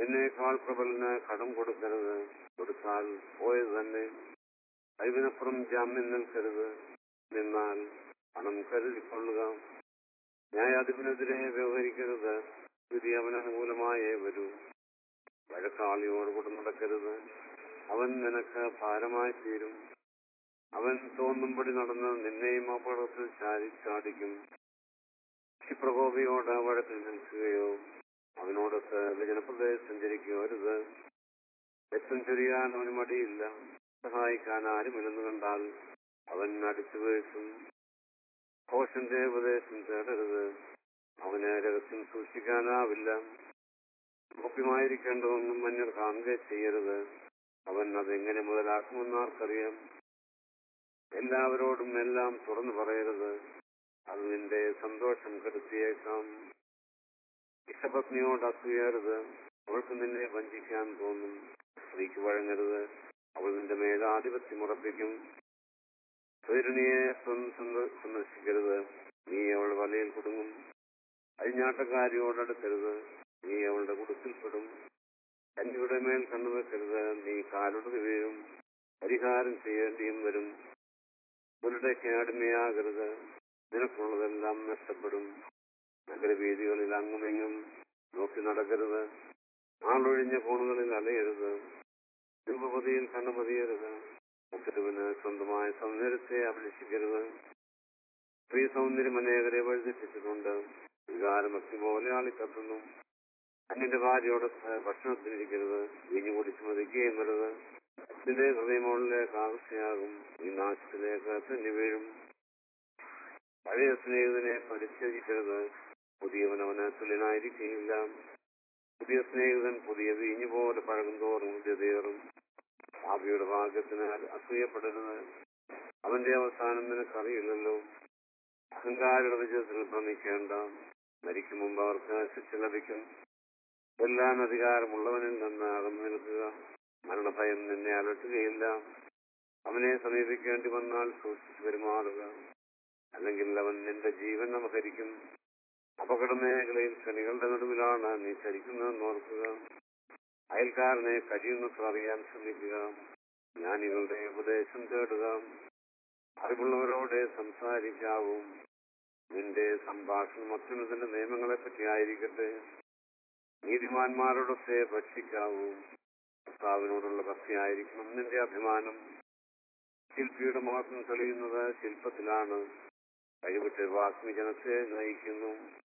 നിന്നേക്കാൾ പ്രബലന് കടം കൊടുക്കരുത്. കൊടുത്താൽ പോയത് തന്നെ. കഴിവിനപ്പുറം ജാമ്യം നിൽക്കരുത്. നിന്നാൽ പണം കരുതിക്കൊള്ളുക. ന്യായാധിപനെതിരെ വ്യവഹരിക്കരുത്. വിധി അവന് അനുകൂലമായേ വരൂ. വഴക്കാളിയോട് കൂടെ നടക്കരുത്. അവൻ നിനക്ക് ഭാരമായി തീരും. അവൻ തോന്നുംപടി നടന്ന് നിന്നെയും അപകടത്തിൽ ചാടിക്കും. ക്ഷിപ്രകോപിയോട് വഴക്കിൽ നിൽക്കുകയോ അവനോടൊത്ത് വിജനപ്രദേശം സഞ്ചരിക്കുകയോ അരുത്. രക്തം ചൊരിയാൻ അവന് മടിയില്ല. സഹായിക്കാൻ ആരുമില്ലെന്ന് കണ്ടാൽ അവൻ അടിച്ചു വീഴ്ത്തും. ഭോഷന്റെ ഉപദേശം തേടരുത്. അവന് രഹസ്യം സൂക്ഷിക്കാനാവില്ല. ഗോപ്യമായിരിക്കേണ്ടതൊന്നും മഞ്ഞൾ കാണുകയും ചെയ്യരുത്. അവൻ അതെങ്ങനെ മുതലാക്കുമെന്ന് ആർക്കറിയാം. എല്ലാവരോടും എല്ലാം തുറന്നു പറയരുത്. അത് നിന്റെ സന്തോഷം കെടുത്തിയേക്കാം. ഇഷ്ടപത്നിയോട് അസൂയരുത്. അവൾക്ക് നിന്നെ വഞ്ചിക്കാൻ തോന്നും. സ്ത്രീക്ക് വഴങ്ങരുത്. അവൾ നിന്റെ മേൽ ആധിപത്യം ഉറപ്പിക്കും. സ്വൈരണിയെ സന്ദർശിക്കരുത്. നീ അവൾ വലയിൽ കുടുങ്ങും. അഴിഞ്ഞാട്ടക്കാരിയോടടുക്കരുത്. നീ അവളുടെ കുടുക്കിൽപ്പെടും. കന്യയുടെ മേൽ കണ്ണുവെക്കരുത്. നീ കാലൊടുതി വീഴും. പരിഹാരം ചെയ്യേണ്ടിയും വരും. പുലടയ്ക്ക് അടിമയാകരുത്. നിനക്കുള്ളതെല്ലാം നഷ്ടപ്പെടും. നഗരവീതികളിൽ അങ്ങുമെങ്ങും നോക്കി നടക്കരുത്. ആളൊഴിഞ്ഞ കോണുകളിൽ അലയരുത്. രൂപപതിയിൽ കണ്ണുപതിയരുത്. മുഖരുവിന് സ്വന്തമായ സൗന്ദര്യത്തെ അഭിലഷിക്കരുത്. സ്ത്രീ സൗന്ദര്യം അനേകരെ വഴിതെറ്റിച്ചിട്ടുണ്ട്. വികാരമക്തി പോലെ ആളിക്കത്തുന്നു. അന്യന്റെ ഭാര്യയോടൊത്ത് ഭക്ഷണത്തിനിരിക്കരുത്. വീഞ്ഞു കുടിച്ചു മതിക്കുകയും വരരുത്. നിന്റെ ഹൃദയമോളിലേക്ക് ആകർഷയാകും. ഈ നാശത്തിലേക്ക് തന്നെ വീഴും. പഴയ സ്നേഹിതനെ പരിത്യജിക്കരുത്. പുതിയവൻ അവന് തുല്യനായിരിക്കുകയില്ല. പുതിയ സ്നേഹിതൻ പുതിയ വീഞ്ഞു പോലെ പഴകും തോറും ഹൃദയതേറും. ഭാവിയുടെ ഭാഗ്യത്തിന് അസൂയപ്പെടരുത്. അവന്റെ അവസാനം നിനക്കറിയില്ലല്ലോ. അഹങ്കാരിയുടെ വിജയത്തിൽ ഭ്രമിക്കേണ്ട. മരിക്കും മുമ്പ് അവർക്ക് ശിക്ഷ ലഭിക്കും. എല്ലാം അധികാരമുള്ളവനിൽ നിന്ന് അകന്നു നിൽക്കുക. മരണഭയം നിന്നെ അലട്ടുകയില്ല. അവനെ സമീപിക്കേണ്ടി വന്നാൽ സൂക്ഷിച്ചു പെരുമാറുക. അല്ലെങ്കിൽ അവൻ നിന്റെ ജീവൻ അപഹരിക്കും. അപകട മേഖലയിൽ കണികളുടെ നടുവിലാണ് നീ ചരിക്കുന്നതെന്ന് ഓർക്കുക. അയൽക്കാരനെ കഴിയുന്നത്ര അറിയാൻ ശ്രമിക്കുക. ജ്ഞാനികളുടെ ഉപദേശം തേടുക. അറിവുള്ളവരോടെ സംസാരിക്കാവൂ. നിന്റെ സംഭാഷണം അത്യുന്നതന്റെ നിയമങ്ങളെ പറ്റി ആയിരിക്കട്ടെ. നീതിമാന്മാരോടൊത്തെ ഭക്ഷിക്കാവൂ. കർത്താവിനോടുള്ള ഭക്തിയായിരിക്കണം നിന്റെ അഭിമാനം. ശില്പിയുടെ മഹത്വം തെളിയുന്നത് ശില്പത്തിലാണ്. കഴിവിട്ട് വാഗ്മി ജനത്തെ നയിക്കുന്നു.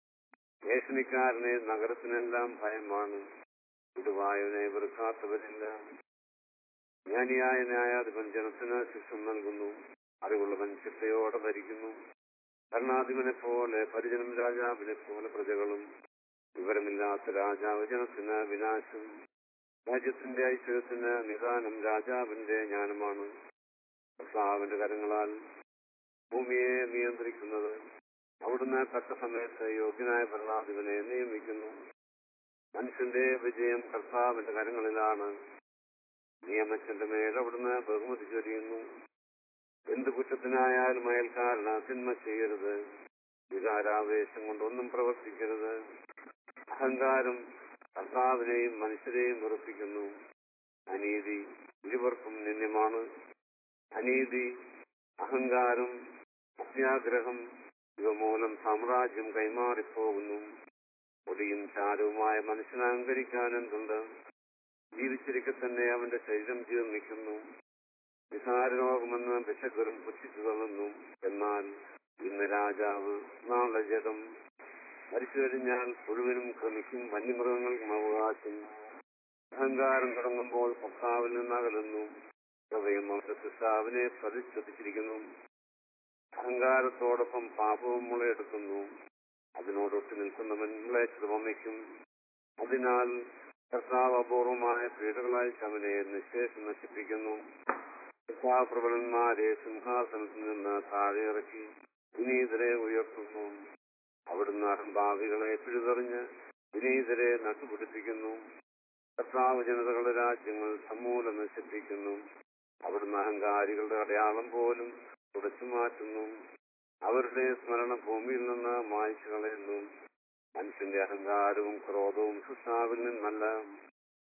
ഏഷണിക്കാരനെ നഗരത്തിനെല്ലാം ഭയമാണ്. ഇടുവായവനെ വെറുക്കാത്തവരില്ല. ജ്ഞാനിയായ ന്യായാധിപൻ ജനത്തിന് ശിക്ഷ നൽകുന്നു. അറിവുള്ളവൻ ശിക്ഷയോടെ ഭരിക്കുന്നു. ഭരണാധിപനെ പോലെ പരിജനം രാജാവിനെ പോലെ പ്രജകളും. വിവരമില്ലാത്ത രാജാവ് ജനത്തിന് വിനാശം. രാജ്യത്തിന്റെ ഐശ്വര്യത്തിന് നിദാനം രാജാവിന്റെ ജ്ഞാനമാണ്. കർത്താവിന്റെ കരങ്ങളാൽ ഭൂമിയെ നിയന്ത്രിക്കുന്നത്. അവിടുന്ന് തക്ക സമയത്ത് യോഗ്യനായ ഭരണാധിപനെ നിയമിക്കുന്നു. മനുഷ്യന്റെ വിജയം കർത്താവിന്റെ കരങ്ങളിലാണ്. നിയമത്തിന്റെ മേൽ അവിടുന്ന് ബഹുമതി ചൊരിയുന്നു. എന്ത് കുറ്റത്തിനായാലും അയൽക്കാരന് തിന്മ ചെയ്യരുത്. വികാരാവേശം കൊണ്ടൊന്നും പ്രവർത്തിക്കരുത്. അഹങ്കാരം കർത്താവിനെയും മനുഷ്യരെയും വെറുപ്പിക്കുന്നു. അനീതി ഇരുവർക്കും നിന്ദ്യമാണ്. അനീതി, അഹങ്കാരം, അത്യാഗ്രഹം ഇവ മൂലം സാമ്രാജ്യം കൈമാറിപ്പോകുന്നു. പൊടിയും ചാരവുമായ മനുഷ്യനെ അഹങ്കരിക്കാൻ എന്തുണ്ട്? ജീവിച്ചിരിക്കെ തന്നെ അവന്റെ ശരീരം ജീർണിക്കുന്നു. നിസാര രോഗമെന്ന് വിശകരും പുച്ഛിച്ചു തള്ളുന്നു. എന്നാൽ ഇന്ന് രാജാവ്, നാളെ ജഡം. മരിച്ചു കഴിഞ്ഞാൽ പുഴുവിനും ക്രമിക്കും, വന്യമൃഗങ്ങൾക്കും അവകാശം. അഹങ്കാരം തുടങ്ങുമ്പോൾ കർത്താവിൽ നിന്ന് അകലുന്നു. ഹൃദയം അവന്റെ സൃഷ്ടാവിനെ പ്രതിഷ്ഠിച്ചിരിക്കുന്നു. അഹങ്കാരത്തോടൊപ്പം പാപവും മുളയെടുക്കുന്നു. അതിനോടൊട്ടി നിൽക്കുന്നവൻ മ്ലേച്ഛത വമിക്കും. അതിനാൽ കർത്താവ് അപൂർവമായ പീഡകളായി അവനെ നിശേഷം നശിപ്പിക്കുന്നു. കർത്താവ് പ്രബലന്മാരെ സിംഹാസനത്തിൽ നിന്ന് താഴെ ഇറക്കി വിനീതരെ ഉയർത്തുന്നു. അവിടുന്ന് അഹംഭാവികളെ പിഴുതെറിഞ്ഞ് വിനീതരെ നട്ടുപിടിപ്പിക്കുന്നു. കർത്താവ് ജനതകളുടെ രാജ്യങ്ങൾ സമൂലം നശിപ്പിക്കുന്നു. അവിടുന്ന് അഹങ്കാരികളുടെ അടയാളം പോലും തുടച്ചു മാറ്റുന്നു. അവരുടെ സ്മരണ ഭൂമിയിൽ നിന്ന് മായ്ച്ചു കളയുന്നു. മനുഷ്യന്റെ അഹങ്കാരവും ക്രോധവും സൃഷ്ടാവിൽ നിന്നല്ല,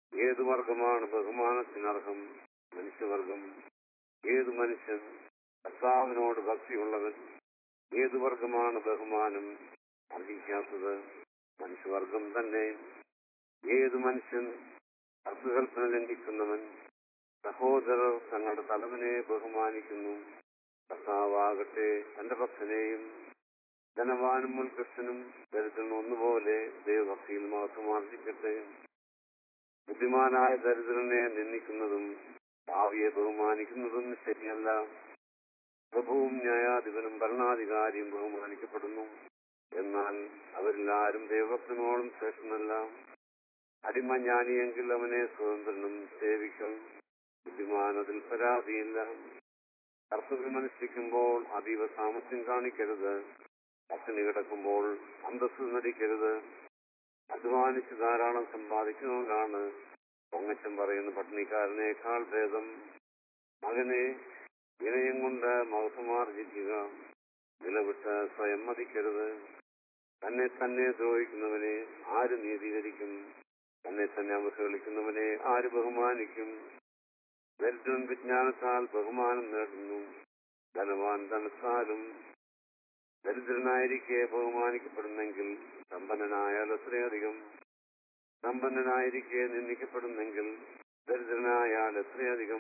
ഏതു വർഗമാണ് ബഹുമാനത്തിനർഹം? മനുഷ്യവർഗം. ഏതു മനുഷ്യൻ കർത്താവിനോട് ഭക്തിയുള്ളവൻ? ഏതു വർഗമാണ് ബഹുമാനം അർഹിക്കാത്തത്? മനുഷ്യവർഗം തന്നെ. ഏതു മനുഷ്യൻ കർത്തൃകൽപ്പന ലംഘിക്കുന്നവൻ? സഹോദരർ തങ്ങളുടെ തലവനെ ബഹുമാനിക്കുന്നു. കർത്താവാകട്ടെ തന്റെ ഭക്തനെയും. ധനവാനും ഉത്കൃഷ്ടനും ദരിദ്രനും ഒന്നുപോലെ ദൈവഭക്തിയിൽ മഹത്വമാർജിക്കട്ടെ. ബുദ്ധിമാനായ ദരിദ്രനെ നിന്ദിക്കുന്നതും ഭാവിയെ ബഹുമാനിക്കുന്നതും ശരിയല്ല. പ്രഭുവും ന്യായാധിപനും ഭരണാധികാരിയും ബഹുമാനിക്കപ്പെടുന്നു. എന്നാൽ അവരിലാരും ദൈവഭക്തനോളം ശ്രേഷ്ഠനല്ല. അടിമ ജ്ഞാനിയെങ്കിൽ അവനെ സ്വതന്ത്രനും സേവിക്കും. ബുദ്ധിമാൻ അതിൽ പരാതിയില്ല. കർത്തവ്യമനുഷ്ഠിക്കുമ്പോൾ അതീവ സാമർത്ഥ്യം കാണിക്കരുത്. പട്ടിണി കിടക്കുമ്പോൾ അന്തസ്സ് നടിക്കരുത്. അധ്വാനിച്ച് ധാരാളം സമ്പാദിക്കുന്നവനാണ് പൊങ്ങച്ചം പറയുന്ന പട്ടിണിക്കാരനേക്കാൾ ഭേദം. മകനെ, വിനയം കൊണ്ട് മഹത്വമാർജിക്കുക. നിലവിട്ട് സ്വയം മതിക്കരുത്. തന്നെ തന്നെ ദ്രോഹിക്കുന്നവനെ ആര് നീതീകരിക്കും? തന്നെ തന്നെ അവഹേളിക്കുന്നവനെ ആര് ബഹുമാനിക്കും? ദരിദ്രൻ വിജ്ഞാനത്താൽ ബഹുമാനം നേടുന്നു. ധനവാൻ ധനത്താലും. ദരിദ്രനായിരിക്കെ ബഹുമാനിക്കപ്പെടുന്നെങ്കിൽ സമ്പന്നനായാൽ എത്രയധികം. സമ്പന്നനായിരിക്കെ നിന്ദിക്കപ്പെടുന്നെങ്കിൽ ദരിദ്രനായാൽ എത്രയധികം.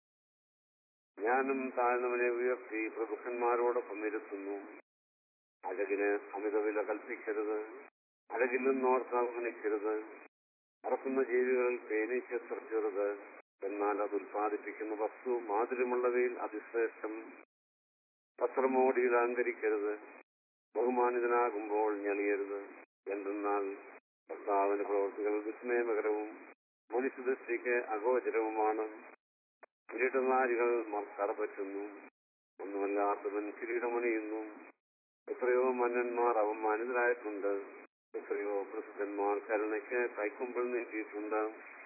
ജ്ഞാനം താഴ്ന്നവനെ ഉയർത്തി പ്രഭുക്കന്മാരോടൊപ്പം ഇരുത്തുന്നു. അഴകിന് അമിത വില കൽപ്പിക്കരുത്. അഴകിൽ നിന്നോർത്ത് അവഗണിക്കരുത്. പറക്കുന്ന ജീവികളിൽ തേനീച്ച ചെറുത്. എന്നാൽ അത് ഉൽപ്പാദിപ്പിക്കുന്ന വസ്തു മാധുര്യമുള്ളവയിൽ അതിശ്രേഷ്ഠം. പത്രമോടിയിൽ അഹങ്കരിക്കരുത്. ബഹുമാനിതനാകുമ്പോൾ ഞെളിയരുത്. എന്തെന്നാൽ കർത്താവിന്റെ പ്രവൃത്തികൾ വിസ്മയമകരവും മനുഷ്യദൃഷ്ടിക്ക് അഗോചരവുമാണ്. കിരീടധാരികൾ കറപറ്റുന്നു. ഒന്നുമല്ലാത്തവൻ കിരീടമണിയുന്നു. എത്രയോ മന്നന്മാർ അവമാനിതരായിട്ടുണ്ട്. എത്രയോ പ്രസിദ്ധന്മാർ കരുണയ്ക്ക് കൈക്കൊമ്പിൾ നീട്ടിയിട്ടുണ്ട്.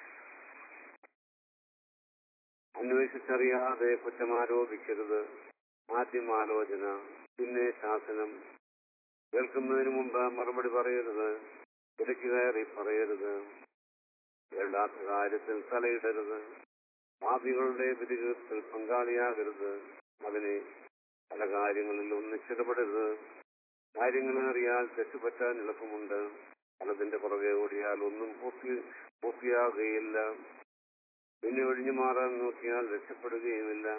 അന്വേഷിച്ചറിയാതെ കുറ്റമാരോപിക്കരുത്. ആദ്യം ആലോചന, പിന്നെ ശാസനം. കേൾക്കുന്നതിന് മുമ്പ് മറുപടി പറയരുത്. ഇടയ്ക്ക് കയറി പറയരുത്. വേണ്ടാത്ത കാര്യത്തിൽ തലയിടരുത്. പാപികളുടെ വിധികത്തിൽ പങ്കാളിയാകരുത്. മകനെ, പല കാര്യങ്ങളിൽ ഒന്നിച്ചിടപെടരുത്. കാര്യങ്ങളറിയാൽ തെറ്റുപറ്റാൻ എളുപ്പമുണ്ട്. പലതിന്റെ പുറകെ ഓടിയാൽ ഒന്നും പൂർത്തിയാകുകയില്ല. പിന്നെ ഒഴിഞ്ഞു മാറാൻ നോക്കിയാൽ രക്ഷപ്പെടുകയുമില്ല.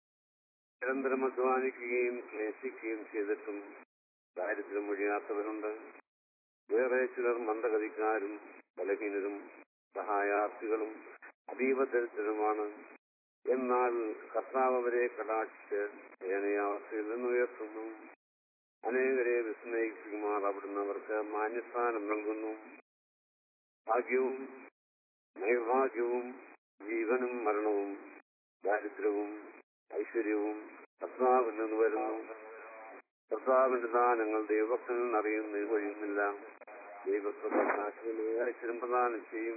നിരന്തരം അധ്വാനിക്കുകയും ക്ലേശിക്കുകയും ചെയ്തിട്ടും ദാരിദ്ര്യം ഒഴിയാത്തവരുണ്ട്. വേറെ ചിലർ മന്ദഗതിക്കാരും ബലഹീനരും സഹായാർത്ഥികളും അതീവ ദരിദ്രരുമാണ്. എന്നാൽ കർത്താവ് അവരെ കടാക്ഷിച്ച് ദയനീയാവസ്ഥയിൽ നിന്ന് ഉയർത്തുന്നു. അനേകരെ വിസ്മയിക്കുമാർ അവിടുന്ന് അവർക്ക് മാന്യസ്ഥാനം നൽകുന്നു. ഭാഗ്യവും നൈർഭാഗ്യവും ജീവനും മരണവും ദാരിദ്ര്യവും ഐശ്വര്യവും കർത്താവിൽ നിന്ന് വരുന്നു. കർത്താവിന്റെ ദാനങ്ങൾ ദൈവഭക്തനിൽ അറിയുന്നതിന് കഴിയുന്നില്ല. ദൈവപ്രദാശിനെ ഐശ്വര്യം പ്രദാനം ചെയ്യും.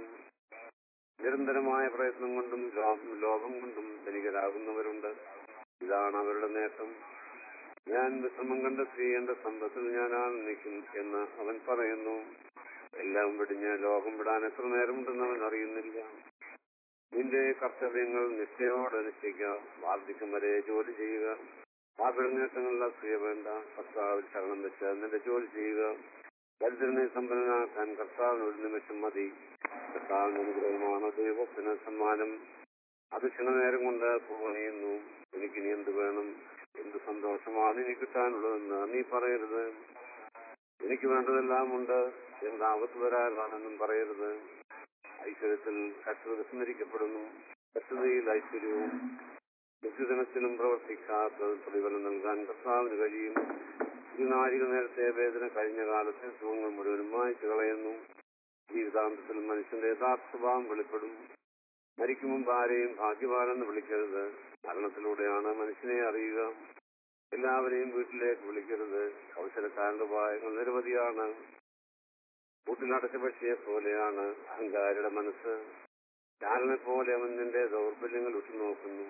നിരന്തരമായ പ്രയത്നം കൊണ്ടും ലോകം കൊണ്ടും ധനികരാകുന്നവരുണ്ട്. ഇതാണ് അവരുടെ നേട്ടം. ഞാൻ വിശ്രമം കണ്ടെത്തി എന്റെ സമ്പത്തിൽ ഞാൻ ആനന്ദിക്കും എന്ന് അവൻ പറയുന്നു. എല്ലാം വെടിഞ്ഞ് ലോകം വിടാൻ എത്ര നേരമുണ്ടെന്ന് അവൻ അറിയുന്നില്ല. നിന്റെ കർത്തവ്യങ്ങൾ നിശ്ചയോടെ നിശ്ചയിക്കുക. വാർദ്ധക്യം വരെ ജോലി ചെയ്യുക. പാപിടനേട്ടങ്ങളിൽ അസൂയ വേണ്ട. കർത്താവിൽ ശരണം വെച്ച് നിന്റെ ജോലി ചെയ്യുക. ദരിദ്രനെ സമ്പന്നനാക്കാൻ കർത്താവിന് ഒരു നിമിഷം മതി. കർത്താവിന്റെ അനുഗ്രഹമാണ് ദൈവത്തിന് സമ്മാനം. അത് ക്ഷണനേരം കൊണ്ട് പൂർണ്ണയുന്നു. എനിക്കിനി എന്ത് വേണം? എന്ത് സന്തോഷമാണ് ഇനി കിട്ടാനുള്ളതെന്ന് നീ പറയരുത്. എനിക്ക് വേണ്ടതെല്ലാം ഉണ്ട്. എന്താപത്ത് വരാനാണെന്നും പറയരുത്. ഐശ്വര്യത്തിൽ കഷ്ടത സ്മരിക്കപ്പെടുന്നു. കഷ്ടതയിൽ ഐശ്വര്യവും. നിത്യദിനത്തിലും പ്രവർത്തിക്കാത്ത പ്രതിഫലം നൽകാൻ കർത്താവിന് കഴിയും. ഈ നാഴിക നേരത്തെ വേദന കഴിഞ്ഞ കാലത്തെ സുഖങ്ങൾ മുഴുവനും മായ്ച്ചു കളയുന്നു. ജീവിതാന്തത്തിൽ മനുഷ്യന്റെ യഥാർത്ഥ സ്വഭാവം വെളിപ്പെടും. മരിക്കും മുമ്പ് ആരെയും ഭാഗ്യവാനെന്ന് വിളിക്കരുത്. മരണത്തിലൂടെയാണ് മനുഷ്യനെ അറിയുക. എല്ലാവരെയും വീട്ടിലേക്ക് വിളിക്കരുത്. കൗശലക്കാരന്റെ ഉപായങ്ങൾ നിരവധിയാണ്. കൂട്ടിലടച്ച പക്ഷിയെ പോലെയാണ് അഹങ്കാരിയുടെ മനസ്സ്. ചാരനെ പോലെ അവൻ നിന്റെ ദൗർബല്യങ്ങൾ ഉറ്റുനോക്കുന്നു.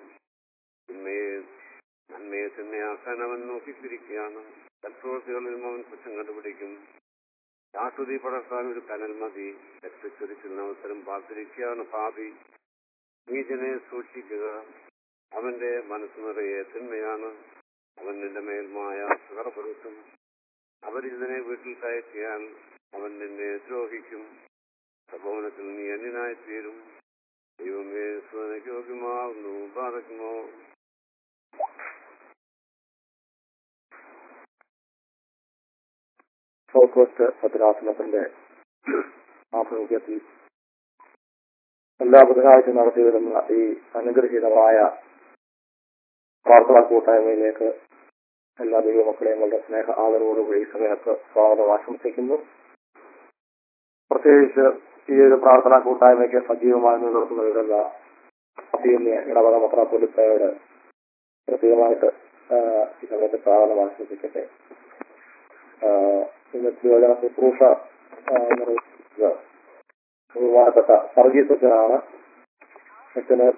നന്മയെ തിന്മയാക്കാൻ അവൻ നോക്കിത്തിരിക്കുകയാണ്. സൽപ്രവൃത്തികളിലും അവൻ കുറ്റം കണ്ടുപിടിക്കും. ആട്ടുതി പടർത്താൻ ഒരു കനൽ മതി. രക്തച്ചൊരിച്ചിരുന്ന അവസരം പാർത്തിരിക്കുകയാണ് പാപി. നീചനെ സൂക്ഷിക്കുക, അവന്റെ മനസ്സ് നിറയെ തിന്മയാണ്. അവൻ നിന്റെ മേൽമായ സുഖപ്പെടുത്തും. അവരിതിനെ വീട്ടിൽ കയറ്റിയാൽ അവൻ നിന്നെ ദ്രോഹിക്കും. സഭവനത്തിൽ നീ അന്യനായി തീരും. ദൈവമേ സുതനയ്ക്ക് യോഗ്യമാവുന്നു. ബാധക്കുമോ? സൗത്ത് വെസ്റ്റ് ഭദ്രാസനത്തിന്റെ ആഭിമുഖ്യത്തിൽ എല്ലാ ബുധനാഴ്ച നടത്തി വരുന്ന ഈ അനുഗ്രഹീതമായ പ്രാർത്ഥനാ കൂട്ടായ്മയിലേക്ക് എല്ലാ ദൈവമക്കളെയും വളരെ സ്നേഹ ആദരവോടുകൂടി ഈ സമയത്ത് സ്വാഗതം ആശംസിക്കുന്നു. പ്രത്യേകിച്ച് ഈ ഒരു പ്രാർത്ഥനാ കൂട്ടായ്മയ്ക്ക് സജീവമായി നേതൃത്വം നൽകുന്ന ഇടവക മെത്രാപ്പൊലീത്തയോട് പ്രത്യേകമായിട്ട് ഈ സമയത്ത് സ്വാഗതം ആശംസിക്കട്ടെ. ഇന്നത്തെ യോജന ശുശ്രൂഷ നിർവഹിക്കുന്നത് ബഹുമാനപ്പെട്ട സർഗീസ് അച്ഛനാണ്. അച്ഛന്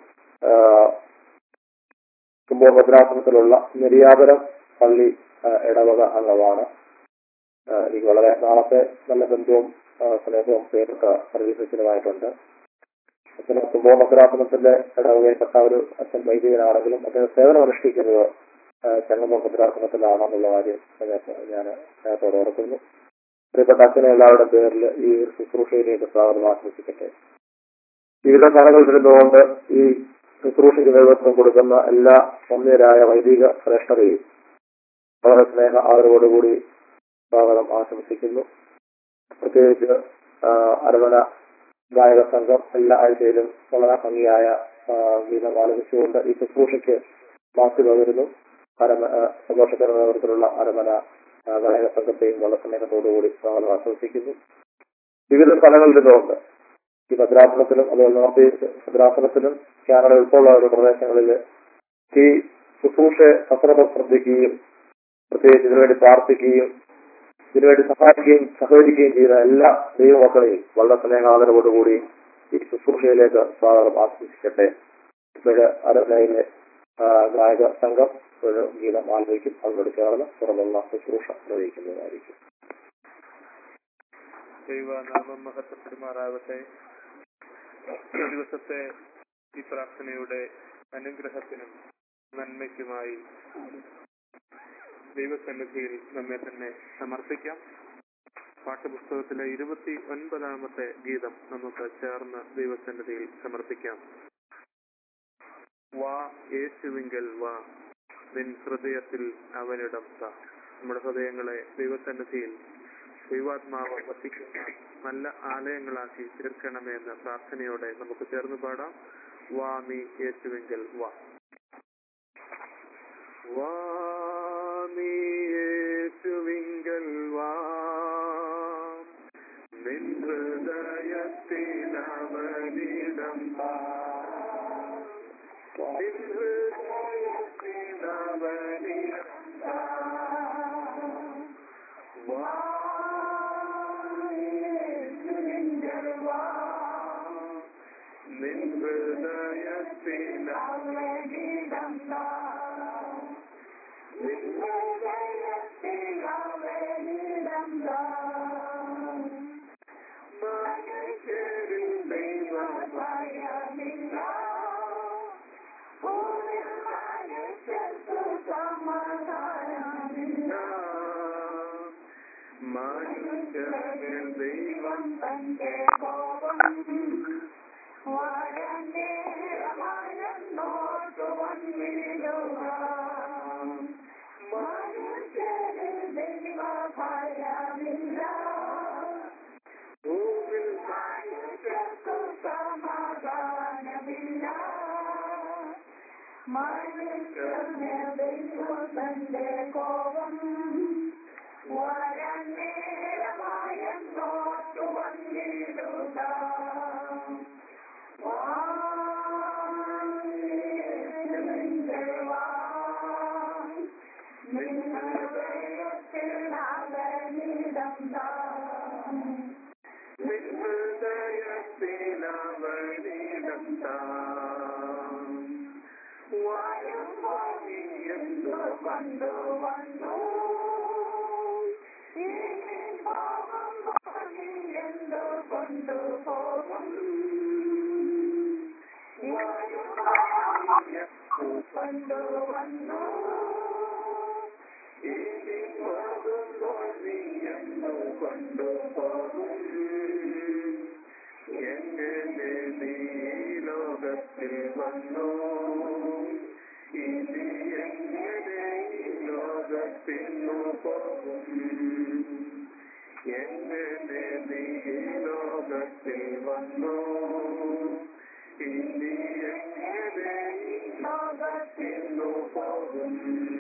കുമ്പോൾ ഭദ്രാസനത്തിലുള്ള നെരിയാപുരം പള്ളി ഇടവക അംഗമാണ്. എനിക്ക് വളരെ നാളത്തെ നല്ല ബന്ധവും സ്നേഹവും പേരിട്ട സർഗീസ് അച്ഛനുമായിട്ടുണ്ട്. അച്ഛന് കുമ്പോൾ ഭദ്രാസനത്തിന്റെ ഇടവകയിൽപ്പെട്ട ഒരു അച്ഛൻ വൈദികനാണെങ്കിലും അദ്ദേഹം സേവനം അനുഷ്ഠിക്കുന്നത് ചെങ്ങന്നൂർ ഭദ്രാസനത്തിലാണെന്നുള്ള കാര്യം ഞാൻ സ്നേഹത്തോടെ ഓർക്കുന്നു. പ്രിയപ്പെട്ട അച്ഛനെ എല്ലാവരുടെ പേരിൽ ഈ ശുശ്രൂഷയിലേക്ക് സ്വാഗതം ആശംസിക്കട്ടെ. വിവിധ കലകളിലിരുന്നുകൊണ്ട് ഈ ശുശ്രൂഷയ്ക്ക് നേതൃത്വം കൊടുക്കുന്ന എല്ലാ സൗമ്യരായ വൈദിക ശ്രേഷ്ഠരെയും വളരെ സ്നേഹ ആദരവോടുകൂടി സ്വാഗതം ആശംസിക്കുന്നു. പ്രത്യേകിച്ച് അരമന ഗായക സംഘം എല്ലാ ആഴ്ചയിലും വളരെ ഭംഗിയായ ഗീതം ആലപിച്ചുകൊണ്ട് ഈ ശുശ്രൂഷയ്ക്ക് മാറ്റി പകരുന്നു. സന്തോഷകര നേതൃത്വത്തിലുള്ള അരമന ഗായക സംഘത്തെയും വളരെ സ്നേഹത്തോടുകൂടി സ്വാഗതം ആശംസിക്കുന്നു. വിവിധ സ്ഥലങ്ങളിൽ നിന്നുകൊണ്ട് ഈ ഭദ്രാസനത്തിലും അതുപോലെ നോർത്ത് ഈസ്റ്റ് ഭദ്രാസനത്തിലും കാനഡ ഉൾപ്പെടെയുള്ള ഒരു പ്രദേശങ്ങളിൽ ഈ ശുശ്രൂഷയെ സശ്രദ്ധം ശ്രദ്ധിക്കുകയും പ്രത്യേകിച്ച് ഇതിനുവേണ്ടി പ്രാർത്ഥിക്കുകയും ഇതിനുവേണ്ടി സഹായിക്കുകയും സഹകരിക്കുകയും ചെയ്ത എല്ലാ ദൈവമക്കളെയും വളരെ സ്നേഹാദരവോടുകൂടി ഈ ശുശ്രൂഷയിലേക്ക് സ്വാഗതം ആശംസിക്കട്ടെ. ഇവിടെ അരമനയിലെ ഗായക സംഘം ഒരു ഗീതം ആലപിക്കും. അതിനോട് ചേർന്ന് തുറന്നുള്ള ശുശ്രൂഷ നിർവഹിക്കുന്നതായിരിക്കും. ദൈവനാമം മഹത്വപ്പെടുമാറാവട്ടെ. ദിവസത്തെ ഈ പ്രാർത്ഥനയുടെ അനുഗ്രഹത്തിനും നന്മയ്ക്കുമായി ദൈവസന്നിധിയിൽ നമ്മെ തന്നെ സമർപ്പിക്കാം. പാഠപുസ്തകത്തിലെ 29ാമത്തെ ഗീതം നമുക്ക് ചേർന്ന് ദൈവസന്നിധിയിൽ സമർപ്പിക്കാം. വാ യേശുവിങ്കൽ വാ, നിൻ ഹൃദയത്തിൽ അവനിടം താ. നമ്മുടെ ഹൃദയങ്ങളെ ദൈവസന്നിധിയിൽ ദൈവാത്മാവ് വസിക്കുന്ന നല്ല ആലയങ്ങളാക്കി തീർക്കണമേ എന്ന പ്രാർത്ഥനയോടെ നമുക്ക് ചേർന്ന് പാടാം. വാ നീ യേശുവിങ്കൽ വാ. വാ നീ യേശുവിങ്കൽ വാ, നിൻ ഹൃദയത്തിൽ അവനിടം താ. നിൻ ഹൃദയത്തിൽ അവനിടം താ. വാ നിൻ ഹൃദയത്തിൽ അവനിടം താ. നിൻ ഹൃദയത്തിൽ അവനിടം താ. മനുഷ്യരിൽ ദൈവഭയമില്ല, ഭൂമിയിൽ മനുഷ്യർക്കു സമാധാനമില്ല. മനുഷ്യരിൽ ദൈവം തന്റെ കോപം വരനേരമായെന്നോർത്തു വന്നിടുക. മനുഷ്യരിൽ ദൈവഭയമില്ല, ഭൂമിയിൽ മനുഷ്യർക്കു സമാധാനമില്ല. മനുഷ്യരിൽ ദൈവം തന്റെ കോപം വരനേരമായെന്നോർത്തു വന്നിടുക. നിൻ ഹൃദയത്തിൽ അവനിടം താ. നിൻ ഹൃദയത്തിൽ അവനിടം താ. വായുമ്പോൾ നീ എന്തു കൊണ്ടുവന്നു, ഇനി പോകുമ്പോൾ ലോകത്തിൽ വന്നു ഇനി എങ്ങനെ ലോകത്തിന്നു പോകും എങ്ങനെ നീ ലോകത്തിൽ വന്നു ഇനി എങ്ങനെ ലോകത്തിന്നു പോകും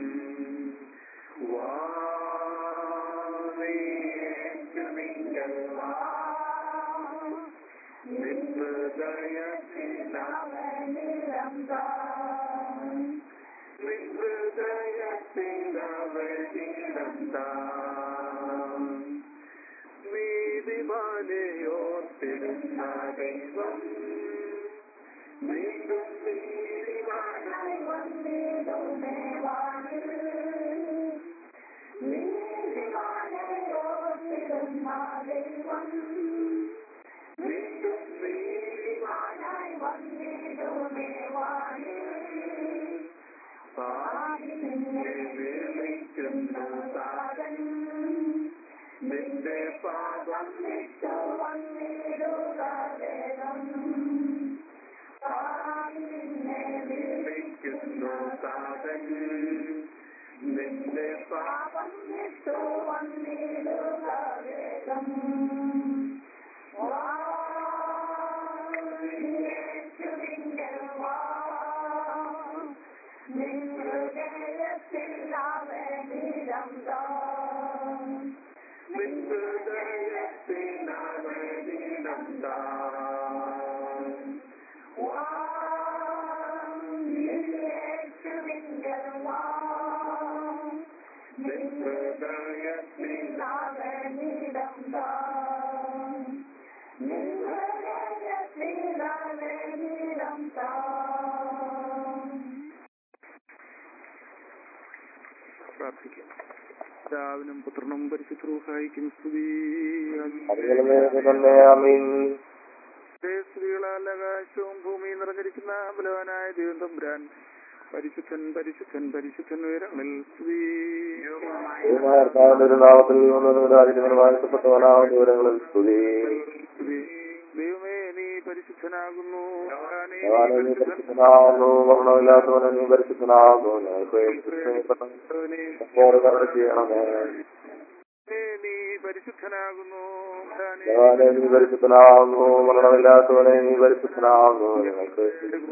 നീതിമാനെയോർത്തിരുന്ന ദൈവം വീണ്ടും നീതിമാനായി വന്നിടുന്നേ നീതിമാനെയോർത്തിരുന്ന ദൈവം വീണ്ടും നീതിമാനായി വന്നിടുന്നേ വിളിക്കുന്നു താരൻ നിന്റെ പാപം വിട്ടു വന്നിടുക വേഗം നിന്നെ വിളിക്കുന്നു താരൻ നിന്റെ പാപം വിട്ടു വന്നിടുക വേഗം പ്രാർത്ഥിക്കാം. പിതാവിനും പുത്രനും പരിശുദ്ധ റൂഹായിക്കും സ്തുതി. സ്ത്രീകളാൽ ആകാശവും ഭൂമിയും നിറഞ്ഞിരിക്കുന്ന ബലവാനായ ദൈവം തമ്പുരാൻ പരിശുദ്ധൻ പരിശുദ്ധൻ പരിശുദ്ധൻ ഉയരങ്ങളിൽ സ്തുതി. ദൈവമേ നീ പരിശുദ്ധനാകുന്നു. നീ പരിശുദ്ധനാകുന്നു. മരണമില്ലാത്തവനെ നീ പരിശുദ്ധനാകുന്നു. ഞങ്ങൾക്ക്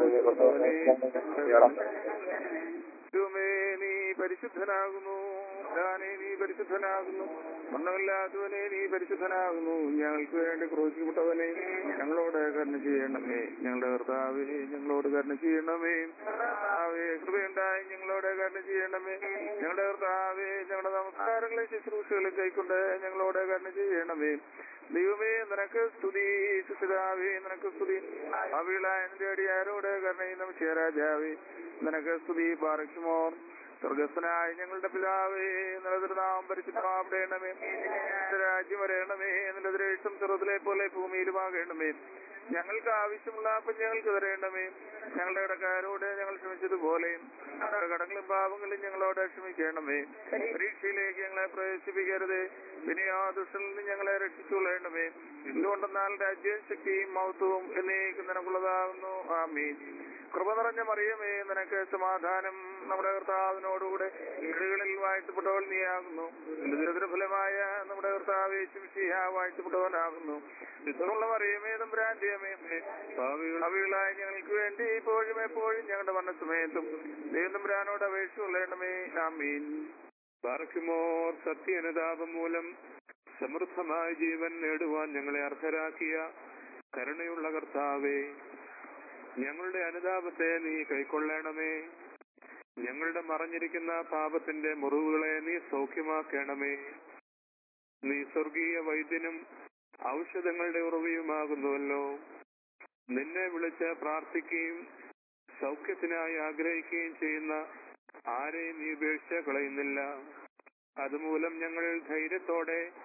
നീ പരിശുദ്ധനാകുന്നു. നീ പരിശുദ്ധനാകുന്നു. മരണമില്ലാത്തവനെ നീ പരിശുദ്ധനാകുന്നു. ഞങ്ങൾക്ക് വേണ്ടി ക്രൂശിക്കപ്പെട്ടവനെ ഞങ്ങളോട് കരുണ ചെയ്യണമേ. ഞങ്ങളുടെ കർത്താവേ ഞങ്ങളോട് കരുണ ചെയ്യണമേ. കൃപയുണ്ടായി ഞങ്ങളോട് കരുണ ചെയ്യണമേ. ഞങ്ങളുടെ കർത്താവേ ഞങ്ങളുടെ നമസ്കാരങ്ങളെ ശുശ്രൂഷകളെ കൈക്കൊണ്ട് ഞങ്ങളോട് കരുണ ചെയ്യണമേ. ദൈവമേ നിനക്ക് സ്തുതി. സുപിതാവേ നിനക്ക് സ്തുതി. അവിളായ നിന്റെ അടിയാരോട് കരുണയും നമിച്ച രാജാവേ നിനക്ക് സ്തുതി. പാറയ്ക്കുമോർ സ്വർഗസ്ഥനായ ഞങ്ങളുടെ പിതാവേ നിന്റെ തിരുനാമം പരിശുദ്ധമാകണമേ. നിന്റെ രാജ്യം വരയണമേ. നിന്റെ ദ്വേഷം സ്വർഗ്ഗത്തിലെ പോലെ ഭൂമിയിലുമാകണമേ. ഞങ്ങൾക്ക് ആവശ്യമുള്ള അപ്പം ഞങ്ങൾക്ക് തരേണ്ടമേ. ഞങ്ങളുടെ കടക്കാരോട് ഞങ്ങൾ ക്ഷമിച്ചതുപോലെ ഞങ്ങളുടെ കടങ്ങളും പാപങ്ങളും ഞങ്ങളോട് ക്ഷമിക്കണമേ. പരീക്ഷയിലേക്ക് ഞങ്ങളെ പ്രവേശിപ്പിക്കരുത്. പിന്നെ ആ ദുഷ്ടനിൽ നിന്ന് ഞങ്ങളെ രക്ഷിച്ചുകൊള്ളണമേ. എന്തുകൊണ്ടെന്നാൽ രാജ്യവും ശക്തിയും മഹത്വവും എന്നേക്കും നിനക്കുള്ളതാകുന്നു. ആമീൻ. കൃപ നിറഞ്ഞ മറിയമേ നിനക്ക് സമാധാനം. നമ്മുടെ കർത്താവിനോടുകൂടെ വീടുകളിൽ വാഴ്ത്തപ്പെട്ടവൾ നീയാകുന്നു. ഫലമായ നമ്മുടെ കർത്താവേ ശിംശിഹ വാഴ്ത്തപ്പെട്ടവനാകുന്നു. ഇത്തരമുള്ള മറിയമേ തമ്പുരാന്റെ അമ്മേ ഭാവികളായ ഞങ്ങൾക്ക് വേണ്ടി ഇപ്പോഴും എപ്പോഴും ഞങ്ങളുടെ മരണസമയത്തും ദൈവം തമ്പുരാനോട് അപേക്ഷ കൊള്ളണമേ. ആമീൻ. പാർക്കുമോർ സത്യനുതാപം മൂലം സമൃദ്ധമായ ജീവൻ നേടുവാൻ ഞങ്ങളെ അർഹരാക്കിയ കരുണയുള്ള കർത്താവേ ഞങ്ങളുടെ അനുതാപത്തെ നീ കൈക്കൊള്ളണമേ. ഞങ്ങളുടെ മറഞ്ഞിരിക്കുന്ന പാപത്തിന്റെ മുറിവുകളെ നീ സൗഖ്യമാക്കണമേ. നീ സ്വർഗീയ വൈദ്യനും ഔഷധങ്ങളുടെ ഉറവിയുമാകുന്നുവല്ലോ. നിന്നെ വിളിച്ച് പ്രാർത്ഥിക്കുകയും സൗഖ്യത്തിനായി ആഗ്രഹിക്കുകയും ചെയ്യുന്ന ആരെയും നീ ഉപേക്ഷിച്ച് കളയുന്നില്ല. അതുമൂലം ഞങ്ങൾ ധൈര്യത്തോടെ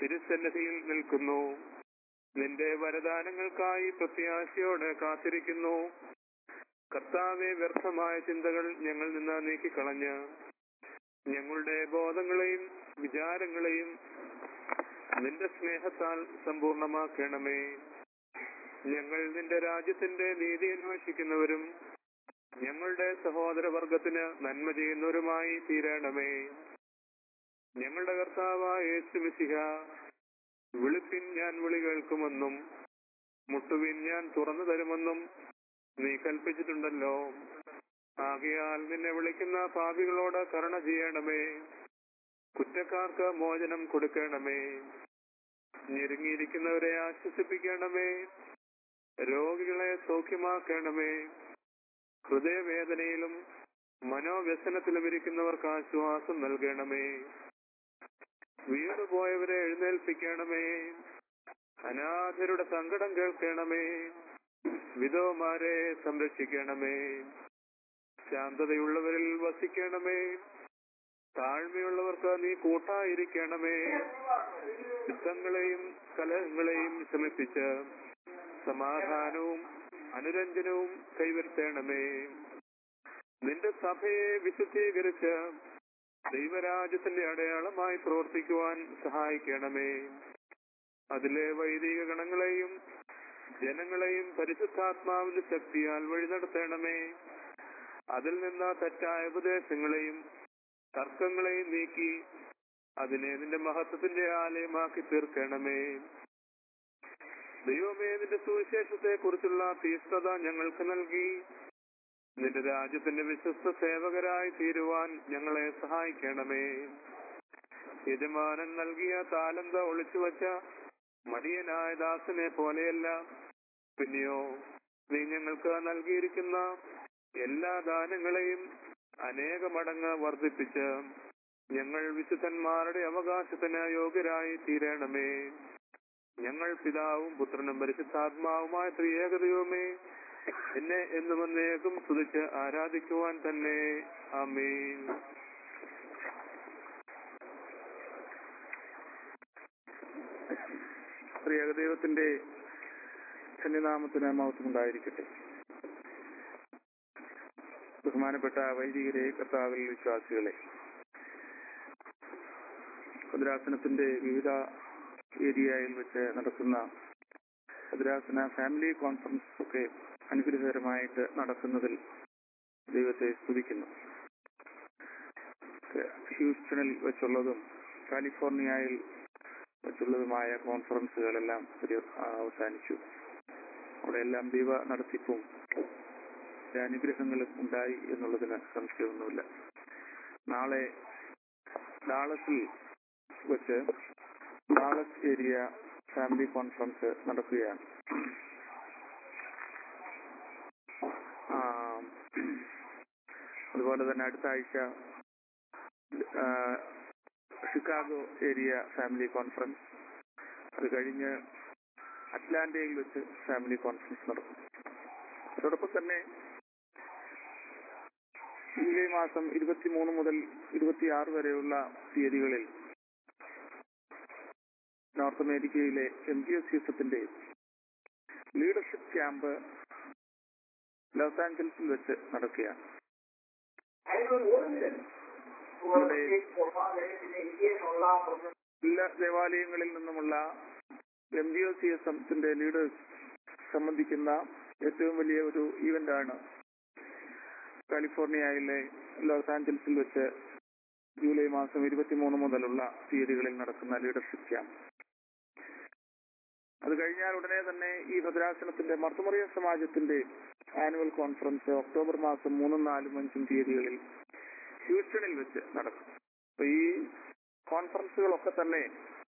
തിരുസന്നിധിയിൽ നിൽക്കുന്നു. നിന്റെ വരദാനങ്ങൾക്കായി പ്രത്യാശയോടെ കാത്തിരിക്കുന്നു. കർത്താവെ, വ്യർത്ഥമായ ചിന്തകൾ ഞങ്ങൾ നിന്ന് നീക്കിക്കളഞ്ഞ് ഞങ്ങളുടെ ബോധങ്ങളെയും വിചാരങ്ങളെയും നിന്റെ സ്നേഹത്താൽ സമ്പൂർണമാക്കണമേ. ഞങ്ങൾ നിന്റെ രാജ്യത്തിന്റെ നീതി അന്വേഷിക്കുന്നവരും ഞങ്ങളുടെ സഹോദരവർഗത്തിന് നന്മ ചെയ്യുന്നവരുമായി തീരണമേ. ഞങ്ങളുടെ കർത്താവായ യേശു മിശിഹ, വിളിപ്പിൻ ഞാൻ വിളി കേൾക്കുമെന്നും മുട്ടുവിൻ ഞാൻ തുറന്നു തരുമെന്നും നീ കൽപ്പിച്ചിട്ടുണ്ടല്ലോ. ആകയാൽ നിന്നെ വിളിക്കുന്ന പാപികളോട് കരുണ ചെയ്യണമേ. കുറ്റക്കാർക്ക് മോചനം കൊടുക്കണമേ. ഞെരുങ്ങിയിരിക്കുന്നവരെ ആശ്വസിപ്പിക്കണമേ. രോഗികളെ സൗഖ്യമാക്കണമേ. ഹൃദയവേദനയിലും മനോവ്യസനത്തിലും ഇരിക്കുന്നവർക്ക് ആശ്വാസം നൽകണമേ. വീണുപോയവരെ എഴുന്നേൽപ്പിക്കണമേ. അനാഥരുടെ സങ്കടം കേൾക്കണമേ. വിധവമാരെ സംരക്ഷിക്കണമേ. ശാന്തതയുള്ളവരിൽ വസിക്കണമേ. താഴ്മയുള്ളവർക്ക് നീ കൂട്ടായിരിക്കണമേ. യുദ്ധങ്ങളെയും കലഹങ്ങളെയും ശമിപ്പിച്ച് സമാധാനവും അനുരഞ്ജനവും കൈവരുത്തണമേ. നിന്റെ സഭയെ വിശുദ്ധീകരിച്ച് ദൈവരാജ്യത്തിന്റെ അടയാളമായി പ്രവർത്തിക്കുവാൻ സഹായിക്കണമേ. അതിലെ വൈദിക ഗണങ്ങളെയും ജനങ്ങളെയും പരിശുദ്ധാത്മാവിന്റെ ശക്തിയാൽ വഴി നടത്തണമേ. അതിൽ നിന്ന് തെറ്റായ ഉപദേശങ്ങളെയും തർക്കങ്ങളെയും നീക്കി അതിനെ നിന്റെ മഹത്വത്തിന്റെ ആലയമാക്കി തീർക്കണമേ. ദൈവമേ, നിന്റെ സുവിശേഷത്തെ കുറിച്ചുള്ള തീഷ്ണത ഞങ്ങൾക്ക് നൽകി നിന്റെ രാജ്യത്തിന്റെ വിശ്വസ്ത സേവകരായി തീരുവാൻ ഞങ്ങളെ സഹായിക്കണമേ. യജമാനൻ നൽകിയ താലന്ത് ഒളിച്ചുവച്ച മടിയനായ ദാസനെ പോലെയല്ല, പിന്നെയോ നീ ഞങ്ങൾക്ക് നൽകിയിരിക്കുന്ന എല്ലാ ദാനങ്ങളെയും അനേക മടങ്ങ് വർദ്ധിപ്പിച്ച് ഞങ്ങൾ വിശുദ്ധന്മാരുടെ അവകാശത്തിന് യോഗ്യരായി തീരണമേ. ഞങ്ങൾ പിതാവും പുത്രനും പരിശുദ്ധാത്മാവുമായ ത്രിയേക ദൈവമേ, എന്നെ എന്നും എന്നേക്കും സ്തുതിച്ച് ആരാധിക്കുവാൻ തന്നെ. ആമേൻ. ത്രിയേക ദൈവത്തിന്റെ ധന്യനാമത്തിന് മഹത്വമുണ്ടായിരിക്കട്ടെ. ബഹുമാനപ്പെട്ട വൈദികരെ, കർത്താവിൽ വിശ്വാസികളെ, ഭദ്രാസനത്തിന്റെ വിവിധ ഏരിയയിൽ വെച്ച് നടക്കുന്ന ഭദ്രാസന ഫാമിലി കോൺഫറൻസ് ഒക്കെ അനുഗ്രഹകരമായിട്ട് നടക്കുന്നതിൽ ദൈവത്തെ സ്തുതിക്കുന്നു. ഹ്യൂസ്റ്റണിൽ വെച്ചുള്ളതും കാലിഫോർണിയയിൽ വെച്ചുള്ളതുമായ കോൺഫറൻസുകളെല്ലാം അവസാനിച്ചു. അവിടെയെല്ലാം ദൈവ നടത്തിപ്പും അനുഗ്രഹങ്ങളും ഉണ്ടായി എന്നുള്ളതിന് സംശയമൊന്നുമില്ല. നാളെ ഡാളസിൽ വെച്ച് ഡാളസ് ഏരിയ ഫാമിലി കോൺഫറൻസ് നടക്കുകയാണ്. അതുപോലെ തന്നെ അടുത്ത ആഴ്ച ഷിക്കാഗോ ഏരിയ ഫാമിലി കോൺഫറൻസ്, അത് കഴിഞ്ഞ് അറ്റ്ലാന്റയിൽ വെച്ച് ഫാമിലി കോൺഫറൻസ് നടക്കും. അതോടൊപ്പം തന്നെ ജൂലൈ മാസം 23 മുതൽ 26 വരെയുള്ള തീയതികളിൽ നോർത്ത് അമേരിക്കയിലെ MGSCSത്തിന്റെ ലീഡർഷിപ്പ് ക്യാമ്പ് ലോസ് ആഞ്ചൽസിൽ വെച്ച് നടക്കുകയാണ്. എല്ലാ ദേവാലയങ്ങളിൽ നിന്നുമുള്ള MGSCSത്തിന്റെ ലീഡേഴ്സ് സംബന്ധിക്കുന്ന ഏറ്റവും വലിയ ഒരു ഈവന്റാണ് കാലിഫോർണിയയിലെ ലോസ് ആഞ്ചൽസിൽ വെച്ച് ജൂലൈ മാസം 23 മുതലുള്ള തീയതികളിൽ നടക്കുന്ന ലീഡർഷിപ്പ് ക്യാമ്പ്. അത് കഴിഞ്ഞാൽ ഉടനെ തന്നെ ഈ ഭദ്രാസനത്തിന്റെ മർത്തുമറിയ സമാജത്തിന്റെ ആനുവൽ കോൺഫറൻസ് ഒക്ടോബർ മാസം 3, 4, 5 തീയതികളിൽ ഹ്യൂസ്റ്റണിൽ വെച്ച് നടക്കും. അപ്പൊ ഈ കോൺഫറൻസുകളൊക്കെ തന്നെ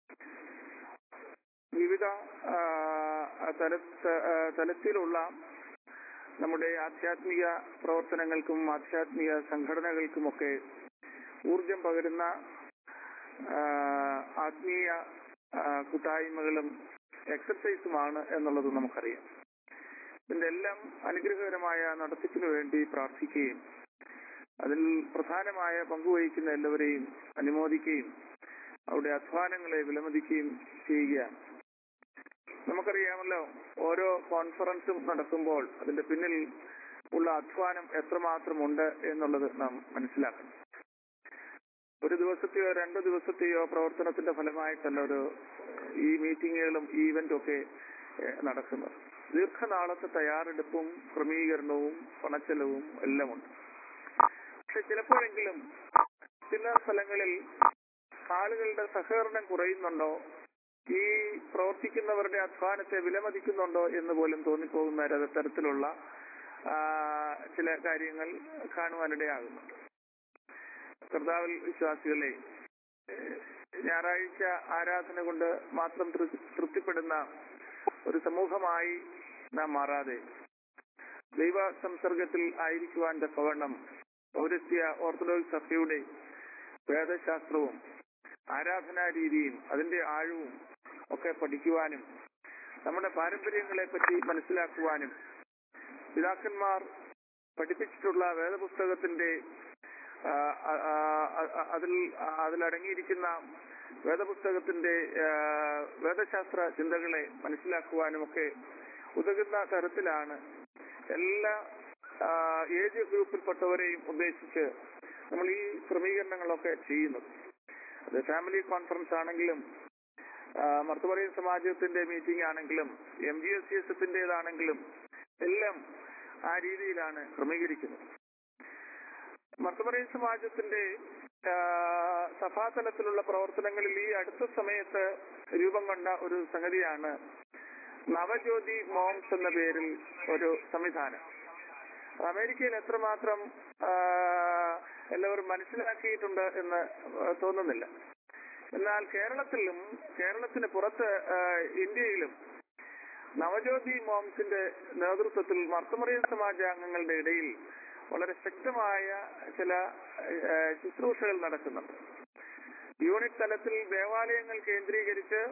വിവിധ തലത്തിലുള്ള നമ്മുടെ ആധ്യാത്മിക പ്രവർത്തനങ്ങൾക്കും ആധ്യാത്മിക സംഘടനകൾക്കുമൊക്കെ ഊർജം പകരുന്ന ആത്മീയ കൂട്ടായ്മകളും എക്സർസൈസുമാണ് എന്നുള്ളത് നമുക്കറിയാം. ഇതിന്റെ എല്ലാം അനുഗ്രഹകരമായ നടത്തിപ്പിനു വേണ്ടി പ്രാർത്ഥിക്കുകയും അതിൽ പ്രധാനമായ പങ്കുവഹിക്കുന്ന എല്ലാവരെയും അനുമോദിക്കുകയും അവരുടെ അധ്വാനങ്ങളെ വിലമതിക്കുകയും ചെയ്യുകയാണ്. നമുക്കറിയാമല്ലോ, ഓരോ കോൺഫറൻസും നടക്കുമ്പോൾ അതിന്റെ പിന്നിൽ ഉള്ള അധ്വാനം എത്രമാത്രമുണ്ട് എന്നുള്ളത് നാം മനസ്സിലാക്കണം. ഒരു ദിവസത്തെയോ 2 ദിവസത്തെയോ പ്രവർത്തനത്തിന്റെ ഫലമായിട്ടല്ല ഈ മീറ്റിങ്ങുകളും ഈ ഇവന്റും ഒക്കെ നടക്കുന്നത്. ദീർഘനാളത്തെ തയ്യാറെടുപ്പും ക്രമീകരണവും പണച്ചെലവും എല്ലാം ഉണ്ട്. പക്ഷെ ചിലപ്പോഴെങ്കിലും ചില സ്ഥലങ്ങളിൽ ആളുകളുടെ സഹകരണം കുറയുന്നുണ്ടോ, ഈ പ്രവർത്തിക്കുന്നവരുടെ അധ്വാനത്തെ വിലമതിക്കുന്നുണ്ടോ എന്ന് പോലും തോന്നിപ്പോകുന്ന തരത്തിലുള്ള ചില കാര്യങ്ങൾ കാണുവാനിടയാകുന്നുണ്ട്. കർത്താവിൽ വിശ്വാസികളെ, ഞായറാഴ്ച ആരാധന കൊണ്ട് മാത്രം തൃപ്തിപ്പെടുന്ന ഒരു സമൂഹമായി നാം മാറാതെ ദൈവ സംസർഗത്തിൽ ആയിരിക്കുവാൻ തക്കവണ്ണം പൗരസ്ത്യ ഓർത്തഡോക്സ് സഭയുടെ വേദശാസ്ത്രവും ആരാധനാ രീതിയും അതിന്റെ ആഴവും ഒക്കെ പഠിക്കുവാനും നമ്മുടെ പാരമ്പര്യങ്ങളെ പറ്റി മനസ്സിലാക്കുവാനും പിതാക്കന്മാർ പഠിപ്പിച്ചിട്ടുള്ള വേദപുസ്തകത്തിന്റെ അതിലടങ്ങിയിരിക്കുന്ന വേദപുസ്തകത്തിന്റെ വേദശാസ്ത്ര ചിന്തകളെ മനസ്സിലാക്കുവാനും ഒക്കെ ഉതകുന്ന തരത്തിലാണ് എല്ലാ ഏജ് ഗ്രൂപ്പിൽപ്പെട്ടവരെയും ഉദ്ദേശിച്ച് നമ്മൾ ഈ ക്രമീകരണങ്ങളൊക്കെ ചെയ്യുന്നത്. അത് ഫാമിലി കോൺഫറൻസ് ആണെങ്കിലും മർത്തമറിയൻ സമാജത്തിന്റെ മീറ്റിംഗ് ആണെങ്കിലും MGSCSത്തിൻ്റെതാണെങ്കിലും എല്ലാം ആ രീതിയിലാണ് ക്രമീകരിക്കുന്നത്. മർത്തമറിയൻ സമാജത്തിന്റെ സഭാതലത്തിലുള്ള പ്രവർത്തനങ്ങളിൽ ഈ അടുത്ത സമയത്ത് രൂപം കൊണ്ട ഒരു സംഗതിയാണ് നവജ്യോതി മോംസ് എന്ന പേരിൽ ഒരു സംവിധാനം. അമേരിക്കയിൽ എത്രമാത്രം എല്ലാവരും മനസ്സിലാക്കിയിട്ടുണ്ട് എന്ന് തോന്നുന്നില്ല. എന്നാൽ കേരളത്തിന് പുറത്ത് ഇന്ത്യയിലും നവജ്യോതി മോംസിന്റെ നേതൃത്വത്തിൽ മർത്തമറിയൻ സമാജാംഗങ്ങളുടെ ഇടയിൽ വളരെ ശക്തമായ ചില ശുശ്രൂഷകൾ നടക്കുന്നുണ്ട്. യൂണിറ്റ് തലത്തിൽ ദേവാലയങ്ങൾ കേന്ദ്രീകരിച്ച്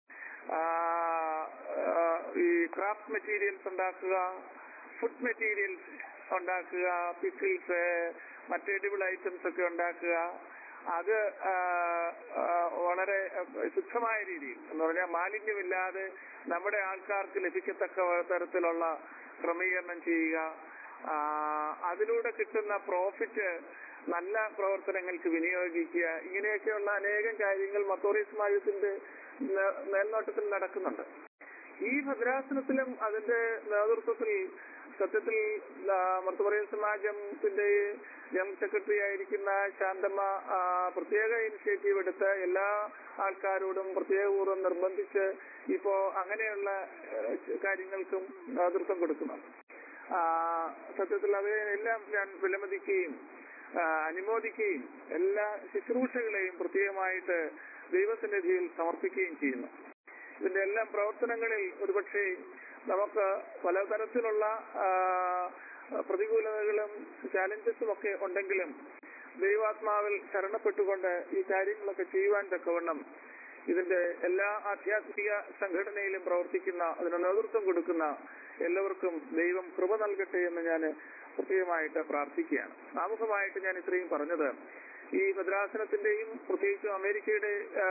ഈ ക്രാഫ്റ്റ് മെറ്റീരിയൽസ് ഉണ്ടാക്കുക, ഫുഡ് മെറ്റീരിയൽസ് ഉണ്ടാക്കുക, പിക്കിൾസ്, മറ്റ് എഡിബിൾ ഐറ്റംസ് ഒക്കെ ഉണ്ടാക്കുക. അത് വളരെ ശുദ്ധമായ രീതിയിൽ എന്ന് പറഞ്ഞാൽ മാലിന്യമില്ലാതെ നമ്മുടെ ആൾക്കാർക്ക് ലഭിക്കത്തക്ക തരത്തിലുള്ള ക്രമീകരണം ചെയ്യുക. അതിലൂടെ കിട്ടുന്ന പ്രോഫിറ്റ് നല്ല പ്രവർത്തനങ്ങൾക്ക് വിനിയോഗിക്കുക. ഇങ്ങനെയൊക്കെയുള്ള അനേകം കാര്യങ്ങൾ മർത്തോമറിയൻ സമാജത്തിന്റെ മേൽനോട്ടത്തിൽ നടക്കുന്നുണ്ട്. ഈ ഭദ്രാസനത്തിലും അതിന്റെ നേതൃത്വത്തിൽ സത്യത്തിൽ മർത്തോമറിയൻ സമാജത്തിന്റെ ജനറൽ സെക്രട്ടറി ആയിരിക്കുന്ന ശാന്തമ്മ പ്രത്യേക ഇനിഷ്യേറ്റീവ് എടുത്ത് എല്ലാ ആൾക്കാരോടും പ്രത്യേകപൂർവ്വം നിർബന്ധിച്ച് ഇപ്പോ അങ്ങനെയുള്ള കാര്യങ്ങൾക്കും നേതൃത്വം കൊടുക്കുന്നുണ്ട്. സത്യത്തിൽ അവയെല്ലാം ഞാൻ വിലമതിക്കുകയും അനുമോദിക്കുകയും എല്ലാ ശുശ്രൂഷകളെയും പ്രത്യേകമായിട്ട് ദൈവസന്നിധിയിൽ സമർപ്പിക്കുകയും ചെയ്യുന്നു. ഇതിന്റെ എല്ലാം പ്രവർത്തനങ്ങളിൽ ഒരുപക്ഷെ നമുക്ക് പലതരത്തിലുള്ള പ്രതികൂലതകളും ചാലഞ്ചസും ഒക്കെ ഉണ്ടെങ്കിലും ദൈവാത്മാവിൽ ശരണപ്പെട്ടുകൊണ്ട് ഈ കാര്യങ്ങളൊക്കെ ചെയ്യുവാൻ തക്കവണ്ണം ഇതിന്റെ എല്ലാ ആധ്യാത്മിക സംഘടനയിലും പ്രവർത്തിക്കുന്ന, അതിന് നേതൃത്വം കൊടുക്കുന്ന എല്ലാവർക്കും ദൈവം കൃപ നൽകട്ടെ എന്ന് ഞാൻ പ്രത്യേകമായിട്ട് പ്രാർത്ഥിക്കുകയാണ്. ആമുഖമായിട്ട് ഞാൻ ഇത്രയും പറഞ്ഞത് ഈ ഭദ്രാസനത്തിന്റെയും പ്രത്യേകിച്ചും അമേരിക്കയുടെ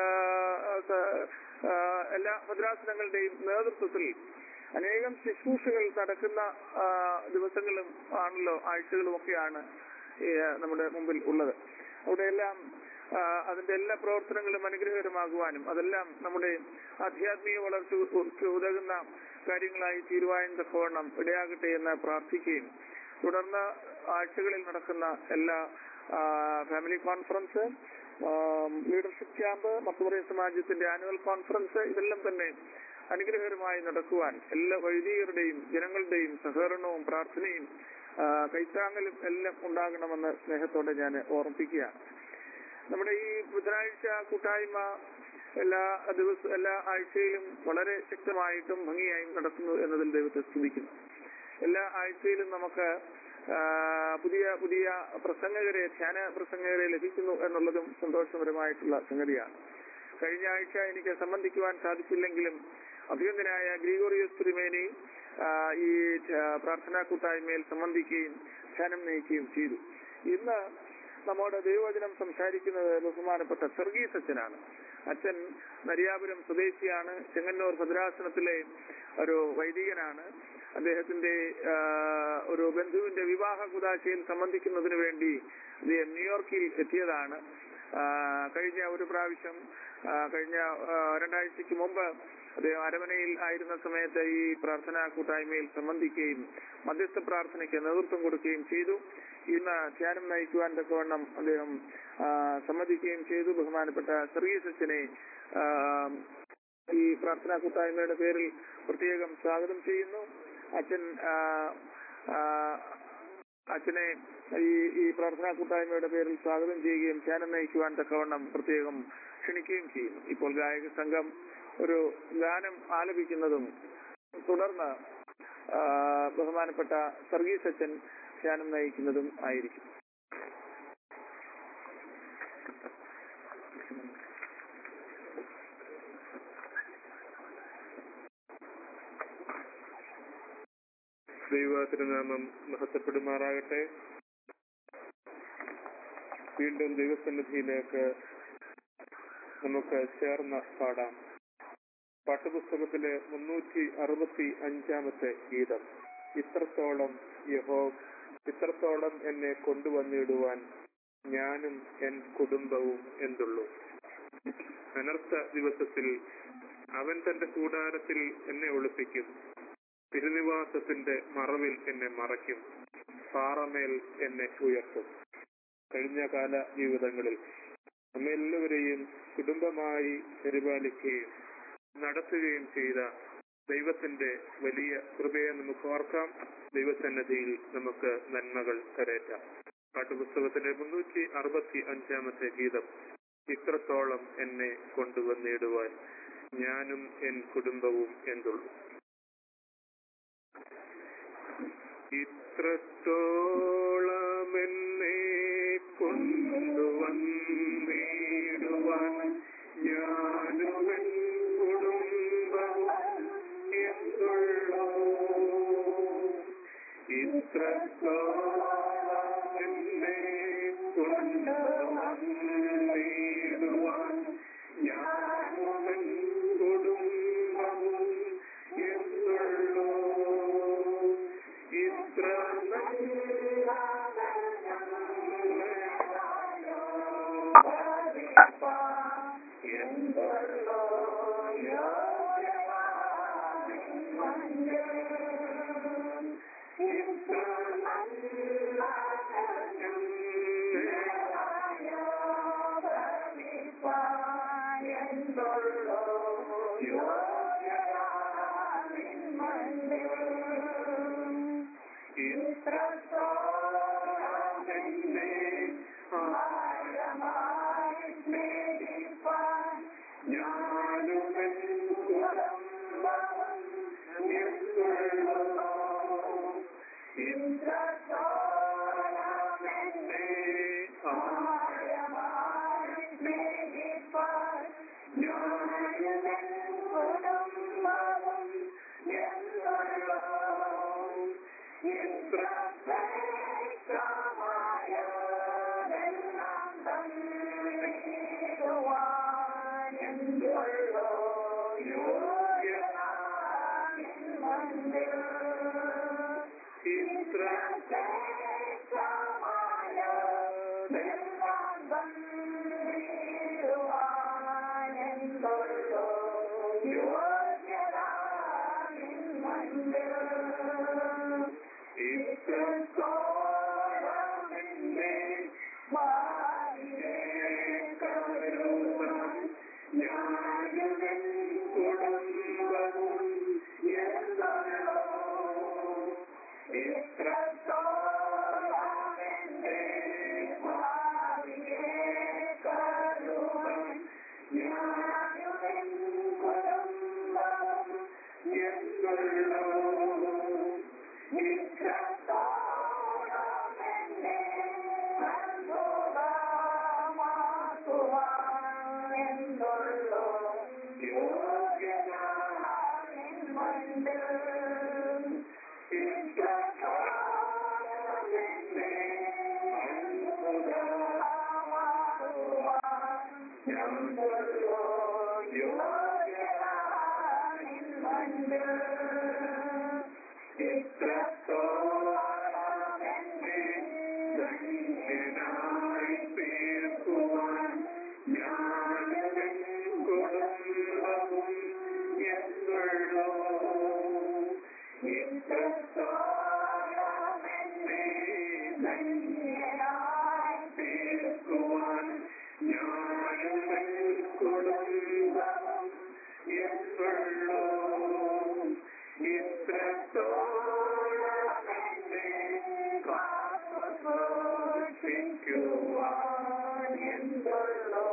എല്ലാ ഭദ്രാസനങ്ങളുടെയും നേതൃത്വത്തിൽ അനേകം ശുശ്രൂഷകൾ നടക്കുന്ന ദിവസങ്ങളും ആണല്ലോ, ആഴ്ചകളും ഒക്കെയാണ് നമ്മുടെ മുമ്പിൽ ഉള്ളത്. അവിടെയെല്ലാം അതിന്റെ എല്ലാ പ്രവർത്തനങ്ങളും അനുഗ്രഹകരമാകുവാനും അതെല്ലാം നമ്മുടെ ആധ്യാത്മിക വളർച്ചയ്ക്ക് ഉതകുന്ന കാര്യങ്ങളായി തീരുവാൻ തക്കവണ്ണം ഇടയാകട്ടെ എന്ന് പ്രാർത്ഥിക്കുകയും തുടർന്ന് ആഴ്ചകളിൽ നടക്കുന്ന എല്ലാ family conference, leadership camp, Marthamariam സമാജത്തിന്റെ ആനുവൽ കോൺഫറൻസ്, ഇതെല്ലാം തന്നെ അനുഗ്രഹകരമായി നടക്കുവാൻ എല്ലാ വൈദികരുടെയും ജനങ്ങളുടെയും സഹകരണവും പ്രാർത്ഥനയും കൈത്താങ്ങലും എല്ലാം ഉണ്ടാകണമെന്ന് സ്നേഹത്തോടെ ഞാൻ ഓർമ്മിപ്പിക്കുകയാണ്. നമ്മുടെ ഈ ബുധനാഴ്ച കൂട്ടായ്മ എല്ലാ ആഴ്ചയിലും വളരെ ശക്തമായിട്ടും ഭംഗിയായും നടക്കുന്നു എന്നതിൽ ദൈവത്തെ സ്തുതിക്കുന്നു. എല്ലാ ആഴ്ചയിലും നമുക്ക് പുതിയ പ്രസംഗകരെ, ധ്യാന പ്രസംഗകരെ ലഭിക്കുന്നു എന്നുള്ളതും സന്തോഷകരമായിട്ടുള്ള സംഗതിയാണ്. കഴിഞ്ഞ ആഴ്ച എനിക്ക് സംബന്ധിക്കുവാൻ സാധിച്ചില്ലെങ്കിലും അഭിനന്ദനായ ഗ്രിഗോറിയോസ് തിരുമേനി ഈ പ്രാർത്ഥനാ കൂട്ടായ്മയിൽ സംബന്ധിക്കുകയും ധ്യാനം നയിക്കുകയും ചെയ്തു. ഇന്ന് നമ്മോട് ദൈവവചനം സംസാരിക്കുന്നത് ബഹുമാനപ്പെട്ട സർഗീസ് അച്ഛനാണ്. അച്ഛൻ നരിയാപുരം സ്വദേശിയാണ്. ചെങ്ങന്നൂർ ഭദ്രാസനത്തിലെ ഒരു വൈദികനാണ്. അദ്ദേഹത്തിന്റെ ഒരു ബന്ധുവിന്റെ വിവാഹ കുദാശയിൽ സംബന്ധിക്കുന്നതിന് വേണ്ടി അദ്ദേഹം ന്യൂയോർക്കിൽ എത്തിയതാണ്. കഴിഞ്ഞ ഒരു പ്രാവശ്യം കഴിഞ്ഞ 2 ആഴ്ചയ്ക്ക് മുമ്പ് അദ്ദേഹം അരമനയിൽ ആയിരുന്ന സമയത്ത് ഈ പ്രാർത്ഥനാ കൂട്ടായ്മയിൽ സംബന്ധിക്കുകയും മധ്യസ്ഥ പ്രാർത്ഥനയ്ക്ക് നേതൃത്വം കൊടുക്കുകയും ചെയ്തു. ഇന്ന് ധ്യാനം നയിക്കുവാൻ തക്കവണ്ണം അദ്ദേഹം സമ്മതിക്കുകയും ചെയ്തു. ബഹുമാനപ്പെട്ട സർഗീസ് അച്ഛനെ ഈ പ്രാർത്ഥനാ കൂട്ടായ്മയുടെ പേരിൽ പ്രത്യേകം സ്വാഗതം ചെയ്യുന്നു. അച്ഛനെ ഈ പ്രാർത്ഥനാ കൂട്ടായ്മയുടെ പേരിൽ സ്വാഗതം ചെയ്യുകയും ധ്യാനം നയിക്കുവാൻ തക്കവണ്ണം പ്രത്യേകം ക്ഷണിക്കുകയും ചെയ്യുന്നു. ഇപ്പോൾ ഗായക സംഘം ഒരു ഗാനം ആലപിക്കുന്നതും തുടർന്ന് ബഹുമാനപ്പെട്ട സർഗീസ് അച്ഛൻ ധ്യാനം നയിക്കുന്നതും ആയിരിക്കും. ദൈവത്തിരുനാമം മഹത്വപ്പെടുമാറാകട്ടെ. വീണ്ടും ദൈവസന്നിധിയിലേക്ക് നമുക്ക് ചേർന്ന് പാടാം. പാട്ടുപുസ്തകത്തിലെ 365 ഗീതം. ഇത്രത്തോളം എന്നെ കൊണ്ടുവന്നിടുവാൻ ഞാനും എൻ കുടുംബവും എന്തുള്ളൂ. അനർത്ഥ ദിവസത്തിൽ അവൻ തന്റെ കൂടാരത്തിൽ എന്നെ ഒളിപ്പിക്കും. തിരുനിവാസത്തിന്റെ മറവിൽ എന്നെ മറയ്ക്കും. പാറമേൽ എന്നെ ഉയർത്തും. കഴിഞ്ഞ കാല ജീവിതങ്ങളിൽ നമ്മെല്ലാവരെയും കുടുംബമായി പരിപാലിക്കുകയും നടത്തുകയും ചെയ്ത ദൈവത്തിന്റെ വലിയ കൃപയെ നമുക്ക് ഓർക്കാം. ദൈവസന്നിധിയിൽ നമുക്ക് നന്മകൾ കരേറ്റാം. പാട്ടുപുസ്തകത്തിലെ 365 ഗീതം. ഇത്രത്തോളം എന്നെ കൊണ്ടുവന്നിടുവാൻ ഞാനും എൻ കുടുംബവും എന്തുള്ളൂ. ഇത്രത്തോളം എന്നെ കൊണ്ടുവന്നിടുവാൻ ഞാനും എൻ കുടുംബവും എന്തുള്ളൂ. ഇത്രത്തോളം എന്നെ കൊണ്ടുവന്നിടുവാൻ ഞാനും എൻ കുടുംബവും എന്തുള്ളൂ. ഇത്ര ഇത്രത്തോളം എന്നെ ധന്യനായി തീർക്കുവാൻ ഞാനും എൻ കുടുംബവും എന്നുള്ളൂ. ഇത്രത്തോളം എന്നെ ധന്യനായി തീർക്കുവാൻ ഞാനും എൻ കുടുംബവും എന്നുള്ളൂ. ഇത്രത്തോളം എന്നെ കാത്തുസൂക്ഷിക്കുവാൻ എന്നുള്ളൂ.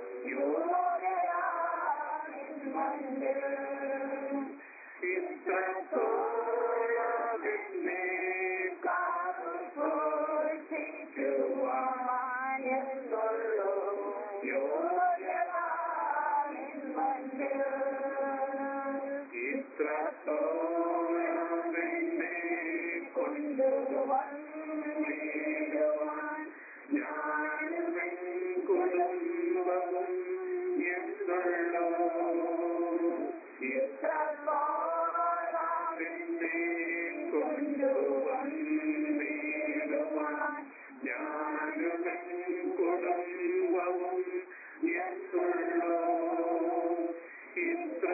ഇത്രത്തോളം എന്നെ കാത്തുസൂക്ഷിക്കുവാൻ എന്നുള്ളൂ. ഇത്രത്തോളം എന്നെ കൊണ്ടുവന്നിടുവാൻ ഞാനും എൻ കുടുംബവും എന്നുള്ളൂ. ഇത്രത്തോളം എന്നെ കൊണ്ടുവന്നിടുവാൻ ഞാനും എൻ കുടുംബവും എന്നുള്ളൂ. ഇത്ര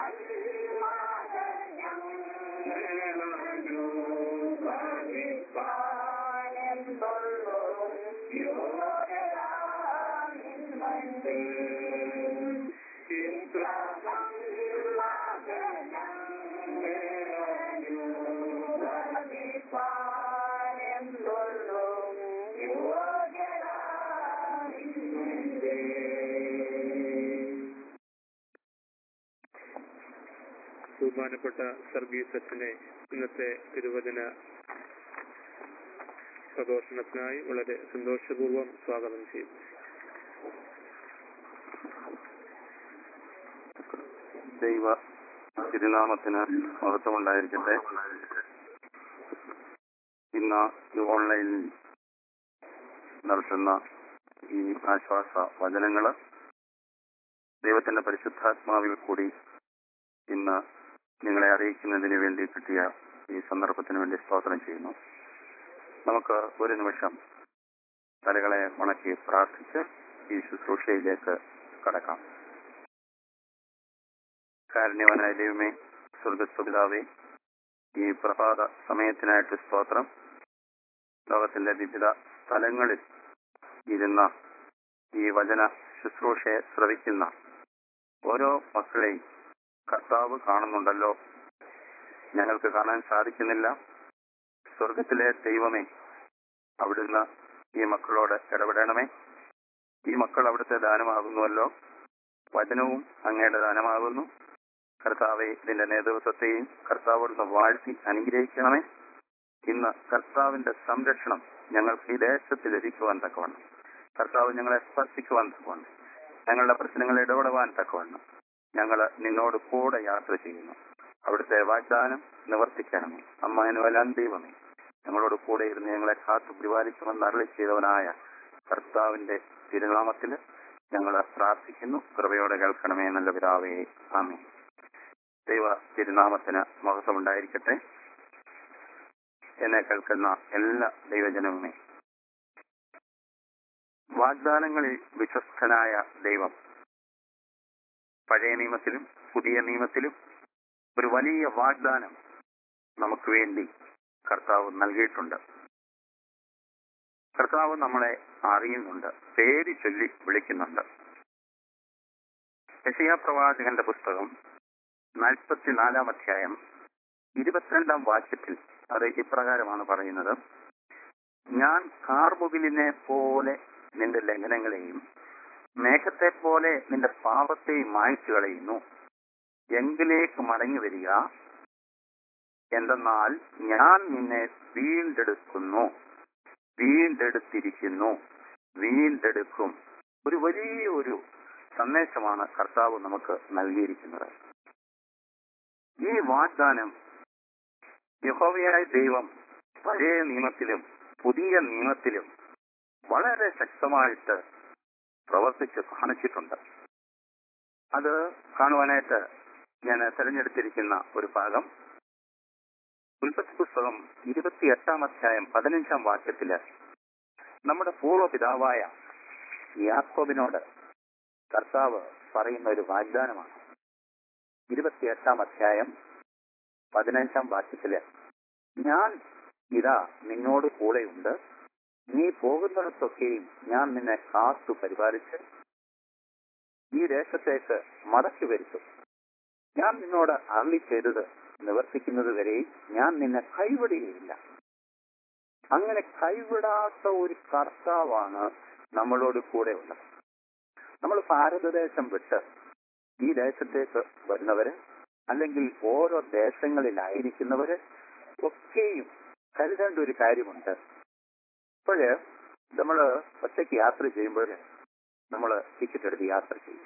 ബഹുമാനപ്പെട്ട സർഗീസ് അച്ഛനെ ഇന്നത്തെ തിരുവചന പ്രഘോഷണത്തിനായി വളരെ സന്തോഷപൂർവ്വം സ്വാഗതം ചെയ്തു. ദൈവ തിരുനാമത്തിന് മഹത്വമുണ്ടായിരിക്കട്ടെ. ഇന്ന് ഈ ഓൺലൈനിൽ നടത്തുന്ന ഈ ആശ്വാസ വചനങ്ങള് ദൈവത്തിന്റെ പരിശുദ്ധാത്മാവിൽ കൂടി ഇന്ന് നിങ്ങളെ അറിയിക്കുന്നതിന് വേണ്ടി കിട്ടിയ ഈ സന്ദർഭത്തിന് വേണ്ടി സ്തോത്രം ചെയ്യുന്നു. നമുക്ക് ഒരു നിമിഷം തലകളെ മണക്കി പ്രാർത്ഥിച്ച് ഈ ശുശ്രൂഷയിലേക്ക് കടക്കാം. കാരുണ്യവാനായ ദൈവമേ, സ്വർഗസ്വപിതാവേ, ഈ പ്രഭാത സമയത്തിനായിട്ട് സ്തോത്രം. ലോകത്തിന്റെ വിവിധ സ്ഥലങ്ങളിൽ ഇരുന്ന ഈ വചന ശുശ്രൂഷയെ ശ്രവിക്കുന്ന ഓരോ മക്കളെയും കർത്താവ് കാണുന്നുണ്ടല്ലോ. ഞങ്ങൾക്ക് കാണാൻ സാധിക്കുന്നില്ല. സ്വർഗത്തിലെ ദൈവമേ, അവിടുന്ന് ഈ മക്കളോട് ഇടപെടണമേ. ഈ മക്കൾ അവിടുത്തെ ദാനമാകുന്നുവല്ലോ. വചനവും അങ്ങയുടെ ദാനമാകുന്നു. കർത്താവെ, ഇതിന്റെ നേതൃത്വത്തെയും കർത്താവോടുന്ന് വാഴ്ത്തി അനുഗ്രഹിക്കണമേ. ഇന്ന് കർത്താവിന്റെ സംരക്ഷണം ഞങ്ങൾക്ക് ഈ ദേശത്തിൽ ലഭിക്കുവാൻ തക്കവണ്ണം, കർത്താവ് ഞങ്ങളെ സ്പർശിക്കുവാൻ തക്കവണ്ണം, ഞങ്ങളുടെ പ്രശ്നങ്ങളെ ഇടപെടുവാൻ തക്കവണ്ണം ഞങ്ങൾ നിന്നോട് കൂടെ യാത്ര ചെയ്യുന്നു. അവിടുത്തെ വാഗ്ദാനം നിവർത്തിക്കണമേ. അമ്മാനുവലാൻ ദൈവമേ, ഞങ്ങളോട് കൂടെ ഇരുന്ന് ഞങ്ങളെ കാത്തു പരിപാലിക്കുമെന്ന് അരുളി ചെയ്തവനായ കർത്താവിന്റെ തിരുനാമത്തിൽ ഞങ്ങൾ പ്രാർത്ഥിക്കുന്നു. കൃപയോടെ കേൾക്കണമേ നല്ല പിതാവേ, ആമേൻ. ദൈവ തിരുനാമത്തിന് മഹത്വമുണ്ടായിരിക്കട്ടെ. എന്നെ കേൾക്കുന്ന എല്ലാ ദൈവജനവുമേ, വാഗ്ദാനങ്ങളിൽ വിശ്വസ്തനായ ദൈവം പഴയ നിയമത്തിലും പുതിയ നിയമത്തിലും ഒരു വലിയ വാഗ്ദാനം നമുക്ക് വേണ്ടി കർത്താവ് നൽകിയിട്ടുണ്ട്. കർത്താവ് നമ്മളെ അറിയുന്നുണ്ട്, പേര് ചൊല്ലി വിളിക്കുന്നുണ്ട്. യെശയ്യാ പ്രവാചകന്റെ പുസ്തകം 44 അധ്യായം 22 വാക്യത്തിൽ അത് ഇപ്രകാരമാണ് പറയുന്നത്: ഞാൻ കാർമുകിലിനെ പോലെ നിന്റെ ലംഘനങ്ങളെയും മേഘത്തെ പോലെ നിന്റെ പാപത്തെയും മായ്ച്ചു കളയുന്നു. എങ്കിലേക്ക് മടങ്ങി വരിക, എന്തെന്നാൽ ഞാൻ നിന്നെ വീണ്ടെടുക്കുന്നു, വീണ്ടെടുത്തിരിക്കുന്നു, വീണ്ടെടുക്കും. ഒരു വലിയൊരു സന്ദേശമാണ് കർത്താവ് നമുക്ക് നൽകിയിരിക്കുന്നത്. ഈ വാഗ്ദാനം യഹോവയായ ദൈവം പഴയ നിയമത്തിലും പുതിയ നിയമത്തിലും വളരെ ശക്തമായിട്ട് പ്രവർത്തിച്ച് കാണിച്ചിട്ടുണ്ട്. അത് കാണുവാനായിട്ട് ഞാൻ തെരഞ്ഞെടുത്തിരിക്കുന്ന ഒരു ഭാഗം ഉൽപ്പത്തി പുസ്തകം 28 അധ്യായം 15 വാക്യത്തില് നമ്മുടെ പൂർവ്വപിതാവായ യാക്കോബിനോട് കർത്താവ് പറയുന്ന ഒരു വാഗ്ദാനമാണ്. 28 അധ്യായം 15 വാക്യത്തില്, ഞാൻ ഇതാ നിന്നോട് കൂടെയുണ്ട്, നീ പോകുന്നിടത്തൊക്കെയും ഞാൻ നിന്നെ കാത്തു പരിപാലിച്ച് ഈ ദേശത്തേക്ക് മടക്കി വരുത്തും. ഞാൻ നിന്നോട് അരുളി ചെയ്തത് നിവർത്തിക്കുന്നത് വരെയും ഞാൻ നിന്നെ കൈവിടുകയില്ല. അങ്ങനെ കൈവിടാത്ത ഒരു കർത്താവാണ് നമ്മളോട് കൂടെ ഉള്ളത്. നമ്മൾ ഭാരതദേശം വിട്ട് ഈ ദേശത്തേക്ക് വരുന്നവര്, അല്ലെങ്കിൽ ഓരോ ദേശങ്ങളിലായിരിക്കുന്നവര് ഒക്കെയും കരുതേണ്ട ഒരു കാര്യമുണ്ട്. ഇപ്പോഴ് നമ്മള് ഒറ്റയ്ക്ക് യാത്ര ചെയ്യുമ്പോൾ നമ്മൾ ടിക്കറ്റ് എടുത്ത് യാത്ര ചെയ്യും.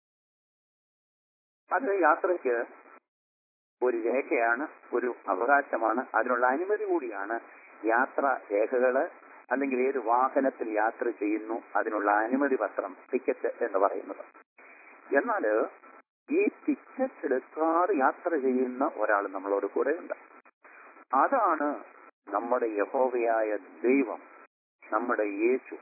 അത് യാത്രയ്ക്ക് ഒരു രേഖയാണ്, ഒരു അവകാശമാണ്, അതിനുള്ള അനുമതി കൂടിയാണ് യാത്രാ രേഖകള്, അല്ലെങ്കിൽ ഏത് വാഹനത്തിൽ യാത്ര ചെയ്യുന്നു അതിനുള്ള അനുമതി പത്രം, ടിക്കറ്റ് എന്ന് പറയുന്നത്. എന്നാൽ ഈ ടിക്കറ്റ് എടുക്കാതെ യാത്ര ചെയ്യുന്ന ഒരാൾ നമ്മളോട് കൂടെ ഉണ്ട്. അതാണ് നമ്മുടെ യഹോവയായ ദൈവം, നമ്മുടെ യേശു.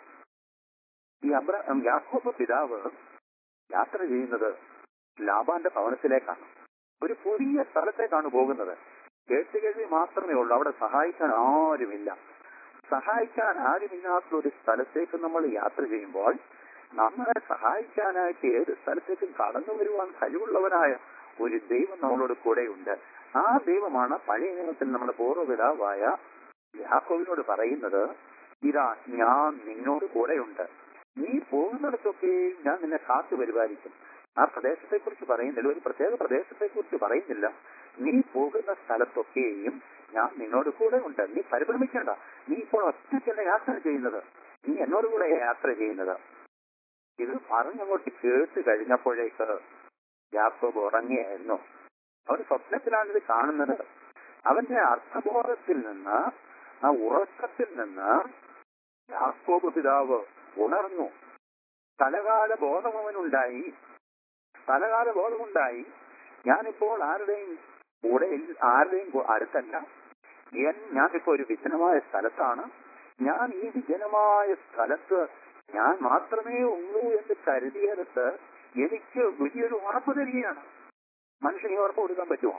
ഈ യാക്കോബ് പിതാവ് യാത്ര ചെയ്യുന്നത് ലാബാന്റെ ഭവനത്തിലേക്കാണ്. ഒരു പുതിയ സ്ഥലത്തേക്കാണ് പോകുന്നത്. കേട്ടുകേൾവി മാത്രമേ ഉള്ളൂ, അവിടെ സഹായിക്കാൻ ആരുമില്ല. സഹായിക്കാൻ ആരുമില്ലാത്ത ഒരു സ്ഥലത്തേക്ക് നമ്മൾ യാത്ര ചെയ്യുമ്പോൾ നമ്മളെ സഹായിക്കാനായിട്ട് ഏത് സ്ഥലത്തേക്കും കടന്നു വരുവാൻ കഴിവുള്ളവനായ ഒരു ദൈവം നമ്മളോട് കൂടെയുണ്ട്. ആ ദൈവമാണ് പഴയ നിയമത്തിൽ നമ്മുടെ പൂർവ്വപിതാവായ യാക്കോബിനോട് പറയുന്നത്, ഇതാ ഞാൻ നിന്നോട് കൂടെയുണ്ട്, നീ പോകുന്നിടത്തൊക്കെ ഞാൻ നിന്നെ കാത്തു പരിപാലിക്കും. ആ പ്രദേശത്തെക്കുറിച്ച് പറയുന്നില്ല, ഒരു പ്രത്യേക പ്രദേശത്തെക്കുറിച്ച് പറയുന്നില്ല. നീ പോകുന്ന സ്ഥലത്തൊക്കെയും ഞാൻ നിന്നോട് കൂടെ ഉണ്ട്, നീ പരിഭ്രമിക്കേണ്ട. നീ ഇപ്പോൾ ഒറ്റയ്ക്കല്ല യാത്ര ചെയ്യുന്നത്, നീ എന്നോട് കൂടെ യാത്ര ചെയ്യുന്നത്. ഇത് പറഞ്ഞങ്ങോട്ട് കേട്ട് കഴിഞ്ഞപ്പോഴേക്ക് യാക്കോബ് ഉറങ്ങിയായിരുന്നു. അവൻ സ്വപ്നത്തിലാണ് ഇത് കാണുന്നത്. അവന്റെ അർത്ഥബോധത്തിൽ നിന്ന്, ആ ഉറക്കത്തിൽ നിന്ന് യാക്കോബ് പിതാവ് ഉണർന്നു. സ്ഥലകാല ബോധം അവനുണ്ടായി. സ്ഥലകാല ബോധമുണ്ടായി. ഞാനിപ്പോൾ ആരുടെയും കൂടെ, ആരുടെയും അടുത്തല്ല. ഞാനിപ്പോ ഒരു വിജനമായ സ്ഥലത്താണ്. ഞാൻ ഈ വിജനമായ സ്ഥലത്ത് ഞാൻ മാത്രമേ ഉള്ളൂ എന്ന് കരുതിയെടുത്ത് എനിക്ക് വലിയൊരു ഉറപ്പ് തരികയാണ്. മനുഷ്യന് ഈ ഉറപ്പ് കൊടുക്കാൻ പറ്റുമോ?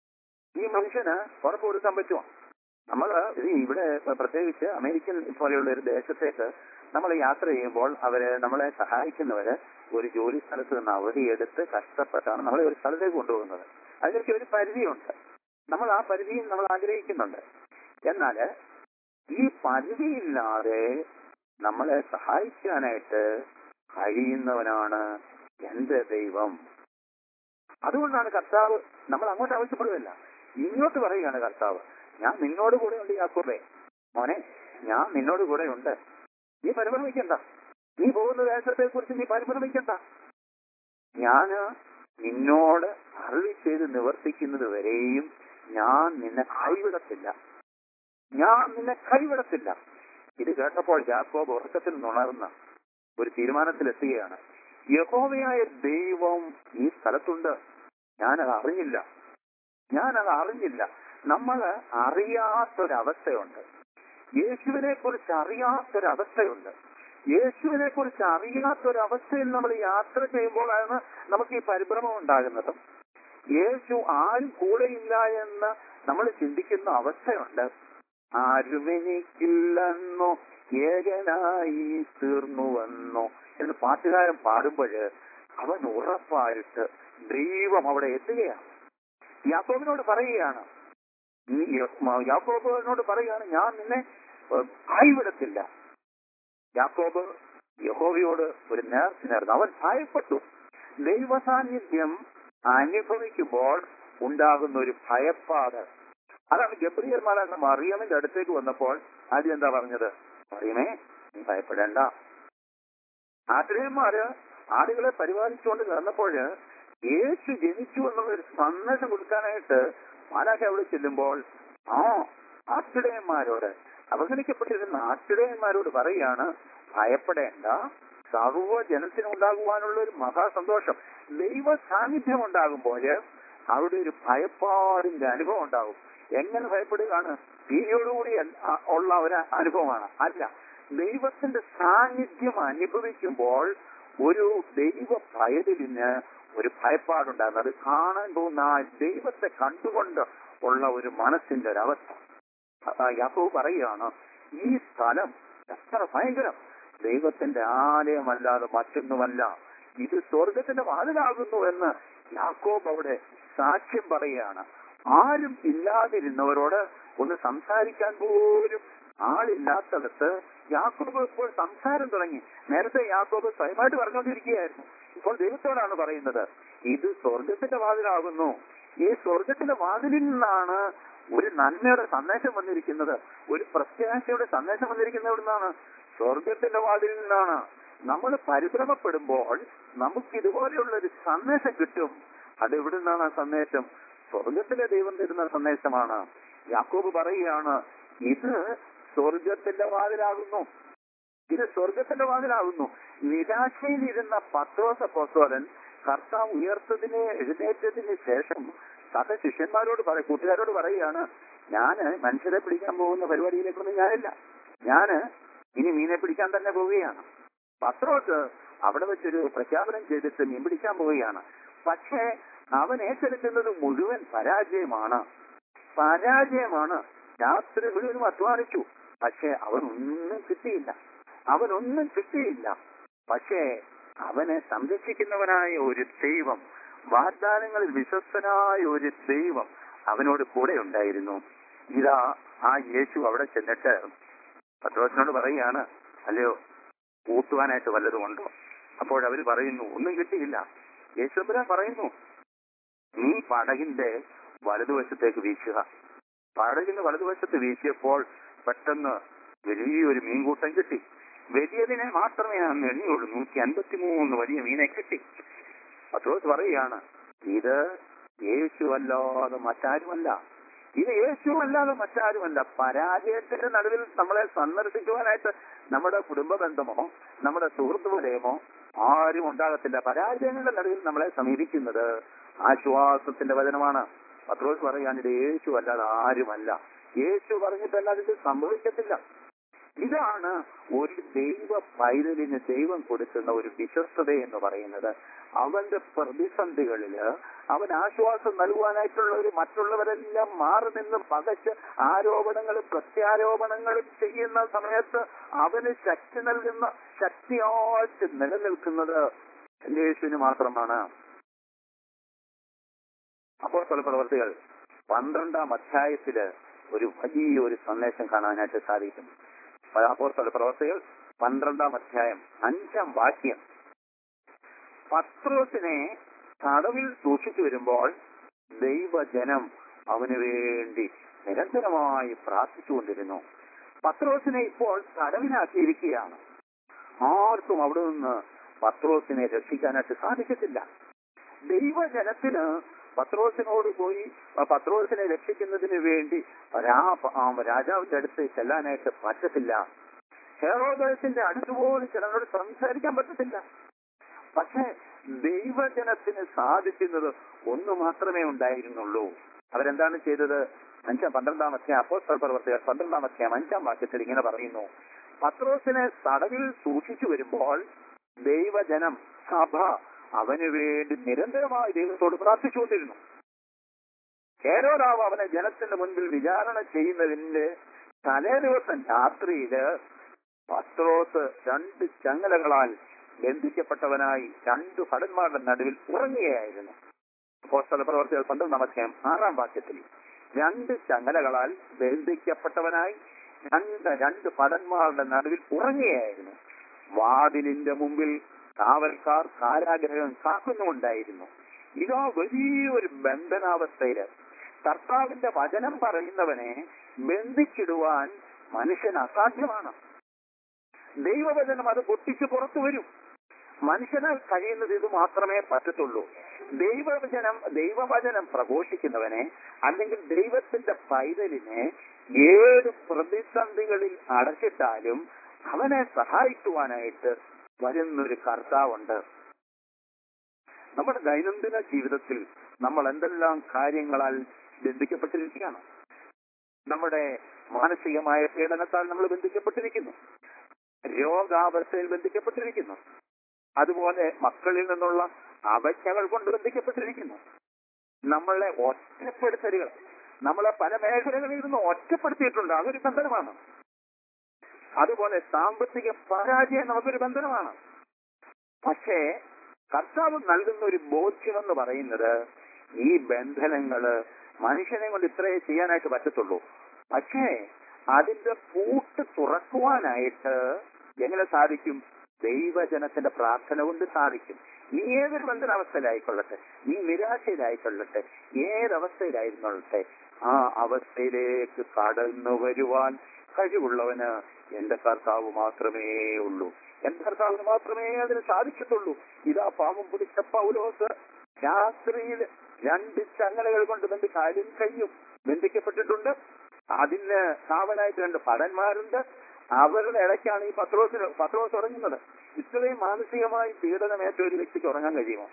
ഈ മനുഷ്യന് ഉറപ്പ് കൊടുക്കാൻ പറ്റുമോ? നമ്മൾ ഇവിടെ പ്രത്യേകിച്ച് അമേരിക്കൻ പോലെയുള്ള ഒരു ദേശത്തേക്ക് നമ്മൾ യാത്ര ചെയ്യുമ്പോൾ നമ്മളെ സഹായിക്കുന്നവര് ഒരു ജോലി സ്ഥലത്ത് നിന്ന് അവധിയെടുത്ത് കഷ്ടപ്പെട്ടാണ് നമ്മളെ ഒരു സ്ഥലത്തേക്ക് കൊണ്ടുപോകുന്നത്. അതിനൊക്കെ ഒരു പരിധിയുണ്ട്. നമ്മൾ ആ പരിധിയിൽ നമ്മൾ ആഗ്രഹിക്കുന്നുണ്ട്. എന്നാൽ ഈ പരിധിയില്ലാതെ നമ്മളെ സഹായിക്കാനായിട്ട് കഴിയുന്നവനാണ് എന്റെ ദൈവം. അതുകൊണ്ടാണ് കർത്താവ് നമ്മൾ അങ്ങോട്ട് ആവശ്യപ്പെടുകയല്ല, ഇങ്ങോട്ട് പറയുകയാണ് കർത്താവ്, ഞാൻ നിന്നോട് കൂടെ ഉണ്ട് യാക്കോബേ, മോനെ ഞാൻ നിന്നോട് കൂടെ ഉണ്ട്, നീ പരിഭ്രമിക്കണ്ട. നീ പോകുന്ന ദേശത്തെ കുറിച്ച് നീ പരിഭ്രമിക്കണ്ട. ഞാന് നിന്നോട് അരുളി ചെയ്ത് നിവർത്തിക്കുന്നത് വരെയും ഞാൻ നിന്നെ കൈവിടത്തില്ല, ഞാൻ നിന്നെ കൈവിടത്തില്ല. ഇത് കേട്ടപ്പോൾ യാക്കോബ് ഉറക്കത്തിൽ നിന്നുണർന്ന ഒരു തീരുമാനത്തിലെത്തുകയാണ്. യഹോവയായ ദൈവം ഈ സ്ഥലത്തുണ്ട്, ഞാനത് അറിഞ്ഞില്ല. നമ്മൾ അറിയാത്തൊരവസ്ഥയുണ്ട്. യേശുവിനെ കുറിച്ച് അറിയാത്തൊരവസ്ഥയുണ്ട്. യേശുവിനെ കുറിച്ച് അറിയാത്തൊരവസ്ഥയിൽ നമ്മൾ യാത്ര ചെയ്യുമ്പോഴാണ് നമുക്ക് ഈ പരിഭ്രമം ഉണ്ടാകുന്നത്. യേശു ആരും കൂടെയില്ല എന്ന് നമ്മൾ ചിന്തിക്കുന്ന അവസ്ഥയുണ്ട്. ആരുമെനിക്കില്ലെന്നോ ഏകനായി തീർന്നുവെന്നോ എന്ന് പാട്ടുകാരൻ പാടുമ്പോൾ അവൻ ഉറപ്പായിട്ട് ദൈവം അവിടെ എത്തുകയാണ്. യാക്കോബിനോട് പറയുകയാണ്, ഞാൻ നിന്നെ കൈവിടത്തില്ല. യാക്കോബ് യഹോവയോട് ഒരു നേർച്ച നേർന്നു. അവൻ ഭയപ്പെട്ടു. ദൈവ സാന്നിധ്യം അനുഭവിക്കുമ്പോൾ ഉണ്ടാകുന്ന ഒരു ഭയപ്പാട്, അതാണ് ഗബ്രിയേൽ മാലാഖ മറിയമിന്റെ അടുത്തേക്ക് വന്നപ്പോൾ ആദ്യം എന്താ പറഞ്ഞത്? മറിയമേ, നീ ഭയപ്പെടേണ്ട. ആട്ടിടയന്മാര് ആടുകളെ പരിപാലിച്ചുകൊണ്ട് കിടന്നപ്പോൾ യേശു ജനിച്ചു എന്നുള്ളൊരു സന്ദേശം കൊടുക്കാനായിട്ട് മാലാഖ അവിടെ ചെല്ലുമ്പോൾ ആ ആട്ടിടയന്മാരോട്, അവഗണിക്കപ്പെട്ടിരുന്ന ആട്ടിടയന്മാരോട് പറയുകയാണ്, ഭയപ്പെടേണ്ട, സർവ്വ ജനത്തിനുണ്ടാകുവാനുള്ള ഒരു മഹാസന്തോഷം. ദൈവ സാന്നിധ്യം ഉണ്ടാകുമ്പോൾ അവിടെ ഒരു ഭയപ്പാടിന്റെ അനുഭവം ഉണ്ടാവും. എങ്ങനെ ഭയപ്പെടുകയാണ്? ഭീതിയോടുകൂടി ഉള്ള ഒരു അനുഭവമാണ് അല്ല. ദൈവത്തിന്റെ സാന്നിധ്യം അനുഭവിക്കുമ്പോൾ ഒരു ദൈവ ഭയതിലിന് ഒരു ഭയപ്പാടുണ്ടാകുന്നത്. അത് കാണാൻ പോകുന്ന ആ ദൈവത്തെ കണ്ടുകൊണ്ട് ഉള്ള ഒരു മനസ്സിന്റെ ഒരവസ്ഥ. യാക്കോബ് പറയുകയാണ്, ഈ സ്ഥലം എത്ര ഭയങ്കരം, ദൈവത്തിന്റെ ആലയമല്ലാതെ മറ്റൊന്നുമല്ല, ഇത് സ്വർഗത്തിന്റെ വാതിലാകുന്നു എന്ന് യാക്കോബ് അവിടെ സാക്ഷ്യം പറയുകയാണ്. ആരും ഇല്ലാതിരുന്നവരോട് ഒന്ന് സംസാരിക്കാൻ പോലും ആളില്ലാത്തടത്ത് യാക്കോബ് ഇപ്പോൾ സംസാരം തുടങ്ങി. നേരത്തെ യാക്കോബ് സ്വയമായിട്ട് പറഞ്ഞുകൊണ്ടിരിക്കുകയായിരുന്നു. ഇപ്പോൾ ദൈവത്തോടാണ് പറയുന്നത്, ഇത് സ്വർഗത്തിന്റെ വാതിലാകുന്നു. ഈ സ്വർഗത്തിന്റെ വാതിലിൽ നിന്നാണ് ഒരു നന്മയുടെ സന്ദേശം വന്നിരിക്കുന്നത്, ഒരു പ്രത്യാശയുടെ സന്ദേശം വന്നിരിക്കുന്നത്. എവിടെ നിന്നാണ്? സ്വർഗത്തിന്റെ വാതിലിൽ നിന്നാണ്. നമ്മൾ പരിഭ്രമപ്പെടുമ്പോൾ നമുക്ക് ഇതുപോലെയുള്ള ഒരു സന്ദേശം കിട്ടും. അത് എവിടെ നിന്നാണ് ആ സന്ദേശം? സ്വർഗത്തിലെ ദൈവം തരുന്ന സന്ദേശമാണ്. യാക്കോബ് പറയുകയാണ്, ഇത് സ്വർഗത്തിന്റെ വാതിലാകുന്നു, ഇത് സ്വർഗത്തിന്റെ വാതിലാകുന്നു. നിരാശയിലിരുന്ന പത്രോസ് അപ്പോസ്തലൻ കർത്താവ് എഴുന്നേറ്റതിന് ശേഷം തന്റെ ശിഷ്യന്മാരോട് കൂട്ടുകാരോട് പറയുകയാണ്, ഞാന് മനുഷ്യരെ പിടിക്കാൻ പോകുന്ന പരിപാടിയിലേക്കൊന്നും ഞാനില്ല, ഞാന് ഇനി മീനെ പിടിക്കാൻ തന്നെ പോവുകയാണ്. പത്രോസ് അവിടെ വെച്ചൊരു പ്രഖ്യാപനം ചെയ്തിട്ട് മീൻ പിടിക്കാൻ പോവുകയാണ്. പക്ഷേ അവൻ ഏറ്റെടുക്കുന്നത് മുഴുവൻ പരാജയമാണ്. രാത്രി മുഴുവനും അധ്വാനിച്ചു, പക്ഷെ അവനൊന്നും കിട്ടിയില്ല. പക്ഷേ അവനെ സംരക്ഷിക്കുന്നവനായ ഒരു ദൈവം, വാഗ്ദാനങ്ങളിൽ വിശ്വസ്തനായ ഒരു ദൈവം അവനോട് കൂടെ ഉണ്ടായിരുന്നു. ഇതാ ആ യേശു അവിടെ ചെന്നിട്ട് പത്രോസിനോട് പറയുകയാണ്, അല്ലയോ കൂട്ടുവാനായിട്ട് വല്ലതും ഉണ്ടോ? അപ്പോഴവര് പറയുന്നു, ഒന്നും കിട്ടിയില്ല. യേശുദാൻ പറയുന്നു, നീ പടകിന്റെ വലതുവശത്തേക്ക് വീശുക. പടകിന്റെ വലതുവശത്ത് വീശിയപ്പോൾ പെട്ടെന്ന് വലിയൊരു മീൻകൂട്ടം കിട്ടി. വലിയതിനെ മാത്രമേ അന്ന് എണ്ണിയുള്ളൂ. 153 വലിയ മീനെ കിട്ടി. പത്രോസ് പറയുകയാണ്, ഇത് യേശുവല്ലാതെ മറ്റാരുമല്ല. പരാജയത്തിന്റെ നടുവിൽ നമ്മളെ സന്ദർശിക്കുവാനായിട്ട് നമ്മുടെ കുടുംബ ബന്ധമോ നമ്മുടെ സുഹൃത്ത് വലയമോ ആരും ഉണ്ടാകത്തില്ല. പരാജയങ്ങളുടെ നടുവിൽ നമ്മളെ സമീപിക്കുന്നത് ആശ്വാസത്തിന്റെ വചനമാണ്. പത്രോസ് പറയാൻ, ഇത് യേശു അല്ലാതെ ആരുമല്ല. യേശു പറഞ്ഞിട്ടല്ലാതെ ഇത് സംഭവിക്കത്തില്ല. ഇതാണ് ഒരു ദൈവ പൈതലിന് ദൈവം കൊടുക്കുന്ന ഒരു വിശ്വസ്തത എന്ന് പറയുന്നത്. അവന്റെ പ്രതിസന്ധികളില് അവൻ ആശ്വാസം നൽകുവാനായിട്ടുള്ള ഒരു മറ്റുള്ളവരെല്ലാം മാറി നിന്ന് പകച്ച് ആരോപണങ്ങളും പ്രത്യാരോപണങ്ങളും ചെയ്യുന്ന സമയത്ത് അവന് ശക്തി നൽകുന്ന, ശക്തിയായിട്ട് നിലനിൽക്കുന്നത് യേശുവിന് മാത്രമാണ്. അപ്പോസ്തല പ്രവർത്തികൾ 12-ാം അധ്യായത്തില് ഒരു വലിയൊരു സന്ദേശം കാണാനായിട്ട് സാധിക്കും. അപ്പോസ്തല പ്രവർത്തികൾ 12-ാം അധ്യായം 5-ാം വാക്യം. പത്രോസിനെ തടവിൽ സൂക്ഷിച്ചു വരുമ്പോൾ ദൈവജനം അവന് വേണ്ടി നിരന്തരമായി പ്രാർത്ഥിച്ചുകൊണ്ടിരുന്നു. പത്രോസിനെ ഇപ്പോൾ തടവിലാക്കിയിരിക്കുകയാണ്. ആർക്കും അവിടെ നിന്ന് പത്രോസിനെ രക്ഷിക്കാനായിട്ട് സാധിക്കത്തില്ല. ദൈവജനത്തിന് പത്രോസിനോട് പോയി പത്രോസിനെ രക്ഷിക്കുന്നതിന് വേണ്ടി രാജാവിന്റെ അടുത്ത് ചെല്ലാനായിട്ട് പറ്റത്തില്ല. ഹെറോദസിന്റെ അടുത്തുപോലും ചിലരോട് സംസാരിക്കാൻ പറ്റത്തില്ല. പക്ഷെ ദൈവജനത്തിന് സാധിക്കുന്നത് ഒന്ന് മാത്രമേ ഉണ്ടായിരുന്നുള്ളൂ. അവരെന്താണ് ചെയ്തത്? 12-ാം അധ്യായം അപ്പോസ്തല പ്രവർത്തികൾ 12-ാം അധ്യായം 5-ാം വാക്യത്തിൽ ഇങ്ങനെ പറയുന്നു, പത്രോസിനെ തടവിൽ സൂക്ഷിച്ചു വരുമ്പോൾ ദൈവജനം, സഭ അവന് വേണ്ടി നിരന്തരമായി ദൈവത്തോട് പ്രാർത്ഥിച്ചുകൊണ്ടിരുന്നു. ഹെരോദാവ് അവനെ ജനത്തിന്റെ മുൻപിൽ വിചാരണ ചെയ്യുന്നതിന്റെ തലേ ദിവസം രാത്രിയില് പത്രോസ് 2 ചങ്ങലകളാൽ ബന്ധിക്കപ്പെട്ടവനായി 2 ഭടന്മാരുടെ നടുവിൽ ഉറങ്ങുകയായിരുന്നു. അപ്പോസ്തല പ്രവർത്തികൾ 12-ാം അധ്യായം 6-ാം വാക്യത്തിൽ 2 ചങ്ങലകളാൽ ബന്ധിക്കപ്പെട്ടവനായി 2 ഭടന്മാരുടെ നടുവിൽ ഉറങ്ങുകയായിരുന്നു. വാതിലിന്റെ മുമ്പിൽ കാവൽക്കാർ കാരാഗ്രഹം കാക്കുന്നുണ്ടായിരുന്നു. ഇതോ വലിയൊരു ബന്ധനാവസ്ഥയില് കർത്താവിന്റെ വചനം പറയുന്നവനെ ബന്ധിച്ചിടുവാൻ മനുഷ്യന് അസാധ്യമാണ്. ദൈവവചനം അത് പൊട്ടിച്ച് പുറത്തു വരും. മനുഷ്യനാൽ കഴിയുന്നത് ഇത് മാത്രമേ പറ്റത്തുള്ളൂ. ദൈവവചനം പ്രഘോഷിക്കുന്നവനെ, അല്ലെങ്കിൽ ദൈവത്തിന്റെ പൈതലിനെ ഏത് പ്രതിസന്ധികളിൽ അടച്ചിട്ടാലും അവനെ സഹായിക്കുവാനായിട്ട് വരുന്നൊരു കർത്താവുണ്ട്. നമ്മുടെ ദൈനംദിന ജീവിതത്തിൽ നമ്മൾ എന്തെല്ലാം കാര്യങ്ങളാൽ ബന്ധിക്കപ്പെട്ടിരിക്കുകയാണ്. നമ്മുടെ മാനസികമായ പീഡനത്താൽ നമ്മൾ ബന്ധിക്കപ്പെട്ടിരിക്കുന്നു, രോഗാവസ്ഥയിൽ ബന്ധിക്കപ്പെട്ടിരിക്കുന്നു, അതുപോലെ മക്കളിൽ നിന്നുള്ള അവജ്ഞകൾ കൊണ്ട് ബന്ധിക്കപ്പെട്ടിരിക്കുന്നു. നമ്മളെ ഒറ്റപ്പെടുത്തലുകൾ നമ്മളെ പല മേഖലകളിൽ നിന്ന് ഒറ്റപ്പെടുത്തിയിട്ടുണ്ട്, അതൊരു ബന്ധനമാണ്. അതുപോലെ സാമ്പത്തിക പരാജയം നമുക്കൊരു ബന്ധനമാണ്. പക്ഷേ കർത്താവ് നൽകുന്ന ഒരു ബോധ്യമെന്ന് പറയുന്നത് ഈ ബന്ധനങ്ങള് മനുഷ്യനെ കൊണ്ട് ഇത്രയേ ചെയ്യാനായിട്ട് പറ്റത്തുള്ളൂ. പക്ഷേ അതിന്റെ പൂട്ട് തുറക്കുവാനായിട്ട് എങ്ങനെ സാധിക്കും? ദൈവജനത്തിന്റെ പ്രാർത്ഥന കൊണ്ട് സാധിക്കും. നീ ഏതൊരു ബന്ധനാവസ്ഥയിലായിക്കൊള്ളട്ടെ, നീ നിരാശയിലായിക്കൊള്ളട്ടെ, ഏതവസ്ഥയിലായിരുന്നോളട്ടെ, ആ അവസ്ഥയിലേക്ക് കടന്നു വരുവാൻ കഴിവുള്ളവന് എന്റെ കർത്താവ് മാത്രമേ ഉള്ളൂ. എന്റെ കർത്താവിന് മാത്രമേ അതിന് സാധിക്കത്തുള്ളൂ. ഇതാ പാവം പിടിച്ച പൗലോസ് രാത്രിയിൽ 2 ചങ്ങലകൾ കൊണ്ട് കാലും കയ്യും ബന്ധിക്കപ്പെട്ടിട്ടുണ്ട്. അതിന് കാവലായിട്ട് 2 ഭടന്മാരുണ്ട്. അവരുടെ ഇടയ്ക്കാണ് ഈ പത്രോസ് ഉറങ്ങുന്നത്. ഇത്രയും മാനസികമായി പീഡനമേറ്റ ഒരു വ്യക്തിക്ക് ഉറങ്ങാൻ കഴിയുമോ?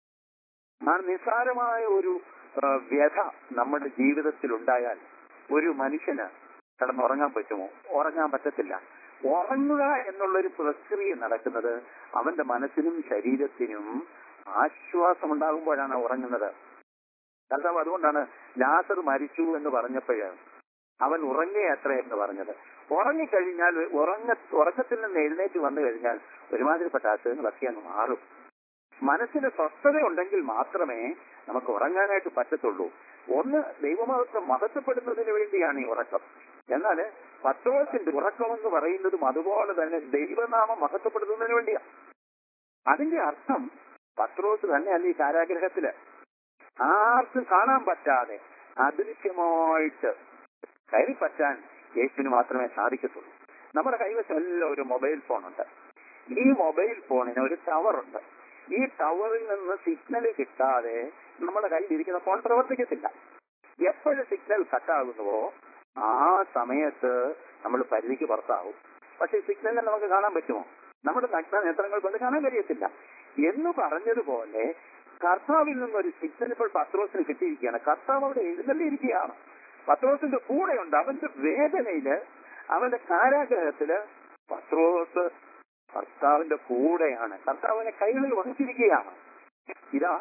ആ നിസ്സാരമായ ഒരു വ്യഥ നമ്മുടെ ജീവിതത്തിൽ ഉണ്ടായാൽ ഒരു മനുഷ്യന് കിടന്നുറങ്ങാൻ പറ്റുമോ? ഉറങ്ങാൻ പറ്റത്തില്ല. ഉറങ്ങുക എന്നുള്ളൊരു പ്രക്രിയ നടക്കുന്നത് അവന്റെ മനസ്സിനും ശരീരത്തിനും ആശ്വാസം ഉണ്ടാകുമ്പോഴാണ് ഉറങ്ങുന്നത്. കർത്താവ് അതുകൊണ്ടാണ് ലാസർ മരിച്ചു എന്ന് പറഞ്ഞപ്പോഴ് അവൻ ഉറങ്ങിയത്ര എന്ന് പറഞ്ഞത്. ഉറങ്ങിക്കഴിഞ്ഞാൽ ഉറക്കത്തിൽ നിന്ന് എഴുന്നേറ്റ് വന്നു കഴിഞ്ഞാൽ ഒരുമാതിരിപ്പെട്ട അസുഖങ്ങളൊക്കെ അങ്ങ് മാറും. മനസ്സിന് സ്വസ്ഥത ഉണ്ടെങ്കിൽ മാത്രമേ നമുക്ക് ഉറങ്ങാനായിട്ട് പറ്റത്തുള്ളൂ. ഒന്ന് ദൈവമഹത്വം മഹത്വപ്പെടുന്നതിന് വേണ്ടിയാണ് ഈ ഉറക്കം. എന്നാൽ പത്രോസിന്റെ ഉറക്കമെന്ന് പറയുന്നതും അതുപോലെ തന്നെ ദൈവനാമം മഹത്വപ്പെടുത്തുന്നതിന് വേണ്ടിയാണ്. അതിന്റെ അർത്ഥം പത്രോസ് തന്നെയല്ല ഈ കാരാഗ്രഹത്തില് ആർക്കും കാണാൻ പറ്റാതെ അദൃശ്യമായിട്ട് കയറിപ്പറ്റാൻ യേശുവിന് മാത്രമേ സാധിക്കത്തുള്ളൂ. നമ്മുടെ കൈവശം എല്ലാം ഒരു മൊബൈൽ ഫോണുണ്ട്. ഈ മൊബൈൽ ഫോണിന് ഒരു ടവറുണ്ട്. ഈ ടവറിൽ നിന്ന് സിഗ്നൽ കിട്ടാതെ നമ്മുടെ കയ്യിലിരിക്കുന്ന ഫോൺ പ്രവർത്തിക്കത്തില്ല. എപ്പോഴും സിഗ്നൽ കട്ടാകുന്നുവോ ആ സമയത്ത് നമ്മൾ പരിധിക്ക് പുറത്താവും. പക്ഷെ സിഗ്നലിനെ നമുക്ക് കാണാൻ പറ്റുമോ? നമ്മുടെ നഗ്ന നേത്രങ്ങൾ കൊണ്ട് കാണാൻ കഴിയത്തില്ല. എന്ന് പറഞ്ഞതുപോലെ കർത്താവിൽ നിന്നൊരു സിഗ്നൽ ഇപ്പോൾ പത്രോസിന് കിട്ടിയിരിക്കുകയാണ്. കർത്താവ് അവിടെ എഴുന്നള്ളിയിരിക്കുകയാണ്. പത്രോസിന്റെ കൂടെയുണ്ട്. അവന്റെ വേദനയില്, അവന്റെ കാരാഗ്രഹത്തില് പത്രോസ് കർത്താവിന്റെ കൂടെയാണ്. കർത്താവിനെ കൈകളിൽ വഹിച്ചിരിക്കുകയാണ്. ഇതാ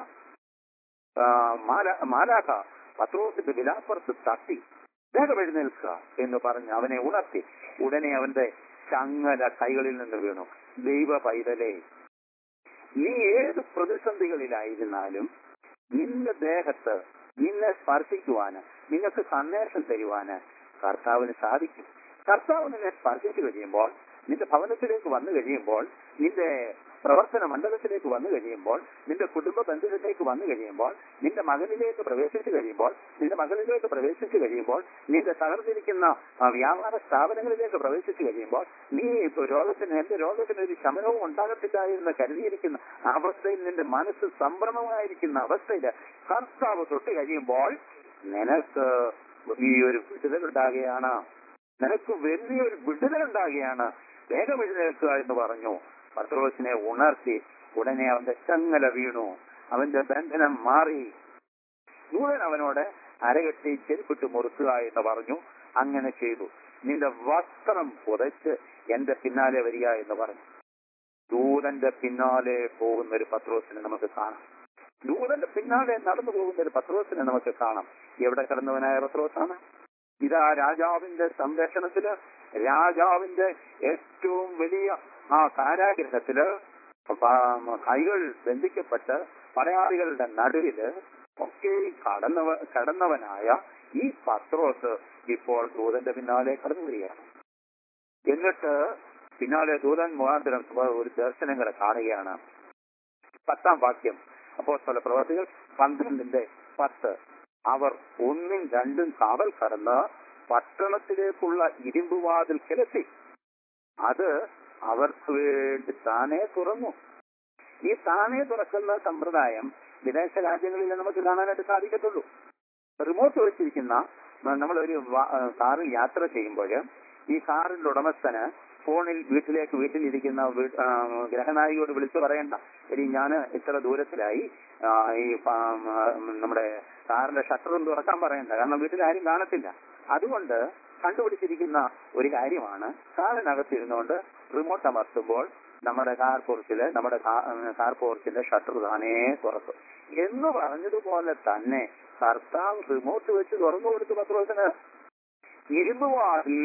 മാലാഖ പത്രോസിന്റെ വിലാപ്പുറത്ത് തട്ടി വേഗം എഴുന്നേൽക്കുക എന്ന് പറഞ്ഞ് അവനെ ഉണർത്തി. ഉടനെ അവന്റെ ചങ്ങല കൈകളിൽ നിന്ന് വീണു. ദൈവ പൈതലേ, നീ ഏത് പ്രതിസന്ധികളിലായിരുന്നാലും നിന്റെ ദേഹത്ത് നിന്നെ സ്പർശിക്കുവാന്, നിങ്ങൾക്ക് സന്ദേശം തരുവാന് കർത്താവിന് സാധിക്കും. കർത്താവ് നിന്നെ സ്പർശിച്ചു കഴിയുമ്പോൾ, നിന്റെ ഭവനത്തിലേക്ക് വന്നു കഴിയുമ്പോൾ, നിന്റെ പ്രവർത്തന മണ്ഡലത്തിലേക്ക് വന്നു കഴിയുമ്പോൾ, നിന്റെ കുടുംബ ബന്ധത്തിലേക്ക് വന്നു കഴിയുമ്പോൾ, നിന്റെ മകനിലേക്ക് പ്രവേശിച്ചു കഴിയുമ്പോൾ, നിന്റെ മകളിലേക്ക് പ്രവേശിച്ചു കഴിയുമ്പോൾ, നിന്റെ തകർന്നിരിക്കുന്ന വ്യാപാര സ്ഥാപനങ്ങളിലേക്ക് പ്രവേശിച്ചു കഴിയുമ്പോൾ, നീ എന്റെ രോഗത്തിന് ഒരു ശമനവും ഉണ്ടാകത്തില്ല എന്ന് കരുതിയിരിക്കുന്ന അവസ്ഥയിൽ, നിന്റെ മനസ്സ് സംഭ്രമമായിരിക്കുന്ന അവസ്ഥയിൽ കർത്താവ് തൊട്ട് കഴിയുമ്പോൾ നിനക്ക് വലിയൊരു വിടുതലുണ്ടാകുകയാണ്. നിനക്ക് വലിയൊരു വിടുതലുണ്ടാകുകയാണ്. വേഗം എഴുന്നേൽക്കുക എന്ന് പറഞ്ഞു. പത്രോസിനെ ഉണർത്തി. ഉടനെ അവന്റെ ചങ്ങല വീണു. അവന്റെ ബന്ധനം മാറി. ദൂതൻ അവനോട് അരകെട്ടി ചെരുപ്പിട്ട് മുറുക്കുക എന്ന് പറഞ്ഞു. അങ്ങനെ ചെയ്തു. നിന്റെ വസ്ത്രം പുതച്ച് എന്റെ പിന്നാലെ വരിക എന്ന് പറഞ്ഞു. ദൂതന്റെ പിന്നാലെ പോകുന്ന ഒരു പത്രോസിനെ നമുക്ക് കാണാം. ദൂതന്റെ പിന്നാലെ നടന്നു പോകുന്ന ഒരു പത്രോസിനെ നമുക്ക് കാണാം. എവിടെ കിടന്നവനായ പത്രോസാണ്? ഇതാ രാജാവിന്റെ സംരക്ഷണത്തില്, രാജാവിന്റെ ഏറ്റവും വലിയ ആ കാരാഗ്രഹത്തില് കൈകൾ ബന്ധിക്കപ്പെട്ട് പടയാളികളുടെ നടുവില് ഒക്കെ കടന്നവനായ ഈ പത്രോസ് ഇപ്പോൾ ദൂതന്റെ പിന്നാലെ കടന്നു വരികയാണ്. എന്നിട്ട് പിന്നാലെ ദൂതൻ മുഖാന്തരം ഒരു ദർശനങ്ങളെ കാണുകയാണ്. 10-ാം വാക്യം, അപ്പോസ്തല പ്രവർത്തികൾ 12:10. അവർ 1-2 കാവൽ കടന്ന് പട്ടണത്തിലേക്കുള്ള ഇരുമ്പുവാതിൽ കിടത്തി. അത് അവർക്ക് വേണ്ടി താനേ തുറന്നു. ഈ താനേ തുറക്കുന്ന സമ്പ്രദായം വിദേശ രാജ്യങ്ങളിൽ നമുക്ക് കാണാനായിട്ട് സാധിക്കത്തുള്ളൂ. റിമോട്ട് വെച്ചിരിക്കുന്ന നമ്മളൊരു കാറിൽ യാത്ര ചെയ്യുമ്പോൾ ഈ കാറിന്റെ ഉടമസ്ഥന് ഫോണിൽ വീട്ടിലിരിക്കുന്ന ഗ്രഹനായികയോട് വിളിച്ചു പറയണ്ട, എടി ഞാൻ ഇത്ര ദൂരത്തിലായി, ഈ നമ്മുടെ കാറിന്റെ ഷട്ടറും തുറക്കാൻ പറയണ്ട, കാരണം വീട്ടിൽ ആരും കാണത്തില്ല. അതുകൊണ്ട് കണ്ടുപിടിച്ചിരിക്കുന്ന ഒരു കാര്യമാണ് കാറിനകത്തിരുന്നുകൊണ്ട് റിമോട്ട് അമർത്തുമ്പോൾ നമ്മുടെ കാർ പോർച്ചിന്റെ ഷട്ടർ താനേ തുറക്കും എന്ന് പറഞ്ഞതുപോലെ തന്നെ കർത്താവ് റിമോട്ട് വെച്ച് തുറന്നു കൊടുത്തു പത്രോസിന്. ഇരുമ്പ് വാതിൽ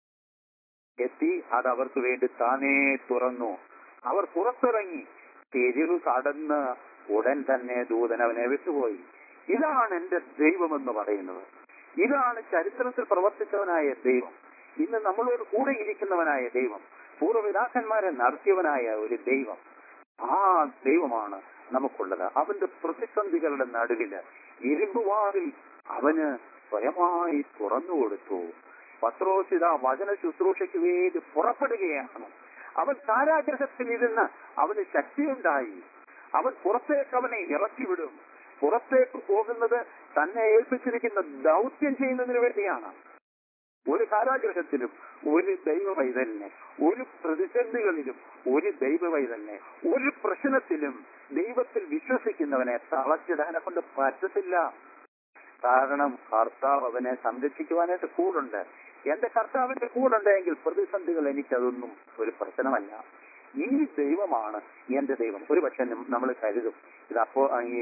എത്തി അത് അവർക്ക് വേണ്ടി താനേ തുറന്നു. അവർ പുറത്തിറങ്ങി തെരുവ് കടന്ന് ഉടൻ തന്നെ ദൂതൻ അവനെ വിട്ടുപോയി. ഇതാണ് എന്റെ ദൈവമെന്ന് പറയുന്നത്. ഇതാണ് ചരിത്രത്തിൽ പ്രവർത്തിച്ചവനായ ദൈവം, ഇന്ന് നമ്മളോട് കൂടെ ഇരിക്കുന്നവനായ ദൈവം, പൂർവ്വപിതാക്കന്മാരെ നടത്തിയവനായ ഒരു ദൈവം. ആ ദൈവമാണ് നമുക്കുള്ളത്. അവന്റെ പ്രതിസന്ധികളുടെ നടുവില് ഇരുമ്പുവാതിൽ അവന് സ്വയമായി തുറന്നു കൊടുത്തു. പത്രോസിത വചന ശുശ്രൂഷയ്ക്ക് വേണ്ടി പുറപ്പെടുകയാണ്. അവൻ കാരാഗ്രഹത്തിൽ ഇരുന്ന് അവന് ശക്തിയുണ്ടായി. അവൻ പുറത്തേക്ക് അവനെ ഇറക്കിവിടും. പുറത്തേക്ക് പോകുന്നത് തന്നെ ഏൽപ്പിച്ചിരിക്കുന്ന ദൗത്യം ചെയ്യുന്നതിന് വേണ്ടിയാണ്. ഒരു കാരാഗ്രഹത്തിലും ഒരു ദൈവവൈതലിനെ, ഒരു പ്രതിസന്ധികളിലും ഒരു ദൈവവൈതലിനെ, ഒരു പ്രശ്നത്തിലും ദൈവത്തിൽ വിശ്വസിക്കുന്നവനെ തളച്ചിടാനെ കൊണ്ട് പറ്റത്തില്ല. കാരണം കർത്താവ് അവനെ സംരക്ഷിക്കുവാനായിട്ട് കൂടുണ്ട്. എന്റെ കർത്താവിന്റെ കൂടുണ്ടെങ്കിൽ പ്രതിസന്ധികൾ എനിക്കതൊന്നും ഒരു പ്രശ്നമല്ല. ഈ ദൈവമാണ് എന്റെ ദൈവം. ഒരു പക്ഷെ നമ്മൾ കരുതും ഇതപ്പോ ഈ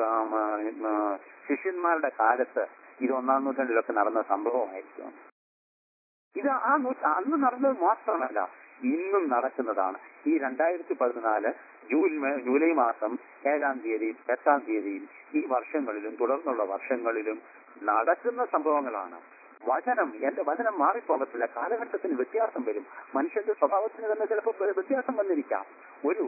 ശിഷ്യന്മാരുടെ കാലത്ത് ഇത് 1-ാം നൂറ്റാണ്ടിലൊക്കെ നടന്ന സംഭവമായിരിക്കും. ഇത് അന്ന് നടന്നത് മാത്രമല്ല, ഇന്നും നടക്കുന്നതാണ്. ഈ 2014 ജൂലൈ മാസം 7-ാം തീയതിയും 8-ാം തീയതിയും ഈ വർഷങ്ങളിലും തുടർന്നുള്ള വർഷങ്ങളിലും നടക്കുന്ന സംഭവങ്ങളാണ്. എന്റെ വചനം മാറിപ്പോകത്തില്ല. കാലഘട്ടത്തിന് വ്യത്യാസം വരും. മനുഷ്യന്റെ സ്വഭാവത്തിന് തന്നെ ചിലപ്പോൾ വ്യത്യാസം വന്നിരിക്കാം. ഒരു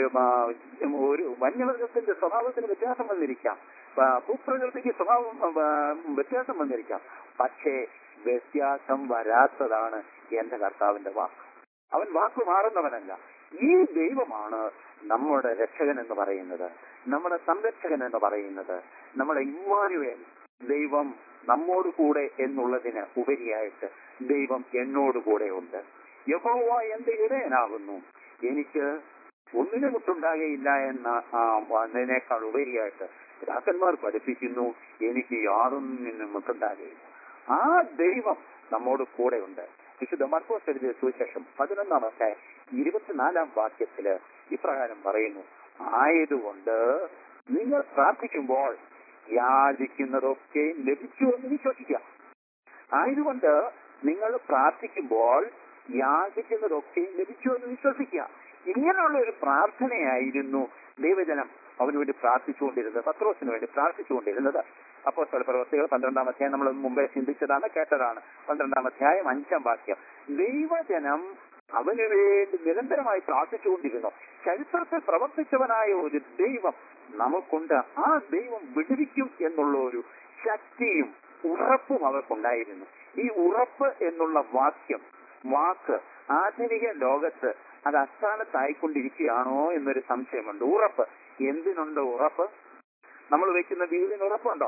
വന്യമൃഗത്തിന്റെ സ്വഭാവത്തിന് വ്യത്യാസം വന്നിരിക്കാം. ഭൂപ്രകൃതിക്ക് വ്യത്യാസം വന്നിരിക്കാം. പക്ഷേ വ്യത്യാസം വരാത്തതാണ് എന്റെ കർത്താവിന്റെ വാക്ക്. അവൻ വാക്ക് മാറുന്നവനല്ല. ഈ ദൈവമാണ് നമ്മുടെ രക്ഷകൻ എന്ന് പറയുന്നത്, നമ്മുടെ സംരക്ഷകൻ എന്ന് പറയുന്നത്, നമ്മുടെ ഇമ്മാനുവേൽ. ദൈവം നമ്മോട് കൂടെ എന്നുള്ളതിന് ഉപരിയായിട്ട് ദൈവം എന്നോട് കൂടെ ഉണ്ട്. യഹോവ എന്റെ ഇടയനാകുന്നു, എനിക്ക് ഒന്നിനും മുട്ടുണ്ടാകുകയില്ല എന്നതിനേക്കാൾ ഉപരിയായിട്ട് രാജന്മാർ പഠിപ്പിക്കുന്നു, എനിക്ക് യാതൊന്നിനും മുട്ടുണ്ടാകുകയില്ല. ആ ദൈവം നമ്മോട് കൂടെ ഉണ്ട്. വിശുദ്ധ മർക്കോസ് എഴുതിയ സുവിശേഷം 11-ാം അധ്യായം 24-ാം വാക്യത്തില് ഇപ്രകാരം പറയുന്നു, ആയതുകൊണ്ട് നിങ്ങൾ പ്രാർത്ഥിക്കുമ്പോൾ യാചിക്കുന്നതൊക്കെ ലഭിച്ചു എന്ന് വിശ്വസിക്കുക. ആയതുകൊണ്ട് നിങ്ങൾ പ്രാർത്ഥിക്കുമ്പോൾ യാചിക്കുന്നതൊക്കെ ലഭിച്ചു എന്ന് വിശ്വസിക്കുക. ഇങ്ങനെയുള്ള ഒരു പ്രാർത്ഥനയായിരുന്നു ദൈവജനം അവന് വേണ്ടി പ്രാർത്ഥിച്ചുകൊണ്ടിരുന്നത്, പത്രോസിന് വേണ്ടി പ്രാർത്ഥിച്ചുകൊണ്ടിരുന്നത്. അപ്പോസ്തല പ്രവൃത്തികൾ 12-ാം അധ്യായം നമ്മൾ മുമ്പേ ചിന്തിച്ചതാണ്, കേട്ടതാണ്. 12-ാം അധ്യായം 5-ാം വാക്യം. ദൈവജനം അവന് വേണ്ടി നിരന്തരമായി പ്രാർത്ഥിച്ചുകൊണ്ടിരുന്നു. ചരിത്രത്തിൽ പ്രവർത്തിച്ചവനായ ഒരു ദൈവം നമുക്കുണ്ട്. ആ ദൈവം വിടുവിക്കും എന്നുള്ള ഒരു ശക്തിയും ഉറപ്പും അവർക്കുണ്ടായിരുന്നു. ഈ ഉറപ്പ് എന്നുള്ള വാക്ക് ആധുനിക ലോകത്ത് അത് അസ്ഥാനത്തായിക്കൊണ്ടിരിക്കുകയാണോ എന്നൊരു സംശയമുണ്ട്. ഉറപ്പ്, എന്തിനുണ്ട് ഉറപ്പ്? നമ്മൾ വെക്കുന്ന വീടിന് ഉറപ്പുണ്ടോ?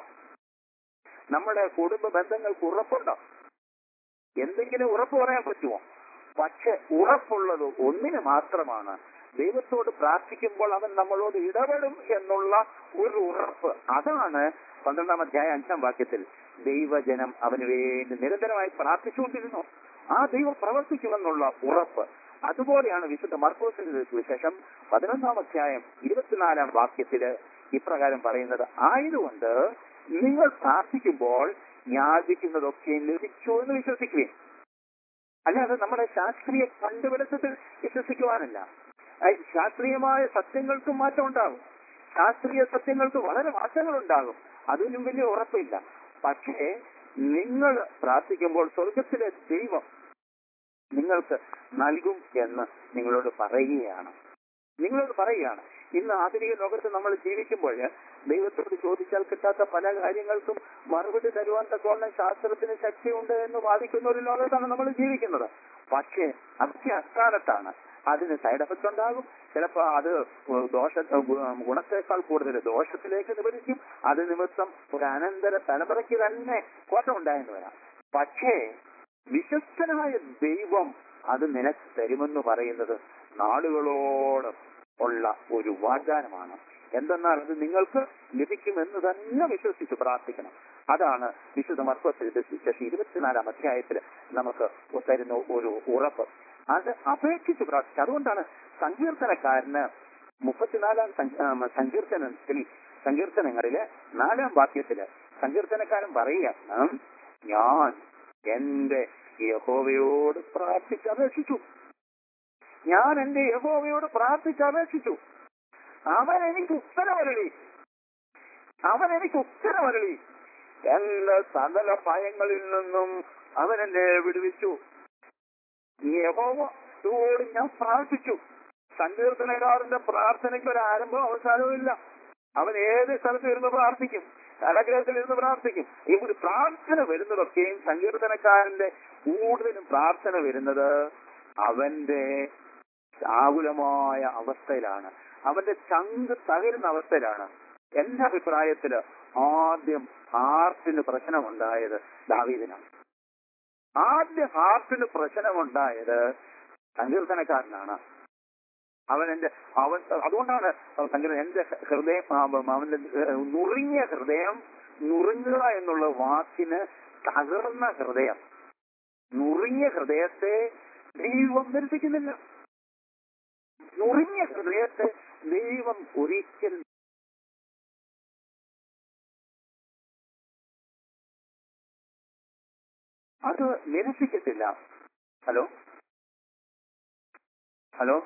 നമ്മുടെ കുടുംബ ബന്ധങ്ങൾക്ക് ഉറപ്പുണ്ടോ? എന്തെങ്കിലും ഉറപ്പ് പറയാൻ പറ്റുമോ? പക്ഷെ ഉറപ്പുള്ളത് ഒന്നിന് മാത്രമാണ്, ദൈവത്തോട് പ്രാർത്ഥിക്കുമ്പോൾ അവൻ നമ്മളോട് ഇടപെടും എന്നുള്ള ഒരു ഉറപ്പ്. അതാണ് 12-ാം അധ്യായം 5-ാം വാക്യത്തിൽ ദൈവജനം അവന് വേണ്ടി നിരന്തരമായി പ്രാർത്ഥിച്ചുകൊണ്ടിരുന്നു. ആ ദൈവം പ്രവർത്തിക്കുമെന്നുള്ള ഉറപ്പ്. അതുപോലെയാണ് വിശുദ്ധ മർക്കോസിന്റെ സുവിശേഷം 11-ാം അധ്യായം 24-ാം വാക്യത്തില് ഇപ്രകാരം പറയുന്നത്, ആയതുകൊണ്ട് നിങ്ങൾ പ്രാർത്ഥിക്കുമ്പോൾ യാചിക്കുന്നതൊക്കെ ലഭിച്ചു എന്ന് വിശ്വസിക്കുകയും. അല്ലാതെ നമ്മുടെ ശാസ്ത്രീയ കണ്ടുപിടുത്തത്തിൽ വിശ്വസിക്കുവാനല്ല. ശാസ്ത്രീയമായ സത്യങ്ങൾക്കും മാറ്റം ഉണ്ടാകും, ശാസ്ത്രീയ സത്യങ്ങൾക്ക് വളരെ മാറ്റങ്ങളുണ്ടാകും, അതിനും വലിയ ഉറപ്പില്ല. പക്ഷേ നിങ്ങൾ പ്രാർത്ഥിക്കുമ്പോൾ സ്വർഗത്തിലെ ദൈവം നിങ്ങൾക്ക് നൽകും എന്ന് നിങ്ങളോട് പറയുകയാണ്. ഇന്ന് ആധുനിക ലോകത്ത് നമ്മൾ ജീവിക്കുമ്പോൾ ദൈവത്തോട് ചോദിച്ചാൽ കിട്ടാത്ത പല കാര്യങ്ങൾക്കും മറുപടി തരുവാൻ തക്കവണ്ണം ശാസ്ത്രത്തിന് ശക്തിയുണ്ട് എന്ന് വാദിക്കുന്ന ഒരു ലോകത്താണ് നമ്മൾ ജീവിക്കുന്നത്. പക്ഷേ അതൊക്കെ അസ്ഥാനത്താണ്. അതിന് സൈഡ് എഫക്റ്റ് ഉണ്ടാകും. ചിലപ്പോൾ അത് ഗുണത്തേക്കാൾ കൂടുതൽ ദോഷത്തിലേക്ക് നിവരിക്കും. അത് നിമിത്തം ഒരു അനന്തര തലമുറയ്ക്ക് തന്നെ കോട്ടമുണ്ടായെന്ന് വരാം. പക്ഷേ വിശ്വസ്തനായ ദൈവം അത് നിനക്ക് തരുമെന്ന് പറയുന്നത് നാളുകളോളം ഉള്ള ഒരു വാഗ്ദാനമാണ്. എന്തെന്നാൽ അത് നിങ്ങൾക്ക് ലഭിക്കുമെന്ന് തന്നെ വിശ്വസിച്ച് പ്രാർത്ഥിക്കണം. അതാണ് വിശുദ്ധ മർക്കോസ് 24 അധ്യായത്തിൽ നമുക്ക് തരുന്ന ഒരു ഉറപ്പ്. അത് അപേക്ഷിച്ച് പ്രാർത്ഥിക്കുക. അതുകൊണ്ടാണ് സങ്കീർത്തനക്കാരന് 34 സങ്കീർത്തനങ്ങളിലെ 4 വാക്യത്തില് സങ്കീർത്തനക്കാരൻ പറയുകയാണ്, ഞാൻ എന്റെ യഹോവയോട് പ്രാർത്ഥിച്ചപേക്ഷിച്ചു. ഞാൻ എന്റെ യഹോവയോട് പ്രാർത്ഥിച്ചപേക്ഷിച്ചു. അവൻ എനിക്ക് ഉത്തരമരുളി. എന്റെ സകല ഭയങ്ങളിൽ നിന്നും അവൻ എന്നെ വിടുവിച്ചു. യഹോവയോട് ഞാൻ പ്രാർത്ഥിച്ചു. സങ്കീർത്തനക്കാരന്റെ പ്രാർത്ഥനയ്ക്ക് ഒരു ആരംഭം അവസാനവുമില്ല. അവൻ ഏത് സ്ഥലത്ത് ഇരുന്ന് പ്രാർത്ഥിക്കും, കലഗ്രഹത്തിൽ ഇരുന്ന് പ്രാർത്ഥിക്കും. ഈ ഒരു പ്രാർത്ഥന വരുന്നതൊക്കെയും സങ്കീർത്തനക്കാരന്റെ കൂടുതലും പ്രാർത്ഥന വരുന്നത് അവന്റെ ആകുലമായ അവസ്ഥയിലാണ്, അവന്റെ ചങ്ക് തകരുന്ന അവസ്ഥയിലാണ്. എന്റെ അഭിപ്രായത്തില് ആദ്യം ഹാർട്ടിന് പ്രശ്നമുണ്ടായത് ദാവീദിനാണ്. ആദ്യം ഹാർട്ടിന് പ്രശ്നമുണ്ടായത് സങ്കീർത്തനക്കാരനാണ്. അതുകൊണ്ടാണ് എന്റെ ഹൃദയം, അവന്റെ നുറുങ്ങിയ ഹൃദയം, നുറുങ്ങുക എന്നുള്ള വാക്കിന് തകർന്ന ഹൃദയം. നുറുങ്ങിയ ഹൃദയത്തെ ദൈവം നിരസിക്കുന്നില്ല. നുറുങ്ങിയ ഹൃദയത്തെ ദൈവം ഒരിക്കലും അത് നിരസിക്കത്തില്ല. ഹലോ ഹലോ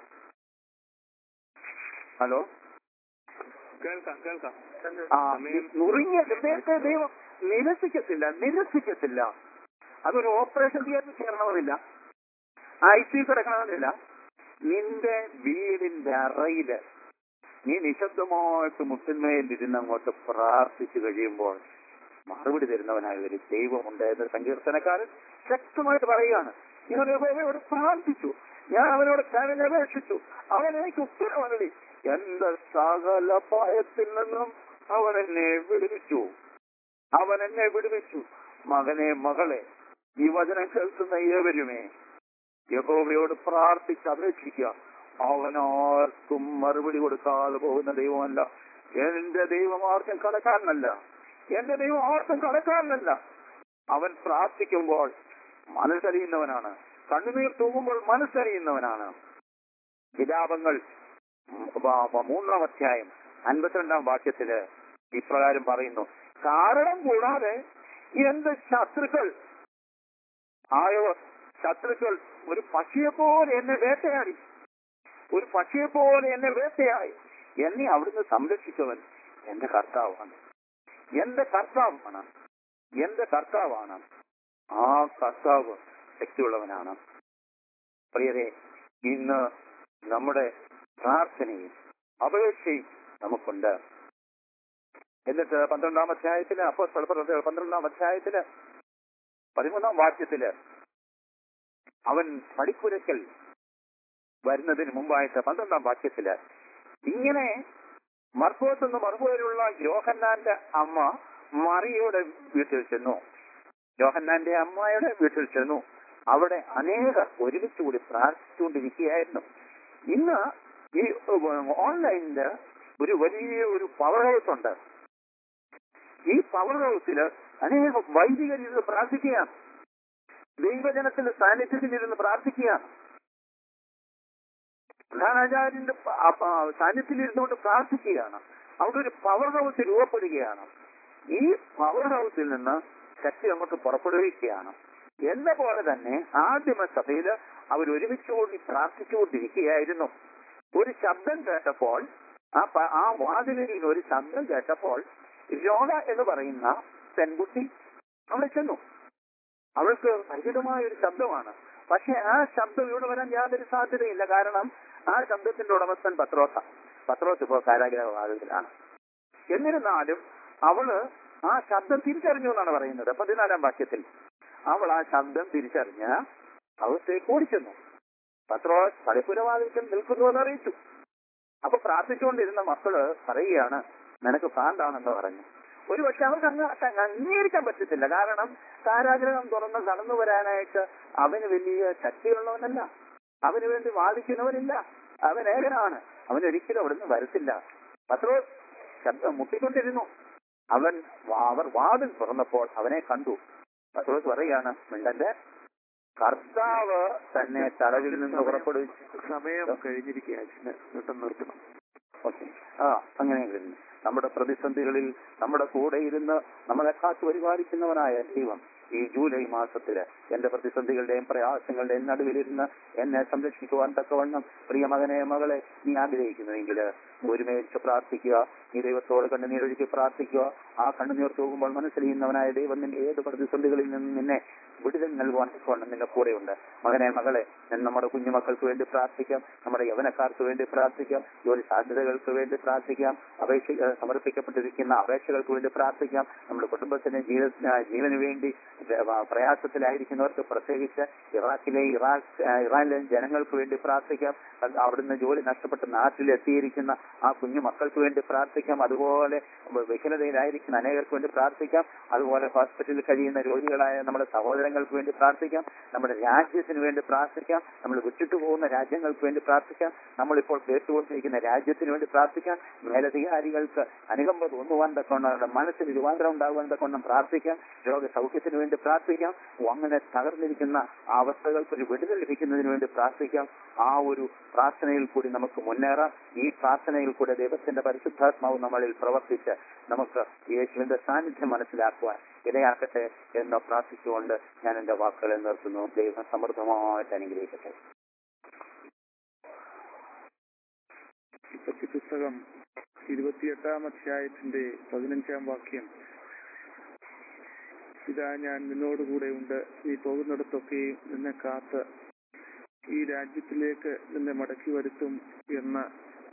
ഹലോ കേൾക്കാം. നുറുങ്ങിയ ഹൃദയത്തെ ദൈവം നിരസിക്കത്തില്ല. അതൊരു ഓപ്പറേഷൻ തിയേറ്ററിൽ ചേരണമെന്നില്ല, IC കിടക്കണമെന്നില്ല. നിന്റെ വീടിന്റെ അറയില് നീ നിശബ്ദമായിട്ട് മുട്ടിന്മേലിരുന്ന് അങ്ങോട്ട് പ്രാർത്ഥിച്ചു കഴിയുമ്പോൾ മറുപടി തരുന്നവനായ ഒരു ദൈവമുണ്ട് എന്ന് സങ്കീർത്തനക്കാരൻ ശക്തമായിട്ട് പറയുകയാണ്. ഞാൻ യഹോവയോട് പ്രാർത്ഥിച്ചു, ഞാൻ അവനോട് കരഞ്ഞപേക്ഷിച്ചു, അവൻ എനിക്ക് ഉത്തരമരുളി. എന്റെ സകല ഭയത്തിൽ നിന്നും അവൻ എന്നെ വിടുവിച്ചു. മകനെ, മകളെ, ഈ വചനം കേൾക്കുന്ന ഏവരുമേ യഹോവയോട് പ്രാർത്ഥിച്ച് അപേക്ഷിക്കുക. അവനാർക്കും മറുപടി കൊടുക്കാതെ പോകുന്ന ദൈവമല്ല. എന്റെ ദൈവം ആർക്കും കടക്കാരനല്ല. അവൻ പ്രാർത്ഥിക്കുമ്പോൾ മനസ്സറിയുന്നവനാണ്, കണ്ണുനീർ തൂകുമ്പോൾ മനസ്സറിയുന്നവനാണ്. വിലാപങ്ങൾ 3-ാം അധ്യായം 52-ാം വാക്യത്തില് ഇപ്രകാരം പറയുന്നു, കാരണം കൂടാതെ എന്റെ ശത്രുക്കൾ ഒരു പക്ഷിയെപ്പോലെ എന്നെ വേട്ടയാടി. എന്നെ അവിടുന്ന് സംരക്ഷിച്ചവൻ എന്റെ കർത്താവാണ്. ആ കർത്താവ് ശക്തിയുള്ളവനാണ്. പ്രിയരെ, ഇന്ന് നമ്മുടെ പ്രാർത്ഥനയും അപേക്ഷയും നമുക്കുണ്ട്. എന്നിട്ട് 12-ാം അധ്യായത്തില് അപ്പോസ്തല പ്രവൃത്തികൾ 12-ാം അധ്യായത്തില് 13-ാം വാക്യത്തില് അവൻ പടിപ്പുരയ്ക്കൽ വരുന്നതിന് മുമ്പായിട്ട് 12-ാം വാക്യത്തില് ഇങ്ങനെ മർക്കോസ് എന്ന് മറുപടിയുള്ള യോഹന്നാന്റെ അമ്മ മറിയയുടെ വീട്ടിൽ ചെന്നു. യോഹന്നാന്റെ അമ്മയുടെ വീട്ടിൽ ചെന്നു. അവിടെ അനേകർ ഒരുമിച്ചുകൂടി പ്രാർത്ഥിച്ചുകൊണ്ടിരിക്കുകയായിരുന്നു. ഇന്ന് ഈ ഓൺലൈനില് ഒരു വലിയ പവർ ഹൗസ് ഉണ്ട്. ഈ പവർ ഹൗസില് അനേക വൈദികരിരുന്ന് പ്രാർത്ഥിക്കുകയാണ്. ദൈവജനത്തിന്റെ സാന്നിധ്യത്തിൽ ഇരുന്ന് പ്രാർത്ഥിക്കുകയാണ്. പ്രധാനാചാര്യന്റെ സാന്നിധ്യത്തിൽ ഇരുന്നുകൊണ്ട് പ്രാർത്ഥിക്കുകയാണ്. അവിടെ ഒരു പവർ ഹൗസ് രൂപപ്പെടുകയാണ്. ഈ പവർ ഹൗസിൽ നിന്ന് ശക്തി അങ്ങോട്ട് പുറപ്പെടുവിക്കുകയാണ്. എന്ന പോലെ തന്നെ ആദിമ സഭയില് അവർ ഒരുമിച്ചുകൂടി പ്രാർത്ഥിച്ചുകൊണ്ടിരിക്കുകയായിരുന്നു. ഒരു ശബ്ദം കേട്ടപ്പോൾ, ആ വാതിലിൽ ഒരു ശബ്ദം കേട്ടപ്പോൾ രോഗ എന്ന് പറയുന്ന പെൺകുട്ടി അവിടെ ചെന്നു. അവൾക്ക് പരിചിതമായ ഒരു ശബ്ദമാണ്. പക്ഷെ ആ ശബ്ദം ഇവിടെ വരാൻ യാതൊരു സാധ്യതയില്ല. കാരണം ആ ശബ്ദത്തിന്റെ ഉടമസ്ഥൻ പത്രോസ് ഇപ്പോൾ കാരാഗ്രഹവാദത്തിലാണ്. എന്നിരുന്നാലും അവള് ആ ശബ്ദം തിരിച്ചറിഞ്ഞു എന്നാണ് പറയുന്നത് 14-ാം വാക്യത്തിൽ. അവൾ ആ ശബ്ദം തിരിച്ചറിഞ്ഞ് അകത്തേക്ക് ഓടിച്ചെന്നു. പത്രോസ് പടിപ്പുരവാതിൽക്കൽ നിൽക്കുന്നു എന്ന് അറിയിച്ചു. അപ്പൊ പ്രാർത്ഥിച്ചുകൊണ്ടിരുന്ന മക്കള് പറയുകയാണ്, നിനക്ക് ഭ്രാന്താണെന്ന് പറഞ്ഞു. ഒരുപക്ഷെ അവർക്ക് അംഗീകരിക്കാൻ പറ്റത്തില്ല. കാരണം കാരാഗ്രഹം തുറന്ന് കടന്നു വരാനായിട്ട് അവന് വലിയ ശക്തിയുള്ളവനല്ല, അവന് വേണ്ടി വാദിക്കുന്നവനില്ല, അവൻ ഏകനാണ്, അവനൊരിക്കലും അവിടുന്ന് വരത്തില്ല. പത്രോസ് ശബ്ദം മുട്ടിക്കൊണ്ടിരുന്നു. അവർ വാതിൽ തുറന്നപ്പോൾ അവനെ കണ്ടു. പത്രോസ് പറയാണ്, മിണ്ടന്റെ കർത്താവ് തന്നെ തടവിൽ നിന്ന് പുറപ്പെടുവിച്ചു. സമയം കഴിഞ്ഞിരിക്കുക, നിർത്തണം. ഓക്കെ, അങ്ങനെ നമ്മുടെ പ്രതിസന്ധികളിൽ നമ്മുടെ കൂടെ ഇരുന്ന് നമ്മളെ കാത്തു പരിപാലിക്കുന്നവനായ ദൈവം ഈ ജൂലൈ മാസത്തില് എന്റെ പ്രതിസന്ധികളുടെയും പ്രയാസങ്ങളുടെയും നടുവിലിരുന്ന് എന്നെ സംരക്ഷിക്കുവാൻ തക്കവണ്ണം പ്രിയ മകനെ മകളെ നീ ആഗ്രഹിക്കുന്നുവെങ്കിൽ ഒരുമിച്ച് പ്രാർത്ഥിക്കുക. നീ ദൈവത്തോട് കണ്ണുനീരൊഴുക്കി പ്രാർത്ഥിക്കുക. ആ കണ്ണുനീർ തൂകുമ്പോൾ മനസ്സിലിയുന്നവനായ ദൈവം നിന്റെ ഏത് പ്രതിസന്ധികളിൽ നിന്നും നിന്നെ വിടുതൽ നൽകുവാൻ തക്കവണ്ണം നിന്റെ കൂടെയുണ്ട്. മകനെ മകളെ, നമ്മുടെ കുഞ്ഞുമക്കൾക്ക് വേണ്ടി പ്രാർത്ഥിക്കാം, നമ്മുടെ യൗവനക്കാർക്ക് വേണ്ടി പ്രാർത്ഥിക്കാം, ജോലി സാധ്യതകൾക്ക് വേണ്ടി പ്രാർത്ഥിക്കാം, സമർപ്പിക്കപ്പെട്ടിരിക്കുന്ന അപേക്ഷകൾക്ക് വേണ്ടി പ്രാർത്ഥിക്കാം, നമ്മുടെ കുടുംബത്തിന് ജീവന് വേണ്ടി പ്രയാസത്തിലായിരിക്കുന്നവർക്ക്, പ്രത്യേകിച്ച് ഇറാനിലെ ജനങ്ങൾക്ക് വേണ്ടി പ്രാർത്ഥിക്കാം. അവിടുന്ന് ജോലി നഷ്ടപ്പെട്ട് നാട്ടിലെത്തിയിരിക്കുന്ന ആ കുഞ്ഞു മക്കൾക്ക് വേണ്ടി പ്രാർത്ഥിക്കാം. അതുപോലെ വിഹലതയിലായിരിക്കുന്ന അനേകർക്ക് വേണ്ടി പ്രാർത്ഥിക്കാം. അതുപോലെ ഹോസ്പിറ്റലിൽ കഴിയുന്ന രോഗികളായ നമ്മുടെ സഹോദരങ്ങൾക്ക് വേണ്ടി പ്രാർത്ഥിക്കാം. നമ്മുടെ രാജ്യത്തിന് വേണ്ടി പ്രാർത്ഥിക്കാം. നമ്മൾ വിട്ടിട്ടു പോകുന്ന രാജ്യങ്ങൾക്ക് വേണ്ടി പ്രാർത്ഥിക്കാം. നമ്മളിപ്പോൾ കേട്ടുകൊണ്ടിരിക്കുന്ന രാജ്യത്തിന് വേണ്ടി പ്രാർത്ഥിക്കാം. മേലധികാരികൾക്ക് അനുകമ്പ തോന്നുവാൻ തക്കവണ്ണം, അവരുടെ മനസ്സിൽ രൂപാന്തരം ഉണ്ടാകുവാൻ തക്കവണ്ണം പ്രാർത്ഥിക്കാം. രോഗസൗഖ്യത്തിന് വേണ്ടി പ്രാർത്ഥിക്കാം. അങ്ങനെ തകർന്നിരിക്കുന്ന ആ അവസ്ഥകൾക്ക് ഒരു വിടുതൽ ലഭിക്കുന്നതിന് വേണ്ടി പ്രാർത്ഥിക്കാം. ആ ഒരു പ്രാർത്ഥനയിൽ കൂടി നമുക്ക് മുന്നേറാം. ഈ പ്രാർത്ഥനയിൽ കൂടെ ദൈവത്തിന്റെ പരിശുദ്ധാത്മാവ് നമ്മളിൽ പ്രവർത്തിച്ച് നമുക്ക് യേശുവിന്റെ സാന്നിധ്യം മനസ്സിലാക്കുവാൻ ഇടയാക്കട്ടെ എന്ന് പ്രാർത്ഥിച്ചുകൊണ്ട് ഞാൻ എന്റെ വാക്കുകളെ നിർത്തുന്നു. ദൈവം സമൃദ്ധമായിട്ട് അനുഗ്രഹിക്കട്ടെ. പുസ്തകം 28 അധ്യായത്തിന്റെ 15 വാക്യം. ഇതാ ഞാൻ നിന്നോടുകൂടെ ഉണ്ട്, നീ പോകുന്നിടത്തൊക്കെയും നിന്നെ കാത്ത് ഈ രാജ്യത്തിലേക്ക് നിന്നെ മടക്കി വരുത്തും എന്ന്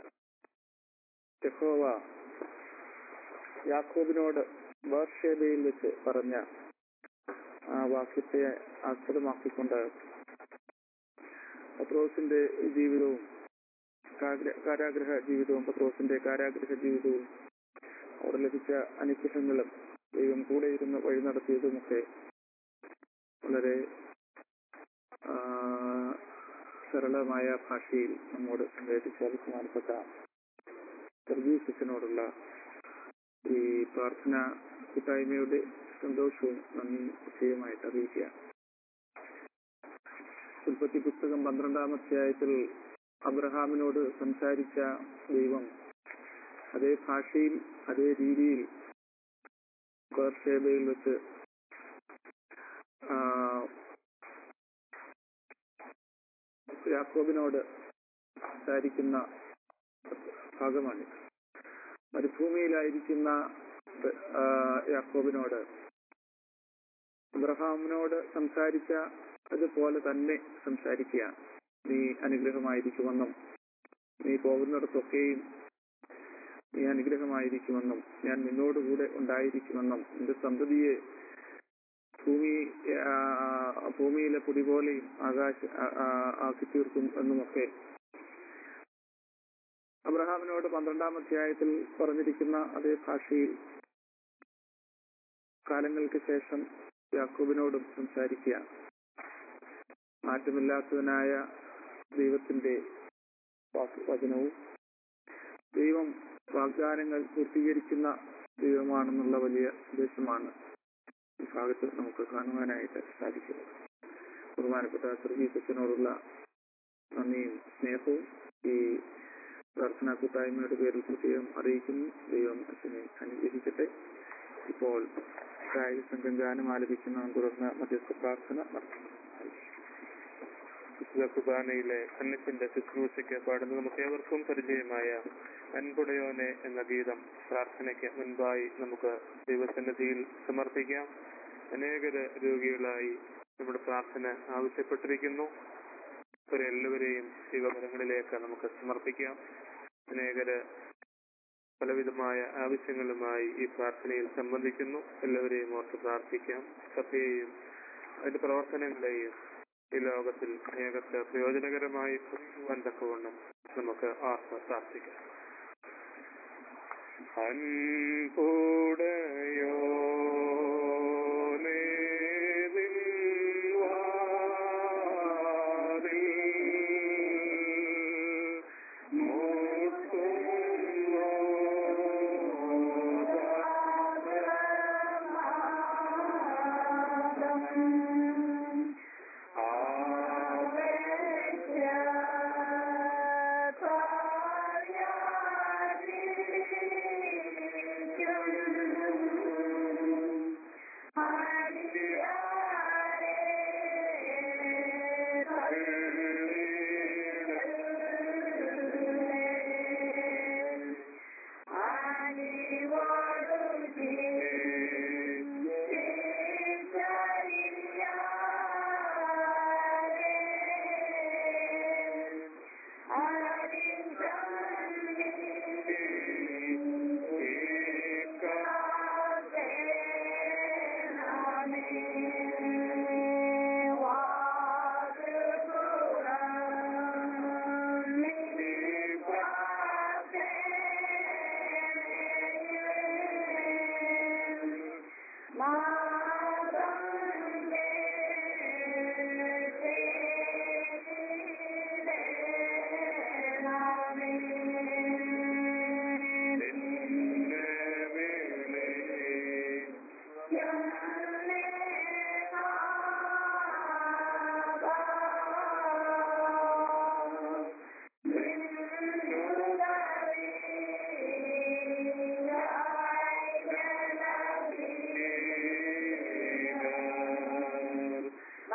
യഹോവ യാക്കോബിനോട് ബേർഷേബയിൽ വെച്ച് പറഞ്ഞ ആ വാക്യത്തെ ആസ്പദമാക്കിക്കൊണ്ട് പത്രോസിന്റെ ജീവിതവും കാരാഗ്രഹ ജീവിതവും അവിടെ ലഭിച്ച അനുഗ്രഹങ്ങളും ദൈവം കൂടെ ഇരുന്ന് വഴി നടത്തിയതുമൊക്കെ വളരെ സരളമായ ഭാഷയിൽ നമ്മോട് സംവേദിച്ച ബഹുമാനപ്പെട്ട സർവീസിനോടുള്ള ഈ പ്രാർത്ഥന കൂട്ടായ്മയുടെ സന്തോഷവും നന്ദി വിഷയമായിട്ട് അറിയിക്കുക. ഉൽപ്പത്തി പുസ്തകം 12 അധ്യായത്തിൽ അബ്രഹാമിനോട് സംസാരിച്ച ദൈവം അതേ ഭാഷയിൽ അതേ രീതിയിൽ ബേർഷേബയിൽ വെച്ച് യാക്കോബിനോട് സംസാരിക്കുന്ന ഭാഗമാണ്. മരുഭൂമിയിലായിരിക്കുന്ന യാക്കോബിനോട് അബ്രഹാമിനോട് സംസാരിച്ച അതുപോലെ തന്നെ സംസാരിക്കുകയാണ്. നീ അനുഗ്രഹമായിരിക്കുമെന്നും നീ പോകുന്നിടത്തൊക്കെയും നീ അനുഗ്രഹമായിരിക്കുമെന്നും ഞാൻ നിന്നോടുകൂടെ ഉണ്ടായിരിക്കുമെന്നും നിന്റെ സന്തതിയെ ഭൂമിയിലെ പൊടി പോലെയും ആക്കി തീർക്കും എന്നുമൊക്കെ അബ്രഹാമിനോട് 12 അധ്യായത്തിൽ പറഞ്ഞിരിക്കുന്ന അതേ ഭാഷയിൽ കാലങ്ങൾക്ക് ശേഷം യാക്കോബിനോടും സംസാരിക്കുക. മാറ്റമില്ലാത്തവനായ ദൈവത്തിന്റെ വചനവും ദൈവം വാഗ്ദാനങ്ങൾ പൂർത്തീകരിക്കുന്ന ദൈവമാണെന്നുള്ള വലിയ സന്ദേശമാണ് ഈ ഭാഗത്ത് നമുക്ക് കാണുവാനായിട്ട് സാധിക്കുന്നത്. ബഹുമാനപ്പെട്ട സർവീസത്തിനോടുള്ള നന്ദിയും സ്നേഹവും ഈ പ്രാർത്ഥനാ കൂട്ടായ്മയുടെ പേരിൽ പ്രത്യേകം അറിയിക്കുന്നു. ദൈവം അച്ഛനെ അനുഗ്രഹിക്കട്ടെ. ഇപ്പോൾ ഗായക സംഘം ഗാനം ആലപിക്കുന്ന തുടർന്ന് മധ്യസ്ഥ പ്രാർത്ഥന നടത്തുന്നു. വിശുദ്ധ കുർബാനയിലെ അന്നത്തിന്റെ ശുശ്രൂഷയ്ക്ക് പാടുന്ന നമുക്ക് ഏവർക്കും പരിചയമായ അൻപുടയോനെ എന്ന ഗീതം പ്രാർത്ഥനയ്ക്ക് മുൻപായി നമുക്ക് ദൈവസന്നിധിയിൽ സമർപ്പിക്കാം. അനേകര് രോഗികളായി നമ്മുടെ പ്രാർത്ഥന ആവശ്യപ്പെട്ടിരിക്കുന്നു. ഇവരെല്ലാവരെയും ദൈവകരങ്ങളിലേക്ക് നമുക്ക് സമർപ്പിക്കാം. അനേകര് പലവിധമായ ആവശ്യങ്ങളുമായി ഈ പ്രാർത്ഥനയിൽ സംബന്ധിക്കുന്നു. എല്ലാവരെയും ഓർത്ത് പ്രാർത്ഥിക്കാം. സഭയെയും അതിന്റെ പ്രവർത്തനങ്ങളെയും ഈ ലോകത്തിൽ അനേകർക്ക് പ്രയോജനകരമായി ഭവിക്കുവാൻ തക്കവണ്ണം നമുക്ക് ഓർത്ത് പ്രാർത്ഥിക്കാം. അൻപുടയോ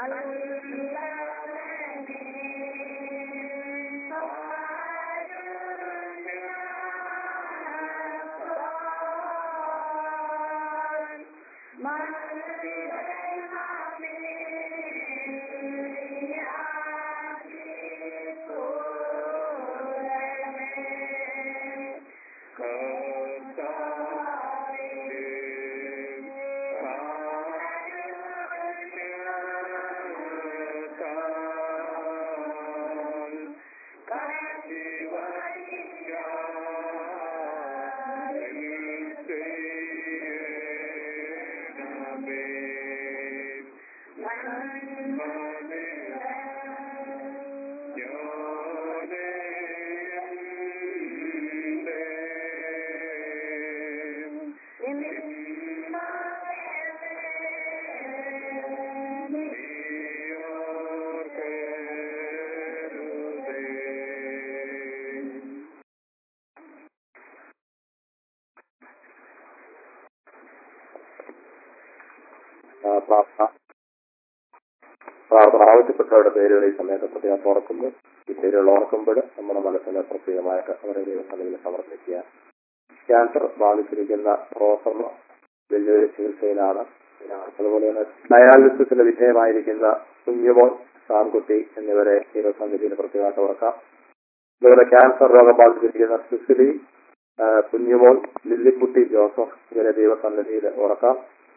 പ്രാർത്ഥന ആവശ്യപ്പെട്ടവരുടെ പേരുകൾ ഈ സമയത്ത് പ്രത്യേകം ഓർക്കുന്നു. ഈ പേരുകൾ ഓർക്കുമ്പോൾ നമ്മുടെ മനസ്സിനെ പ്രത്യേകമായിട്ട് അവരെ ദൈവസന്നിധിയിൽ സമർപ്പിക്കുക. ക്യാൻസർ ബാധിച്ചിരിക്കുന്ന റോസമ്മ വലിയൊരു ചികിത്സയിലാണ്. അതുപോലെ തന്നെ ഡയാലിസിസിന് വിധേയമായിരിക്കുന്ന കുഞ്ഞുമോൻ, സാൻകുട്ടി എന്നിവരെ ദൈവസന്നിധിയിൽ പ്രത്യേകമായിട്ട് ഓർക്കാം. അതുപോലെ ക്യാൻസർ രോഗം ബാധിച്ചിരിക്കുന്ന സിസിലി, കുഞ്ഞുമോൻ, ലില്ലിക്കുട്ടി ജോസഫ് ഇവരെ ദൈവസന്നിധിയിൽ ഓർക്കാം.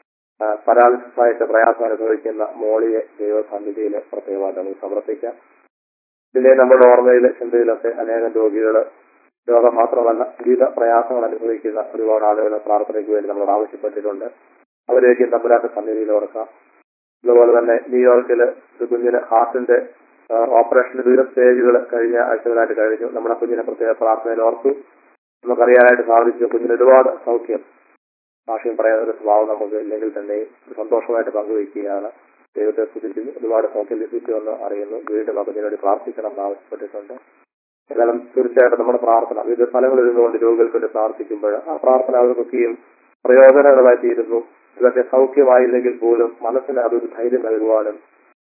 പരാലിസിസ് ആയിട്ട് പ്രയാസം അനുഭവിക്കുന്ന മോളിയെ ദൈവസന്നിധിയിൽ പ്രത്യേകമായിട്ട് നമുക്ക് സമർപ്പിക്കാം. പിന്നെ നമ്മുടെ ഓർമ്മയിൽ ചിന്തയിലൊക്കെ അനേകം രോഗികൾ, രോഗം മാത്രമല്ല വിവിധ പ്രയാസങ്ങൾ അനുഭവിക്കുന്ന ഒരുപാട് ആളുകളെ പ്രാർത്ഥനയ്ക്ക് വേണ്ടി നമ്മൾ ആവശ്യപ്പെട്ടിട്ടുണ്ട്. അവരേക്കും തമ്പുരാന്റെ സന്നിധിയിൽ ഓർക്കാം. അതുപോലെ തന്നെ ന്യൂയോർക്കിൽ ഒരു കുഞ്ഞിന് ഹാർട്ടിന്റെ ഓപ്പറേഷൻ വിവിധ സ്റ്റേജുകൾ കഴിഞ്ഞ ആഴ്ചകളായിട്ട് കഴിഞ്ഞു. നമ്മുടെ കുഞ്ഞിനെ പ്രത്യേക പ്രാർത്ഥനയിൽ ഓർത്തു. നമുക്കറിയാനായിട്ട് സാധിച്ചു കുഞ്ഞിന് ഒരുപാട് സൗഖ്യം. ഭാഷയും പറയാൻ ഒരു സ്വഭാവം നമുക്ക് ഇല്ലെങ്കിൽ തന്നെ സന്തോഷമായിട്ട് പങ്കുവയ്ക്കുകയാണ്. ദൈവത്തെ സ്തുതിക്കുന്നു. ഒരുപാട് സൗഖ്യം ലഭിക്കുമെന്ന് അറിയുന്നു. വീണ്ടും അതിനു വേണ്ടി പ്രാർത്ഥിക്കണം എന്ന് ആവശ്യപ്പെട്ടിട്ടുണ്ട്. എന്നാലും തീർച്ചയായിട്ടും നമ്മുടെ പ്രാർത്ഥന വിവിധ സ്ഥലങ്ങളിൽ ഇരുന്നുകൊണ്ട് രോഗികൾക്ക് വേണ്ടി പ്രാർത്ഥിക്കുമ്പോൾ ആ പ്രാർത്ഥന അവർക്കൊക്കെയും പ്രയോജനകരമായി തീരുന്നു. ഇതൊക്കെ സൗഖ്യമായില്ലെങ്കിൽ പോലും മനസ്സിന് അതൊരു ധൈര്യം നൽകുവാനും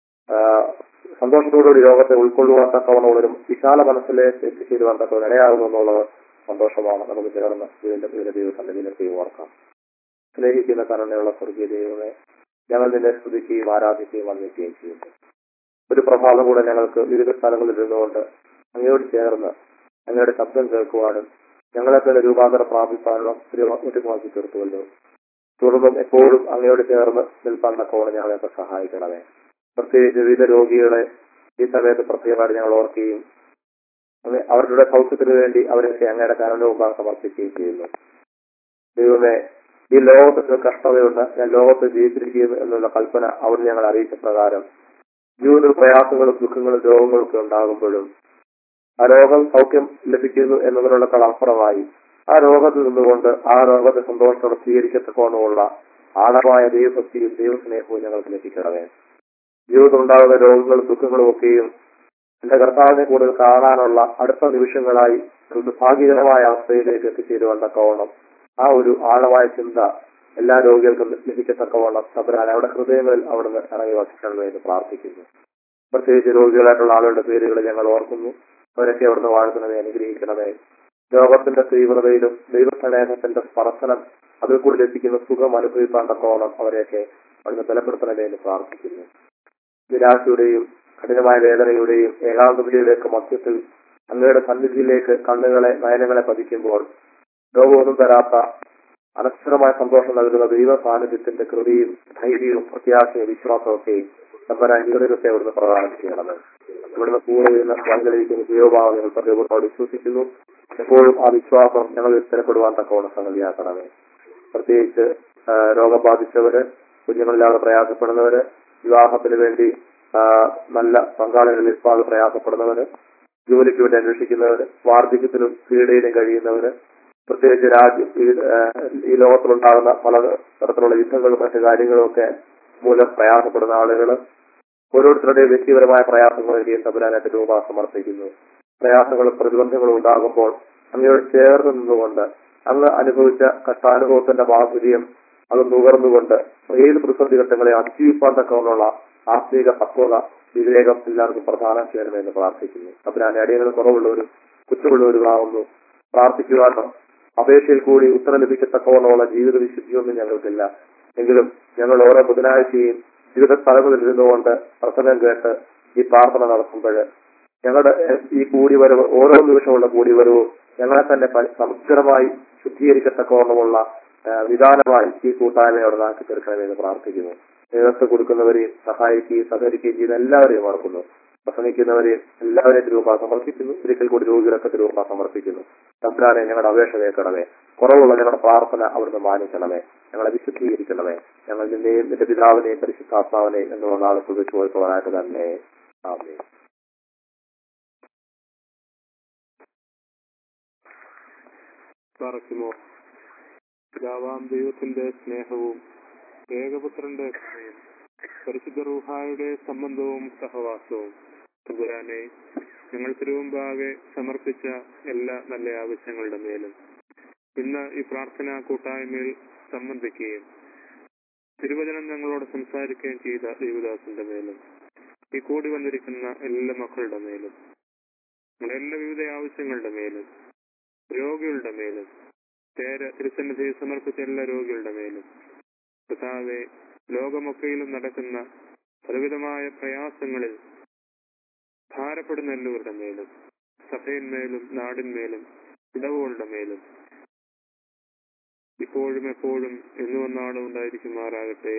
സന്തോഷത്തോടുകൂടി രോഗത്തെ ഉൾക്കൊള്ളുവാൻ തക്കവണ്ണമുള്ളൊരു വിശാല മനസ്സിലേക്ക് എത്തിച്ചേരുവാൻ തക്കവണ്ണം ഇടയാകുന്നു എന്നുള്ളത് സന്തോഷമാണ്. നമുക്ക് ചേർന്ന് വീണ്ടും ഇതിന്റെ ദൈവസന്നിധിയിലേക്ക് ഓർക്കാം. സ്നേഹിക്കുന്ന കരുണയുള്ള സ്വർഗീയ ദൈവമേ, ഞങ്ങൾ നിന്നെ സ്തുതിക്കുകയും ആരാധിക്കുകയും വന്ദിക്കുകയും ചെയ്യുന്നു. ഒരു പ്രഭാതം കൂടെ ഞങ്ങൾക്ക് വിവിധ സ്ഥലങ്ങളിൽ ഇരുന്നുകൊണ്ട് അങ്ങയോട് ചേർന്ന് അങ്ങയുടെ ശബ്ദം കേൾക്കുവാനും ഞങ്ങളെ തന്നെ രൂപാന്തരം പ്രാപിക്കാനുള്ള ഒരുമാക്കി തീർത്തുവല്ലോ. തുടർന്നും എപ്പോഴും അങ്ങയോട് ചേർന്ന് നിൽക്കാൻ തക്കവണ്ണം ഞങ്ങളെയൊക്കെ സഹായിക്കണമേ. പ്രത്യേകിച്ച് വിവിധ രോഗികളെ ഈ സമയത്ത് പ്രത്യേകമായിട്ട് ഞങ്ങൾ ഓർക്കുകയും അവരുടെ സൗഖ്യത്തിന് വേണ്ടി അവരൊക്കെ അങ്ങയുടെ കാരണവും സമർപ്പിക്കുകയും ചെയ്യുന്നു. ദൈവമേ, ഈ ലോകത്തിന് കഷ്ടതയുണ്ട്, ഞാൻ ലോകത്ത് ജീവിച്ചിരിക്കുന്നു എന്നുള്ള കൽപ്പന അവിടെ ഞങ്ങൾ അറിയിച്ച പ്രകാരം ജീവിത പ്രയാസങ്ങളും ദുഃഖങ്ങളും രോഗങ്ങളും ഒക്കെ ഉണ്ടാകുമ്പോഴും ആ രോഗം സൗഖ്യം ലഭിക്കുന്നു എന്നതിനുള്ളക്കാൾ അപ്പുറമായി ആ രോഗത്തിൽ നിന്നുകൊണ്ട് ആ രോഗത്തെ സന്തോഷത്തോടെ സ്വീകരിക്കത്തക്കോണമുള്ള ആഴമായ ദൈവഭക്തിയും ദൈവസ്നേഹവും ഞങ്ങൾക്ക് ലഭിക്കണമേ. ജീവിതം ഉണ്ടാകുന്ന രോഗങ്ങളും ദുഃഖങ്ങളും ഒക്കെയും എന്റെ കർത്താവിനെ കൂടുതൽ കാണാനുള്ള അടുത്ത നിമിഷങ്ങളായി ഒരു ഭാഗ്യകരമായ അവസ്ഥയിലേക്ക് എത്തിച്ചേരുവാൻ തക്കവണ്ണം ആ ഒരു ആഴമായ ചിന്ത എല്ലാ രോഗികൾക്കും ലഭിക്കത്തക്കവണ്ണം തമ്പുരാൻ അവരുടെ ഹൃദയങ്ങളിൽ അവിടുന്ന് ഇറങ്ങി വസിക്കണമേ എന്ന് പ്രാർത്ഥിക്കുന്നു. പ്രത്യേകിച്ച് രോഗികളായിട്ടുള്ള ആളുകളുടെ പേരുകൾ ഞങ്ങൾ ഓർക്കുന്നു. അവരൊക്കെ അവിടുന്ന് വാഴ്ത്തണമേ, അനുഗ്രഹിക്കണമേ. രോഗത്തിന്റെ തീവ്രതയിലും ദൈവസ്നേഹത്തിന്റെ സ്പർശനം അതിൽ കൂടി ലഭിക്കുന്ന സുഖം അനുഭവിക്കാൻ തക്കവണ്ണം അവരെയൊക്കെ അവിടുന്ന് ബലപ്പെടുത്തണമേ എന്ന് പ്രാർത്ഥിക്കുന്നു. നിരാശയുടെയും കഠിനമായ വേദനയുടെയും ഏകാന്തതയിലേക്ക് മധ്യത്തിൽ അങ്ങയുടെ സന്നിധിയിലേക്ക് കണ്ണുകളെ നയനങ്ങളെ പതിക്കുമ്പോൾ രോഗമൊന്നും തരാത്ത അനശ്വരമായ സന്തോഷം നൽകുന്ന ദൈവ സാന്നിധ്യത്തിന്റെ കൃതിയും ധൈര്യവും പ്രത്യാശയും വിശ്വാസമൊക്കെയും തമ്പുരാൻ ജീവിതത്തെ അവിടുന്ന് പ്രദാനം ചെയ്യണമേ. ഇവിടുന്ന് കൂടെ നിന്ന് വാങ്ങിക്കുന്ന ദൈവഭാവം ഞങ്ങൾ ദൈവത്തോട് വിശ്വസിക്കുന്നു. എപ്പോഴും ആ വിശ്വാസം ഞങ്ങൾ സ്ഥിരപ്പെടുവാൻ തക്കവണ്ണം സംഗതിയാക്കണമേ. പ്രത്യേകിച്ച് രോഗം ബാധിച്ചവര്, കുഞ്ഞുങ്ങളില്ലാതെ പ്രയാസപ്പെടുന്നവര്, വിവാഹത്തിന് വേണ്ടി നല്ല പങ്കാളികൾ ലഭിക്കാതെ പ്രയാസപ്പെടുന്നവര്, ജോലിക്ക് വേണ്ടി അന്വേഷിക്കുന്നവര്, വാർദ്ധക്യത്തിലും പീഡയിലും കഴിയുന്നവര്, പ്രത്യേകിച്ച് ഈ ലോകത്തിലുണ്ടാകുന്ന പല തരത്തിലുള്ള യുദ്ധങ്ങളും മറ്റു കാര്യങ്ങളും ഒക്കെ മൂലം പ്രയാസപ്പെടുന്ന ആളുകൾ, ഓരോരുത്തരുടെയും വ്യക്തിപരമായ പ്രയാസങ്ങളെയും തമ്പുരാനായിട്ട് രൂപ സമർപ്പിക്കുന്നു. പ്രയാസങ്ങളും പ്രതിബന്ധങ്ങളും ഉണ്ടാകുമ്പോൾ അങ്ങയോട് ചേർന്ന് നിന്നുകൊണ്ട് അങ്ങ് അനുഭവിച്ച കഷ്ടാനുഭവത്തിന്റെ മാധുര്യം അത് നുകർന്നുകൊണ്ട് ഏത് പ്രതിസന്ധി ഘട്ടങ്ങളെ അതിജീവിക്കാൻ തക്കവണ്ണുള്ള ആത്മീക പക്വത വിവേകം എല്ലാവർക്കും പ്രധാനം ചെയ്യണമെന്ന് പ്രാർത്ഥിക്കുന്നു. അതിനാൽ അടിയങ്ങൾ കുറവുള്ളവരും കുറ്റമുള്ളവരുമാവുന്നു പ്രാർത്ഥിക്കുവാനോ അപേക്ഷയിൽ കൂടി ഉത്തരം ലഭിക്കത്തക്കവണ്ണമുള്ള ജീവിത വിശുദ്ധിയൊന്നും ഞങ്ങൾക്കില്ല. എങ്കിലും ഞങ്ങൾ ഓരോ ബുധനാഴ്ചയും വിവിധ സ്ഥലങ്ങളിൽ ഇരുന്നുകൊണ്ട് പ്രസംഗം കേട്ട് ഈ പ്രാർത്ഥന നടത്തുമ്പോൾ ഞങ്ങളുടെ ഈ കൂടിവരവ് ഓരോ നിമിഷമുള്ള കൂടിവരവും ഞങ്ങളെ തന്നെ സമഗ്രമായി ശുദ്ധീകരിക്കത്തക്കവണ്ണമുള്ള വിധാനമായി ഈ കൂട്ടായ്മയോടെ നാക്കി തീർക്കണമെന്ന് പ്രാർത്ഥിക്കുന്നു. നേതൃത്വം കൊടുക്കുന്നവരെയും സഹായിക്കുകയും സഹകരിക്കുകയും ചെയ്യുന്ന എല്ലാവരെയും ഓർക്കുന്നു. പ്രസംഗിക്കുന്നവരെയും എല്ലാവരെയും തിരുവ സമർപ്പിക്കുന്നു. ഒരിക്കൽ കൂടി രോഗികളൊക്കെ തിരുവ സമർപ്പിക്കുന്നു. തമ്പുരാനെ ഞങ്ങളുടെ അപേക്ഷ കേൾക്കണമേ. കുറവുള്ള ഞങ്ങളുടെ പ്രാർത്ഥന അവിടുന്ന് മാനിക്കണമേ. ഞങ്ങളെ വിശുദ്ധീകരിക്കണമേ. ഞങ്ങൾ നിന്നെയും നിന്റെ പിതാവിനെയും പരിശുദ്ധാത്മാവിനെയും എന്നുള്ള നാളെ കുറിച്ച് പോയപ്പോഴായിട്ട് തന്നെ ആമേൻ. പാർക്കുമോ പിതാവാം ദൈവത്തിന്റെ സ്നേഹവും ഏകപുത്രന്റെ കൃപയും പരിശുദ്ധ റൂഹായുടെ സംബന്ധവും സഹവാസവും തമ്പുരാനെ ഞങ്ങൾ തിരുമുമ്പാകെ സമർപ്പിച്ച എല്ലാ നല്ല ആവശ്യങ്ങളുടെ മേലും ഇന്ന് ഈ പ്രാർത്ഥനാ കൂട്ടായ്മയിൽ സംബന്ധിക്കുകയും തിരുവചനം ഞങ്ങളോട് സംസാരിക്കുകയും ചെയ്ത ദേവദാസന്റെ മേലും ഈ കൂടി വന്നിരിക്കുന്ന എല്ലാ മക്കളുടെ മേലും ഞങ്ങളുടെ എല്ലാ വിവിധ ആവശ്യങ്ങളുടെ മേലും രോഗികളുടെ മേലും തിരുസന്നിധിയിൽ സമർപ്പിച്ച എല്ലാ രോഗികളുടെ മേലും കർത്താവേ ലോകമൊക്കെയിലും നടക്കുന്ന പലവിധമായ പ്രയാസങ്ങളിൽ ഭാരപ്പെടുന്ന എല്ലാവരുടെ മേലും സഭയിന്മേലും നാടിന്മേലും ഇടവുകളുടെ മേലും ഇപ്പോഴും എപ്പോഴും എന്നും ഒന്നാളും ഉണ്ടായിരിക്കുമാറാകട്ടെ.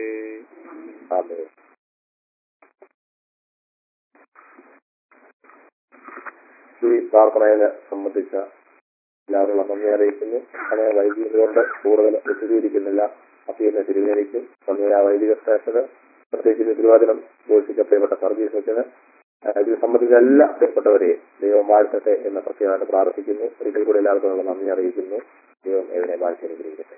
ഈ പ്രാർത്ഥനയെ സംബന്ധിച്ച എല്ലാവരും നന്ദി അറിയിക്കുന്നു. അങ്ങനെ വൈദികത കൊണ്ട് കൂടുതൽ വിശദീകരിക്കുന്നില്ല. അപ്പീലിനെ തിരുവേനിക്കും സമയ വൈദിക സ്റ്റേഷന് പ്രത്യേകിച്ച് തിരുവാതിരം ഘോഷിച്ച പ്രിയപ്പെട്ട സർവീസസിന് ഇത് സംബന്ധിച്ച എല്ലാ പ്രിയപ്പെട്ടവരെയും ദൈവം വാഴ്ത്തട്ടെ എന്ന് പ്രത്യേകമായിട്ട് പ്രാർത്ഥിക്കുന്നു. ഒരിക്കൽ കൂടി എല്ലാവർക്കും നന്ദി അറിയിക്കുന്നു. ദൈവം എവിടെ വാഴ്ച അനുഗ്രഹിക്കട്ടെ.